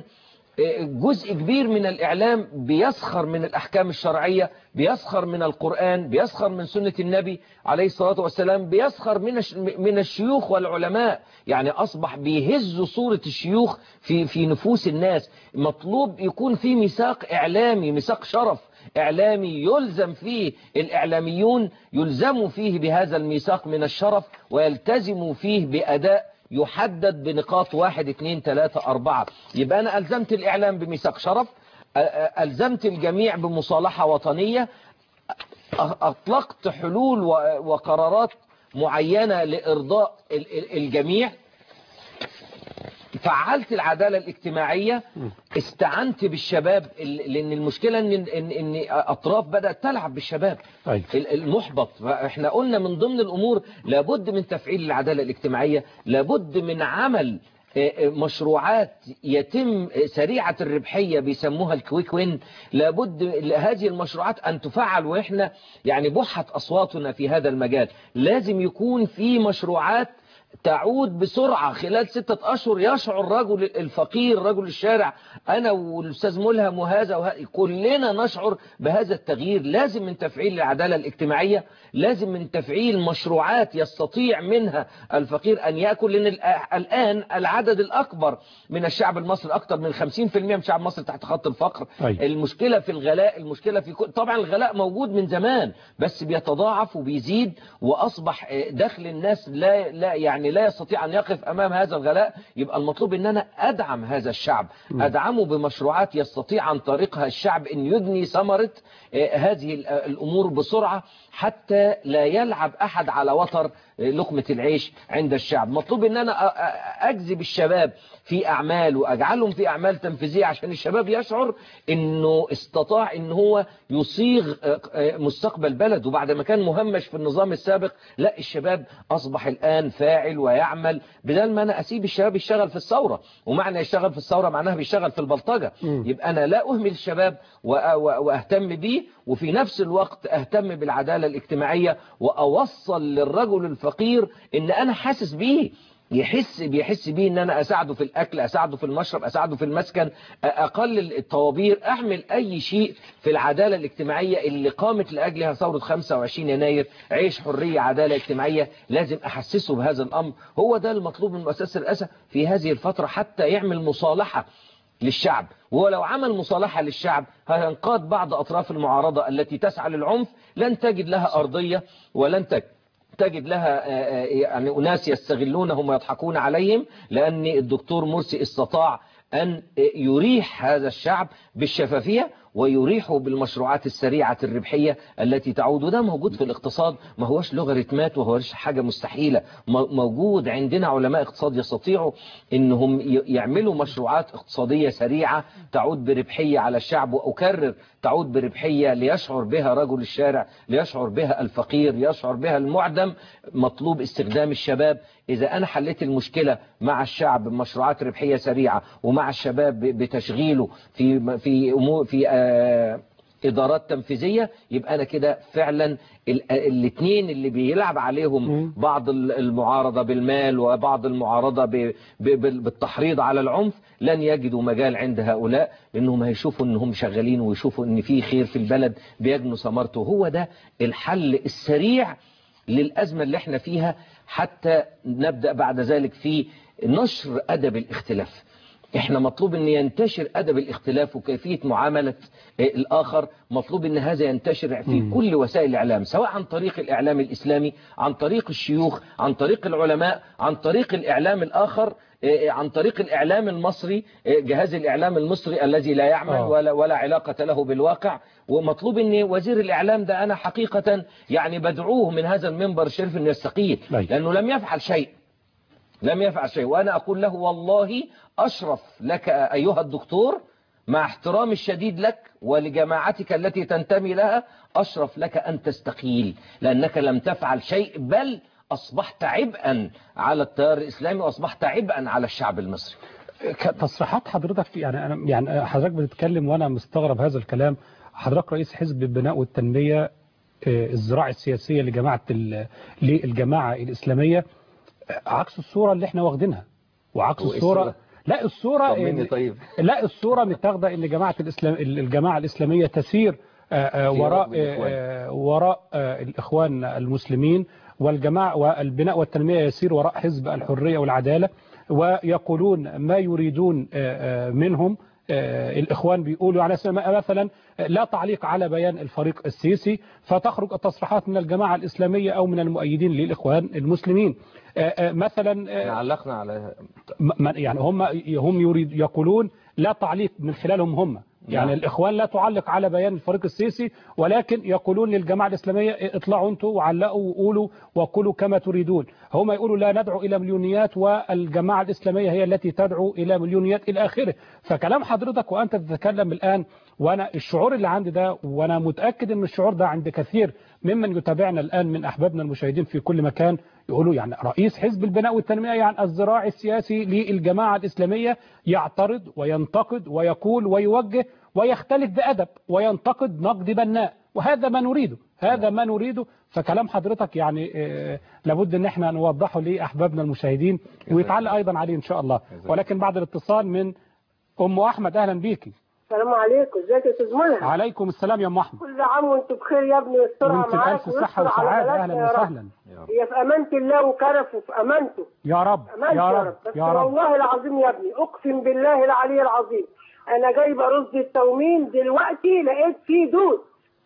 جزء كبير من الإعلام بيسخر من الأحكام الشرعية، بيسخر من القرآن، بيسخر من سنة النبي عليه الصلاة والسلام، بيسخر من من الشيوخ والعلماء. يعني أصبح بيهز صورة الشيوخ في في نفوس الناس. مطلوب يكون في ميثاق إعلامي، ميثاق شرف إعلامي يلزم فيه الإعلاميون، يلزموا فيه بهذا الميثاق من الشرف، ويلتزموا فيه بأداء يحدد بنقاط واحد اثنين ثلاثة أربعة. يبقى أنا ألزمت الإعلام بميثاق شرف، ألزمت الجميع بمصالحة وطنية، أطلقت حلول وقرارات معينة لإرضاء الجميع، فعلت العدالة الاجتماعية، استعنت بالشباب، لأن المشكلة إن, إن, إن أطراف بدأت تلعب بالشباب المحبط. فإحنا قلنا من ضمن الأمور لابد من تفعيل العدالة الاجتماعية، لابد من عمل مشروعات يتم سريعة الربحية بيسموها الكويك وين. لابد هذه المشروعات أن تفعل، وإحنا يعني بحت أصواتنا في هذا المجال. لازم يكون في مشروعات تعود بسرعة خلال ستة أشهر، يشعر الرجل الفقير، رجل الشارع، أنا والأستاذ ملهم وهذا وهذا كلنا نشعر بهذا التغيير. لازم من تفعيل العدالة الاجتماعية، لازم من تفعيل مشروعات يستطيع منها الفقير أن يأكل. لأن الآن العدد الأكبر من الشعب المصري، أكثر من خمسين بالمئة من الشعب المصري تحت خط الفقر. أي. المشكلة في الغلاء، المشكلة في كل... طبعا الغلاء موجود من زمان بس بيتضاعف وبيزيد، وأصبح دخل الناس لا, لا يعني لا يستطيع أن يقف أمام هذا الغلاء. يبقى المطلوب أن أنا أدعم هذا الشعب، أدعمه بمشروعات يستطيع عن طريقها الشعب أن يجني ثمرة هذه الأمور بسرعة، حتى لا يلعب أحد على وتر لقمة العيش عند الشعب. مطلوب أن أنا أجذب الشباب في أعمال وأجعلهم في أعمال تنفيذية، عشان الشباب يشعر أنه استطاع أن هو يصيغ مستقبل بلد. وبعد ما كان مهمش في النظام السابق، لا، الشباب أصبح الآن فاعل ويعمل، بدل ما أنا أسيب الشباب يشتغل في الثورة. ومعنى يشتغل في الثورة معناها بيشتغل في البلطجة. يبقى أنا لا أهمل الشباب وأهتم بيه، وفي نفس الوقت أهتم بالعدالة الاجتماعية، وأوصل للرجل الفقير أن أنا حاسس بيه، يحس بيحس بيه، ان انا اساعده في الاكل، اساعده في المشرب، اساعده في المسكن، اقلل الطوابير، اعمل اي شيء في العدالة الاجتماعية اللي قامت لاجلها ثورة خمسة وعشرين يناير. عيش، حرية، عدالة اجتماعية، لازم احسسه بهذا الامر. هو ده المطلوب من مؤسسة الرئاسة في هذه الفترة، حتى يعمل مصالحة للشعب. ولو عمل مصالحة للشعب هينقاد بعض اطراف المعارضة التي تسعى للعنف، لن تجد لها ارضية، ولن تجد تجد لها يعني أناس يستغلونهم ويضحكون عليهم، لأن الدكتور مرسي استطاع أن يريح هذا الشعب بالشفافية، ويريحوا بالمشروعات السريعة الربحية التي تعود. وده موجود في الاقتصاد، ما هوش لوغاريتمات وهوش حاجة مستحيلة. موجود عندنا علماء اقتصاد يستطيعوا انهم يعملوا مشروعات اقتصادية سريعة تعود بربحية على الشعب، وأكرر تعود بربحية ليشعر بها رجل الشارع، ليشعر بها الفقير، يشعر بها المعدم. مطلوب استخدام الشباب. إذا أنا حليت المشكلة مع الشعب بمشروعات ربحية سريعة، ومع الشباب بتشغيله في في أمور في آه إدارات تنفيذية، يبقى أنا كده فعلا الاثنين اللي بيلعب عليهم بعض المعارضة بالمال وبعض المعارضة بالتحريض على العنف لن يجدوا مجال عند هؤلاء، لأنهم هيشوفوا أنهم شغالين ويشوفوا أن في خير في البلد بيجنوا ثمرته. هو ده الحل السريع للأزمة اللي احنا فيها، حتى نبدأ بعد ذلك في نشر أدب الاختلاف. احنا مطلوب ان ينتشر أدب الاختلاف وكيفية معاملة الآخر. مطلوب ان هذا ينتشر في كل وسائل الإعلام، سواء عن طريق الإعلام الإسلامي، عن طريق الشيوخ، عن طريق العلماء، عن طريق الإعلام الآخر، عن طريق الإعلام المصري، جهاز الإعلام المصري الذي لا يعمل ولا, ولا علاقة له بالواقع. ومطلوب ان وزير الإعلام ده أنا حقيقة يعني بدعوه من هذا المنبر الشريف أن يستقيل، لأنه لم يفعل شيء لم يفعل شيء وأنا أقول له والله أشرف لك أيها الدكتور، مع احترامي الشديد لك ولجماعتك التي تنتمي لها، أشرف لك أن تستقيل، لأنك لم تفعل شيء، بل أصبحت عبئا على التيار الإسلامي وأصبحت عبئا على الشعب المصري. تصريحات حضرتك يعني أنا يعني حضرتك بتتكلم وأنا مستغرب هذا الكلام. حضرتك رئيس حزب البناء والتنمية الزراعة السياسية لجماعة للجماعة الإسلامية، عكس الصورة اللي احنا واخدينها وعكس الصورة. لا الصورة طيب. لا الصورة متاخده ان جماعة الإسلام الجماعة الإسلامية تسير وراء وراء الإخوان المسلمين، والجماعة والبناء والتنمية يسير وراء حزب الحرية والعدالة، ويقولون ما يريدون منهم. الإخوان بيقولوا على مثلا لا تعليق على بيان الفريق السيسي، فتخرج التصريحات من الجماعة الإسلامية أو من المؤيدين للإخوان المسلمين. مثلا علقنا على يعني هم هم يريد يقولون لا تعليق من خلالهم هم، يعني الإخوان لا تعلق على بيان الفريق السيسي، ولكن يقولون للجماعة الإسلامية اطلعوا انتوا وعلقوا وقولوا وقولوا كما تريدون. هم يقولوا لا ندعو إلى مليونيات، والجماعة الإسلامية هي التي تدعو إلى مليونيات إلى آخره. فكلام حضرتك وأنت تتكلم الآن، وأنا الشعور اللي عندي ده، وأنا متأكد أن الشعور ده عند كثير ممن يتابعنا الآن من أحبابنا المشاهدين في كل مكان، يقولوا يعني رئيس حزب البناء والتنمية يعني الزراعي السياسي للجماعة الإسلامية يعترض وينتقد ويقول ويوجه ويختلف بأدب وينتقد نقد بناء، وهذا ما نريده هذا ما نريده. فكلام حضرتك يعني لابد ان احنا نوضحه لأحبابنا المشاهدين ويتعلق ايضا عليه ان شاء الله. ولكن بعد الاتصال من ام احمد، اهلا بيكي. السلام عليكم، ازيك يا استاذ منى؟ عليكم السلام يا ام احمد. كل عام وانتم بخير يا ابني، يسترها معاك وانت الصحه والسعاده. اهلا وسهلا. هي في امانه الله وكرفه في امانته يا رب يا رب بس يا رب. والله العظيم يا ابني اقسم بالله العلي العظيم، انا جايبه رز التومين دلوقتي لقيت فيه دود.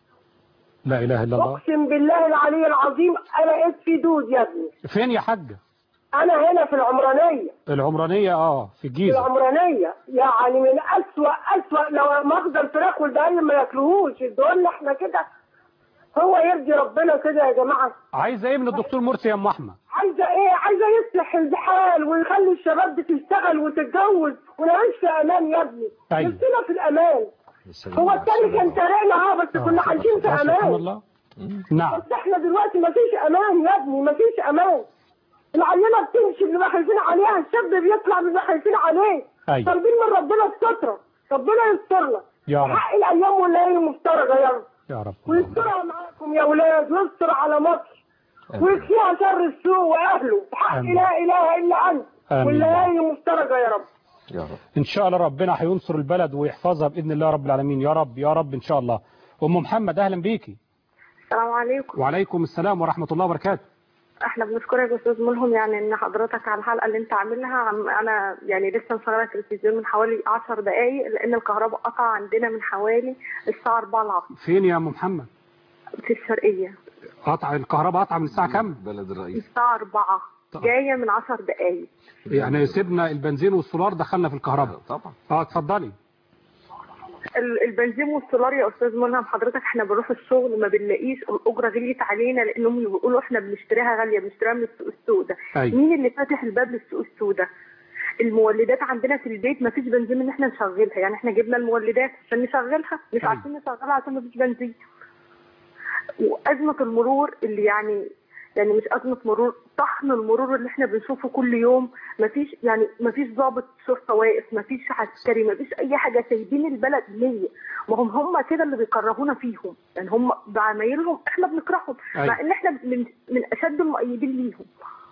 لا اله الا الله. اقسم بالله العلي العظيم انا لقيت فيه دود يا ابني. فين يا حاجه؟ انا هنا في العمرانيه. العمرانيه اه في الجيزه. في العمرانيه، يعني من اسوأ اسوأ لو ماخذ الفراخ والبقايا ما ياكلوهوش، ادونا احنا كده. هو يرضي ربنا كده يا جماعه؟ عايزه ايه من الدكتور مرسي يا ام احمد؟ عايزه ايه؟ عايزه يصلح الحال ويخلي الشباب دي تشتغل وتتجوز ونعيش في امان يا ابني. طيب. نفسنا في الامان. هو التاني كان سارقنا اه بس كنا عايشين في امان. سبحان الله. نعم. بس احنا دلوقتي ما فيش امان يا ابني، ما فيش امان. العينه بتمشي بنبقى خايفين عليها، الشاب بيطلع بنبقى خايفين عليه. أيوة. طالبين من ربنا الستره، ربنا يسترنا يا رب. حق الايام والليالي مفترجه يا رب. يا رب. ويسترها معاكم يا اولاد، ويستر على مصر ويكفيها شر السوء واهله بحق لا اله الا انت، والليالي مفترجه يا رب. يا رب. ان شاء الله ربنا هينصر البلد ويحفظها باذن الله رب العالمين. يا رب يا رب ان شاء الله. ام محمد اهلا بيكي. السلام عليكم. وعليكم السلام ورحمه الله وبركاته. احنا بنشكرك يا استاذ ملهم، يعني ان حضرتك على الحلقه اللي انت عاملها. انا يعني لسه مشغله التلفزيون من حوالي عشر دقائق لان الكهرباء قطع عندنا من حوالي الساعه أربعة العصر. فين يا ام محمد؟ في الشرقيه. قطع الكهرباء قطع من الساعه كام؟ بلد الرئيس. الساعه أربعة. طبعا. جايه من عشر دقائق. يعني سيبنا البنزين والسولار دخلنا في الكهرباء. طبعا. اه اتفضلي. البنزين والسولار يا استاذ منهم حضرتك احنا بنروح الشغل ما بنلاقيش، الاجره غليت علينا لانهم بيقولوا احنا بنشتريها غاليه، بنشتريها من السوق السوداء. مين اللي فاتح الباب للسوق السوداء؟ المولدات عندنا في البيت ما فيش بنزين ان احنا نشغلها، يعني احنا جبنا المولدات عشان نشغلها مش عارفين نشغلها عشان ما فيش بنزين. وازمه المرور اللي يعني يعني مش ازمه مرور، طحن المرور اللي احنا بنشوفه كل يوم، ما فيش يعني ما فيش ضابط شرطه واقف، ما فيش عسكري، ما فيش اي حاجه، سايبين البلد ليه؟ ما هم هم كده اللي بيكرهونا فيهم، يعني هم بعمايلهم احنا بنكرههم مع ان احنا من من اشد المؤيدين ليهم.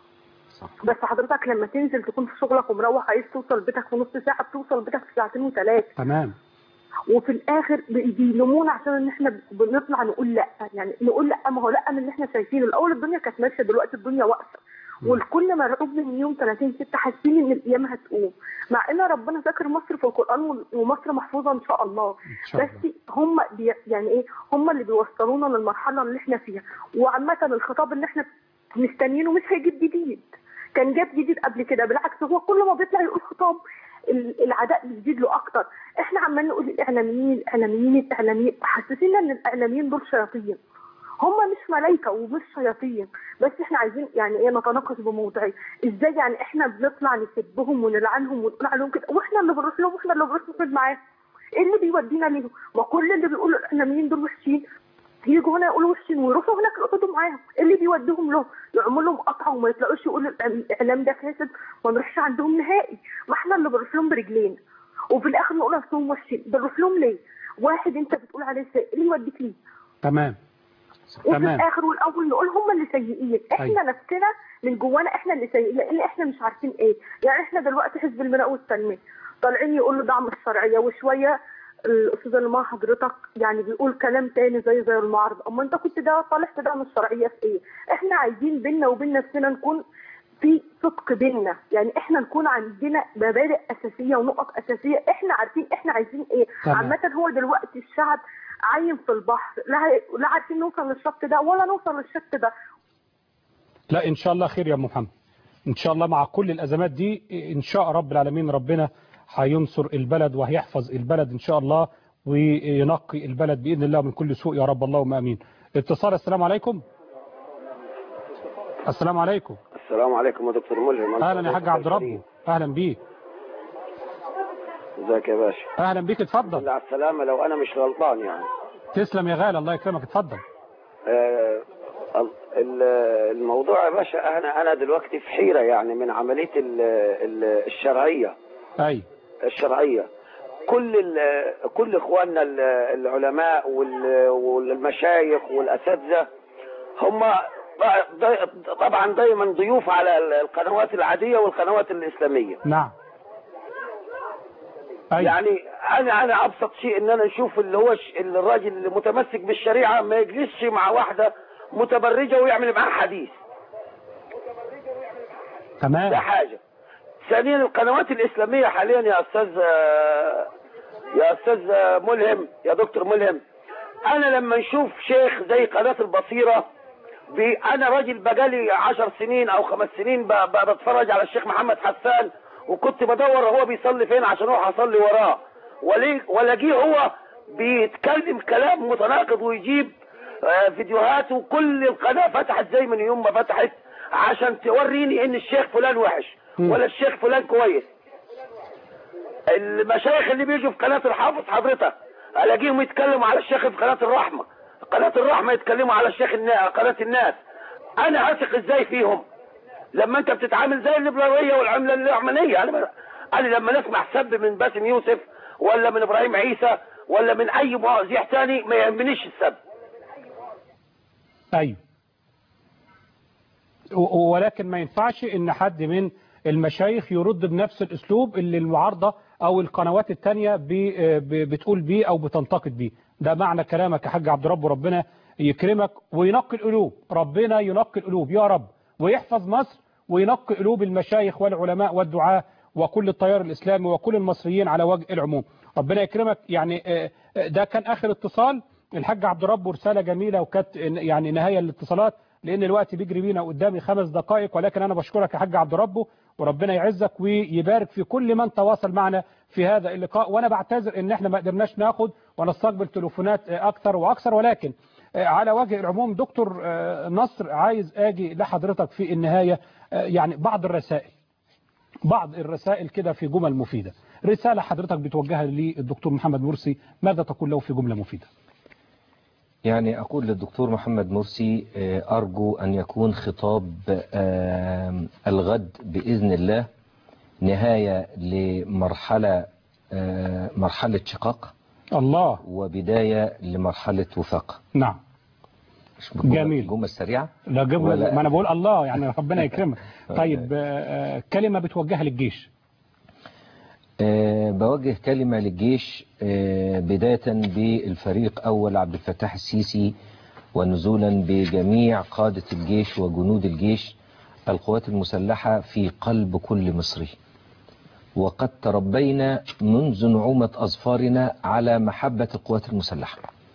بس حضرتك لما تنزل تكون في شغلك ومروح عايز توصل بيتك في نص ساعه، بتوصل بيتك في ساعتين وثلاثه. تمام. وفي الاخر بيلومونا عشان ان احنا بنطلع نقول لا، يعني نقول لا، ما هو لا من اللي احنا شايفينه. الاول الدنيا كانت ماشيه، دلوقتي الدنيا واقفه والكل مرعوب من يوم ثلاثين ستة، حاسين ان القيامه هتقوم، مع ان ربنا ذكر مصر في القران ومصر محفوظه ان شاء الله. شاء الله. بس هم بي يعني ايه، هم اللي بيوصلونا للمرحله اللي احنا فيها. وعامه الخطاب اللي احنا مستنيينه مش هيجيب جديد، كان جاب جديد قبل كده، بالعكس هو كل ما بيطلع يقول خطاب العداء بيزيد له اكتر. احنا عمالين نقول الاعلاميين الاعلاميين الاعلاميين، حاسسين ان الاعلاميين دول شياطين. هم مش ملائكه ومش شياطين، بس احنا عايزين يعني ايه نتناقش بموضوعيه. ازاي يعني احنا بنطلع نسبهم ونلعنهم ونقول عليهم كده، واحنا اللي بنروح لهم واحنا اللي بنروح نقعد معاهم؟ ايه اللي بيودينا ليهم؟ ما كل اللي بيقولوا الاعلاميين دول وحشين يجوا هنا يقولوا وحشين ويروحوا هناك يقعدوا معاهم. ايه اللي بيوديهم له؟ يعملوا لهم قطعه وما يطلعوش يقولوا الاعلام ده فاسد وما نروحش عندهم نهائي. ما احنا اللي بنروح لهم برجلينا وفي الاخر نقول اصلهم وحشين. بنروح لهم ليه؟ واحد انت بتقول عليه سيء، اللي يوديك ليه؟ تمام. وفي تمام. الاخر والاول نقول هم اللي سيئين، احنا أي. نفسنا من جوانا احنا اللي سيئين، لان احنا مش عارفين ايه. يعني احنا دلوقتي حزب المناء والتنميه طالعين يقولوا دعم الشرعيه، وشويه الاستاذ اللي مع حضرتك يعني بيقول كلام تاني زي زي المعارضه. اما انت كنت ده طالع تدعم الشرعيه في ايه؟ احنا عايزين بينا وبين نفسنا نكون في صدق بينا، يعني احنا نكون عندنا مبادئ اساسيه ونقط اساسيه، احنا عارفين احنا عايزين ايه. عامه هو دلوقتي الشعب عايم في البحر، لا لا عارفين نوصل للشط ده ولا نوصل للشط ده. لا ان شاء الله خير يا محمد، ان شاء الله مع كل الازمات دي ان شاء رب العالمين ربنا هينصر البلد وهيحفظ البلد ان شاء الله وينقي البلد باذن الله من كل سوء يا رب، اللهم امين. اتصال. السلام عليكم. السلام عليكم. السلام عليكم يا دكتور ملهم. اهلا يا حاج عبد ربه، اهلا بيك. ازيك يا باشا؟ اهلا بيك، اتفضل. على السلامه لو انا مش غلطان يعني. تسلم يا غالي، الله يكرمك، اتفضل. آه الموضوع يا باشا، انا انا دلوقتي في حيره يعني من عمليه ال ال الشرعيه. اي الشرعيه. كل كل اخواننا العلماء والمشايخ والاساتذه هم طبعا دايما ضيوف على القنوات العاديه والقنوات الاسلاميه. نعم. أي. يعني انا انا ابسط شيء ان انا اشوف اللي هو الراجل اللي متمسك بالشريعه ما يجلسش مع واحده متبرجه ويعمل معاها حديث. تمام. ده حاجه. ثانيا القنوات الاسلاميه حاليا يا استاذ يا استاذ ملهم يا دكتور ملهم، انا لما نشوف شيخ زي قناه البصيره، انا راجل بقالي عشر سنين او خمس سنين بتفرج على الشيخ محمد حسان، وكنت بدور هو بيصلي فين عشان اروح اصلي وراه، ولاقيه هو بيتكلم كلام متناقض ويجيب فيديوهات، وكل القناه فتحت زي من يوم ما فتحت عشان توريني ان الشيخ فلان وحش ولا الشيخ فلان كويس. المشايخ اللي بيجوا في قناه الحافظ حضرتك الاقيهم يتكلموا على الشيخ في قناه الرحمه، قناه الرحمه يتكلموا على الشيخ قناه الناس. انا اثق ازاي فيهم لما انت بتتعامل زي الليبراليه والعمله العلمانيه؟ انا انا لما نسمع سب من باسم يوسف ولا من ابراهيم عيسى ولا من اي مذيع ثاني ما يهمنيش السب. ايوه، ولكن ما ينفعش ان حد من المشايخ يرد بنفس الاسلوب اللي المعارضه او القنوات الثانيه بتقول بيه او بتنتقد بيه. ده معنى كلامك يا حاج عبد رب، ربنا يكرمك وينقي القلوب، ربنا ينقي القلوب يا رب، ويحفظ مصر وينقي قلوب المشايخ والعلماء والدعاة وكل التيار الإسلامي وكل المصريين على وجه العموم. ربنا يكرمك. يعني ده كان آخر اتصال. الحاج عبد رب رسالة جميلة وكانت يعني نهاية الاتصالات. لأن الوقت بيجري بينا قدامي خمس دقائق، ولكن أنا بشكرك يا حاج عبد ربه، وربنا يعزك ويبارك في كل من تواصل معنا في هذا اللقاء. وأنا بعتذر إن احنا ما قدرناش ناخد ونستقبل تليفونات أكثر وأكثر، ولكن على وجه العموم دكتور نصر عايز أجي لحضرتك في النهاية يعني بعض الرسائل بعض الرسائل كده في جمل مفيدة. رسالة حضرتك بتوجهها للدكتور محمد مرسي، ماذا تقول له في جملة مفيدة؟ يعني أقول للدكتور محمد مرسي أرجو أن يكون خطاب الغد بإذن الله نهاية لمرحلة مرحلة شقاق الله وبداية لمرحلة وفاق. نعم جميل. جملة سريعة؟ لا جملة، ما أنا بقول الله يعني ربنا يكرمك. طيب كلمة بتوجهها للجيش؟ أه بوجه كلمة للجيش أه بداية بالفريق أول عبد الفتاح السيسي ونزولا بجميع قادة الجيش وجنود الجيش. القوات المسلحة في قلب كل مصري، وقد تربينا منذ نعومة أظفارنا على محبة القوات المسلحة،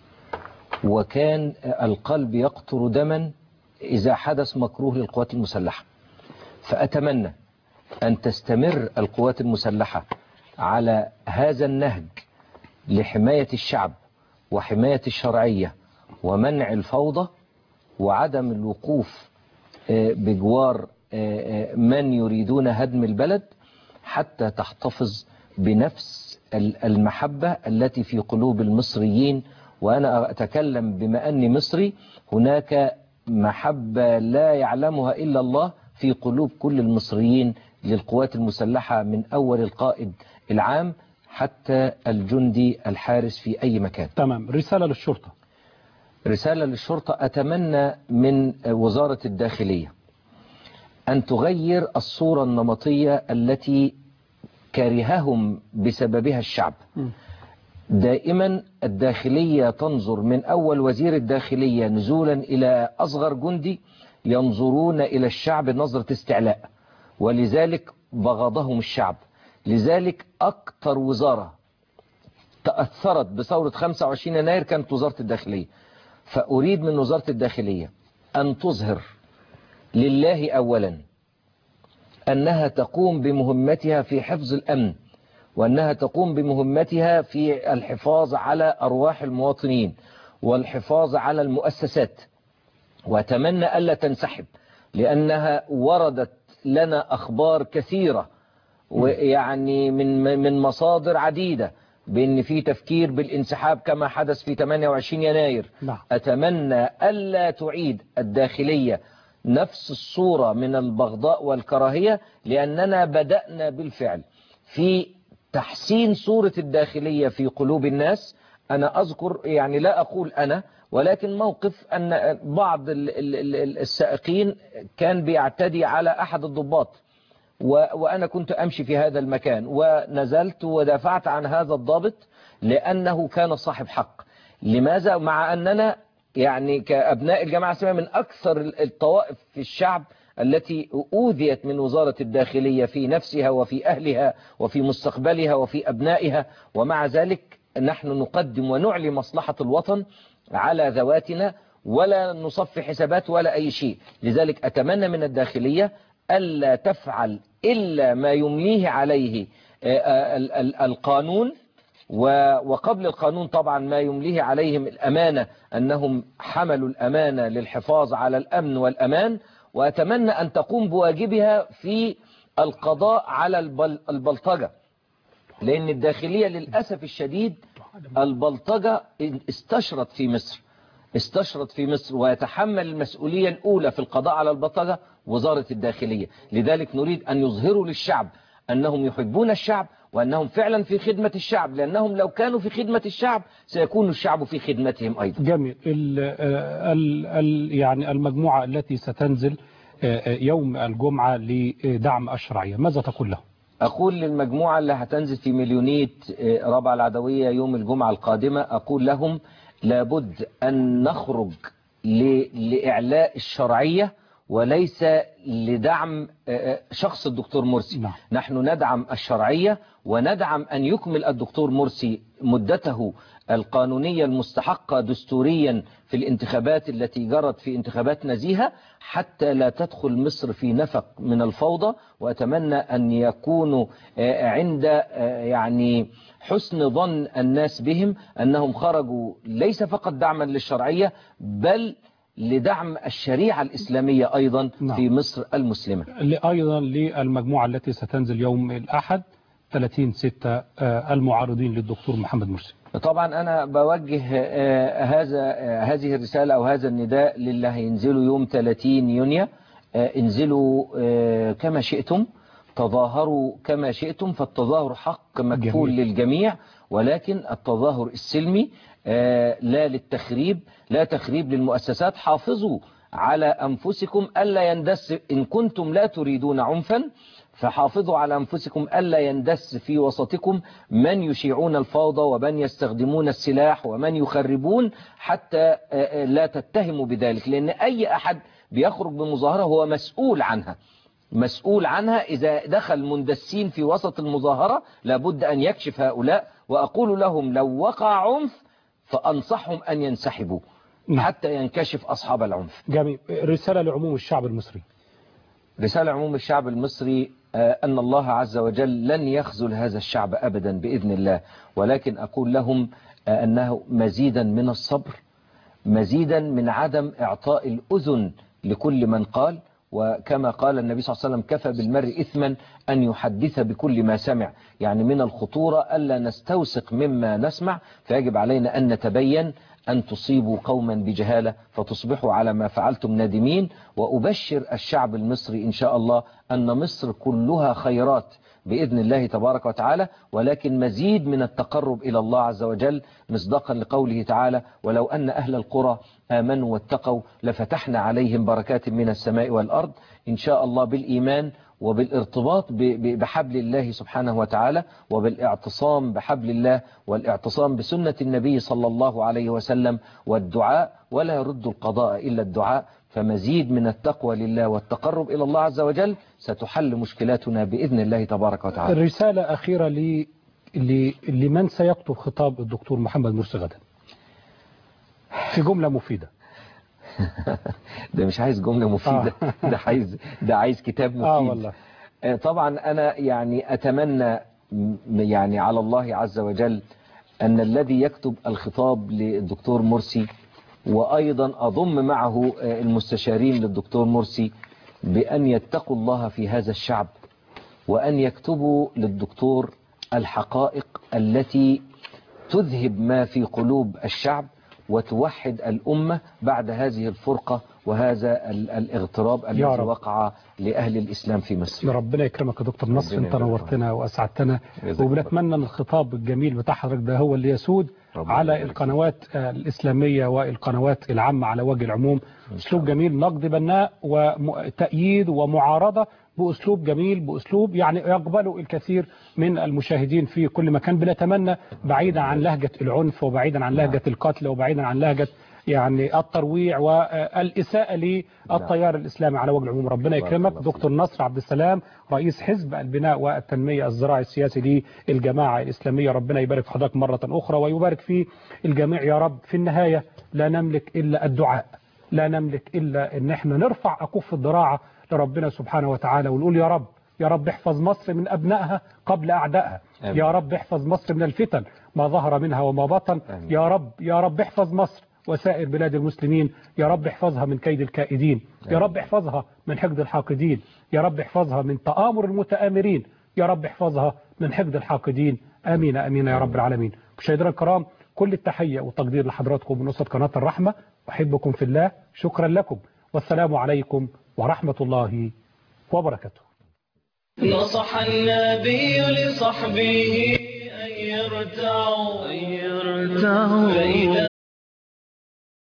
وكان القلب يقطر دما إذا حدث مكروه للقوات المسلحة. فأتمنى أن تستمر القوات المسلحة على هذا النهج لحماية الشعب وحماية الشرعية ومنع الفوضى وعدم الوقوف بجوار من يريدون هدم البلد، حتى تحتفظ بنفس المحبة التي في قلوب المصريين. وأنا أتكلم بما أني مصري، هناك محبة لا يعلمها إلا الله في قلوب كل المصريين للقوات المسلحة، من أول القائد العام حتى الجندي الحارس في أي مكان. تمام. رسالة للشرطة؟ رسالة للشرطة، أتمنى من وزارة الداخلية أن تغير الصورة النمطية التي كرههم بسببها الشعب. م. دائما الداخلية تنظر من أول وزير الداخلية نزولا إلى أصغر جندي، ينظرون إلى الشعب نظرة استعلاء، ولذلك بغضهم الشعب. لذلك أكثر وزارة تأثرت بثورة خمسة وعشرين يناير كانت وزارة الداخلية. فأريد من وزارة الداخلية أن تظهر لله أولا أنها تقوم بمهمتها في حفظ الأمن، وأنها تقوم بمهمتها في الحفاظ على أرواح المواطنين والحفاظ على المؤسسات. وأتمنى ألا تنسحب، لأنها وردت لنا أخبار كثيرة ويعني من من مصادر عديدة بأن في تفكير بالانسحاب كما حدث في ثمانية وعشرين يناير. لا. أتمنى ألا تعيد الداخلية نفس الصورة من البغضاء والكراهية، لأننا بدأنا بالفعل في تحسين صورة الداخلية في قلوب الناس. أنا أذكر، يعني لا أقول أنا، ولكن موقف أن بعض السائقين كان بيعتدي على أحد الضباط، وأنا كنت أمشي في هذا المكان ونزلت ودافعت عن هذا الضابط لأنه كان صاحب حق. لماذا؟ مع أننا يعني كأبناء الجماعة الإسلامية من أكثر الطوائف في الشعب التي أوذيت من وزارة الداخلية في نفسها وفي أهلها وفي مستقبلها وفي أبنائها، ومع ذلك نحن نقدم ونعلي مصلحة الوطن على ذواتنا ولا نصفي حسابات ولا أي شيء. لذلك أتمنى من الداخلية ألا تفعل إلا ما يمليه عليه القانون، وقبل القانون طبعا ما يمليه عليهم الأمانة، أنهم حملوا الأمانة للحفاظ على الأمن والأمان. وأتمنى أن تقوم بواجبها في القضاء على البلطجة، لأن الداخلية للأسف الشديد البلطجة استشرت في مصر استشرت في مصر ويتحمل المسؤولية الأولى في القضاء على البلطجة وزارة الداخلية. لذلك نريد أن يظهروا للشعب أنهم يحبون الشعب وأنهم فعلا في خدمة الشعب، لأنهم لو كانوا في خدمة الشعب سيكون الشعب في خدمتهم أيضا. جميل. ال ال ال يعني المجموعة التي ستنزل يوم الجمعة لدعم الشرعية، ماذا تقول له؟ أقول للمجموعة اللي هتنزل في مليونية رابعة العدوية يوم الجمعة القادمة، أقول لهم لابد أن نخرج لإعلاء الشرعية وليس لدعم شخص الدكتور مرسي. نعم. نحن ندعم الشرعية وندعم أن يكمل الدكتور مرسي مدته القانونية المستحقة دستوريا في الانتخابات التي جرت في انتخابات نزيهة حتى لا تدخل مصر في نفق من الفوضى. وأتمنى أن يكونوا عند يعني حسن ظن الناس بهم أنهم خرجوا ليس فقط دعما للشرعية بل لدعم الشريعة الإسلامية أيضا نعم. في مصر المسلمة. أيضا للمجموعة التي ستنزل يوم الأحد ثلاثين ستة المعارضين للدكتور محمد مرسي. طبعا أنا بوجه هذا هذه الرسالة أو هذا النداء للي هينزلوا يوم ثلاثين يونيو. انزلوا كما شئتم، تظاهروا كما شئتم، فالتظاهر حق مكفول جميل. للجميع، ولكن التظاهر السلمي لا للتخريب، لا تخريب للمؤسسات. حافظوا على أنفسكم ألا يندس، إن كنتم لا تريدون عنفا فحافظوا على أنفسكم ألا يندس في وسطكم من يشيعون الفوضى ومن يستخدمون السلاح ومن يخربون، حتى لا تتهموا بذلك، لأن أي أحد بيخرج بمظاهرة هو مسؤول عنها مسؤول عنها إذا دخل مندسين في وسط المظاهرة لابد أن يكشف هؤلاء. وأقول لهم لو وقع عنف فأنصحهم أن ينسحبوا حتى ينكشف أصحاب العنف. جميل. رسالة لعموم الشعب المصري. رسالة عموم الشعب المصري أن الله عز وجل لن يخذل هذا الشعب أبدا بإذن الله، ولكن أقول لهم أنه مزيدا من الصبر، مزيدا من عدم إعطاء الأذن لكل من قال. وكما قال النبي صلى الله عليه وسلم كفى بالمرء إثما أن يحدث بكل ما سمع، يعني من الخطورة ألا نستوثق مما نسمع، فيجب علينا أن نتبين أن تصيبوا قوما بجهالة فتصبحوا على ما فعلتم نادمين. وأبشر الشعب المصري إن شاء الله أن مصر كلها خيرات بإذن الله تبارك وتعالى، ولكن مزيد من التقرب إلى الله عز وجل، مصداقا لقوله تعالى ولو أن أهل القرى آمنوا واتقوا لفتحنا عليهم بركات من السماء والأرض. إن شاء الله بالإيمان وبالارتباط بحبل الله سبحانه وتعالى وبالاعتصام بحبل الله والاعتصام بسنة النبي صلى الله عليه وسلم والدعاء، ولا يرد القضاء إلا الدعاء. فمزيد من التقوى لله والتقرب إلى الله عز وجل ستحل مشكلاتنا بإذن الله تبارك وتعالى. الرسالة أخيرة ل... ل... لمن سيكتب خطاب الدكتور محمد مرسي غدا في جملة مفيدة. ده مش عايز جملة مفيدة. آه. ده عايز ده عايز كتاب مفيد. آه والله. طبعا أنا يعني أتمنى يعني على الله عز وجل أن الذي يكتب الخطاب للدكتور مرسي، وأيضا أضم معه المستشارين للدكتور مرسي، بأن يتقوا الله في هذا الشعب وأن يكتبوا للدكتور الحقائق التي تذهب ما في قلوب الشعب وتوحد الأمة بعد هذه الفرقة وهذا الاغتراب الذي وقع لأهل الإسلام في مصر. ربنا يكرمك يا دكتور نصر، انت نورتنا وأسعدتنا، وبنتمنى أن الخطاب الجميل بتاع حضرتك ده هو اللي يسود على القنوات الإسلامية والقنوات العامة على وجه العموم. أسلوب جميل، نقد بناء وتأييد ومعارضة بأسلوب جميل، بأسلوب يعني يقبله الكثير من المشاهدين في كل مكان. بنتمنى بعيدا عن لهجة العنف وبعيدا عن لهجة القتل وبعيدا عن لهجة يعني الترويع والإساءة للتيار الإسلامي على وجه العموم. ربنا يكرمك. دكتور نصر عبد السلام رئيس حزب البناء والتنمية الزراعي السياسي للجماعة الإسلامية، ربنا يبارك في حضرتك مرة أخرى ويبارك في الجميع يا رب. في النهاية لا نملك إلا الدعاء، لا نملك إلا إن احنا نرفع أكف الضراعة لربنا سبحانه وتعالى ونقول يا رب، يا رب احفظ مصر من أبنائها قبل أعدائها، يا رب احفظ مصر من الفتن ما ظهر منها وما بطن، يا رب يا رب احفظ مصر وسائر بلاد المسلمين، يا رب احفظها من كيد الكائدين، يا رب احفظها من حقد الحاقدين، يا رب احفظها من تآمر المتآمرين، يا رب احفظها من حقد الحاقدين. آمين آمين يا رب العالمين. مشاهدينا الكرام، كل التحية والتقدير لحضراتكم من أسرة قناة الرحمة، أحبكم في الله، شكرا لكم، والسلام عليكم ورحمة الله وبركاته. نصح النبي لصحبه أن يرتعوا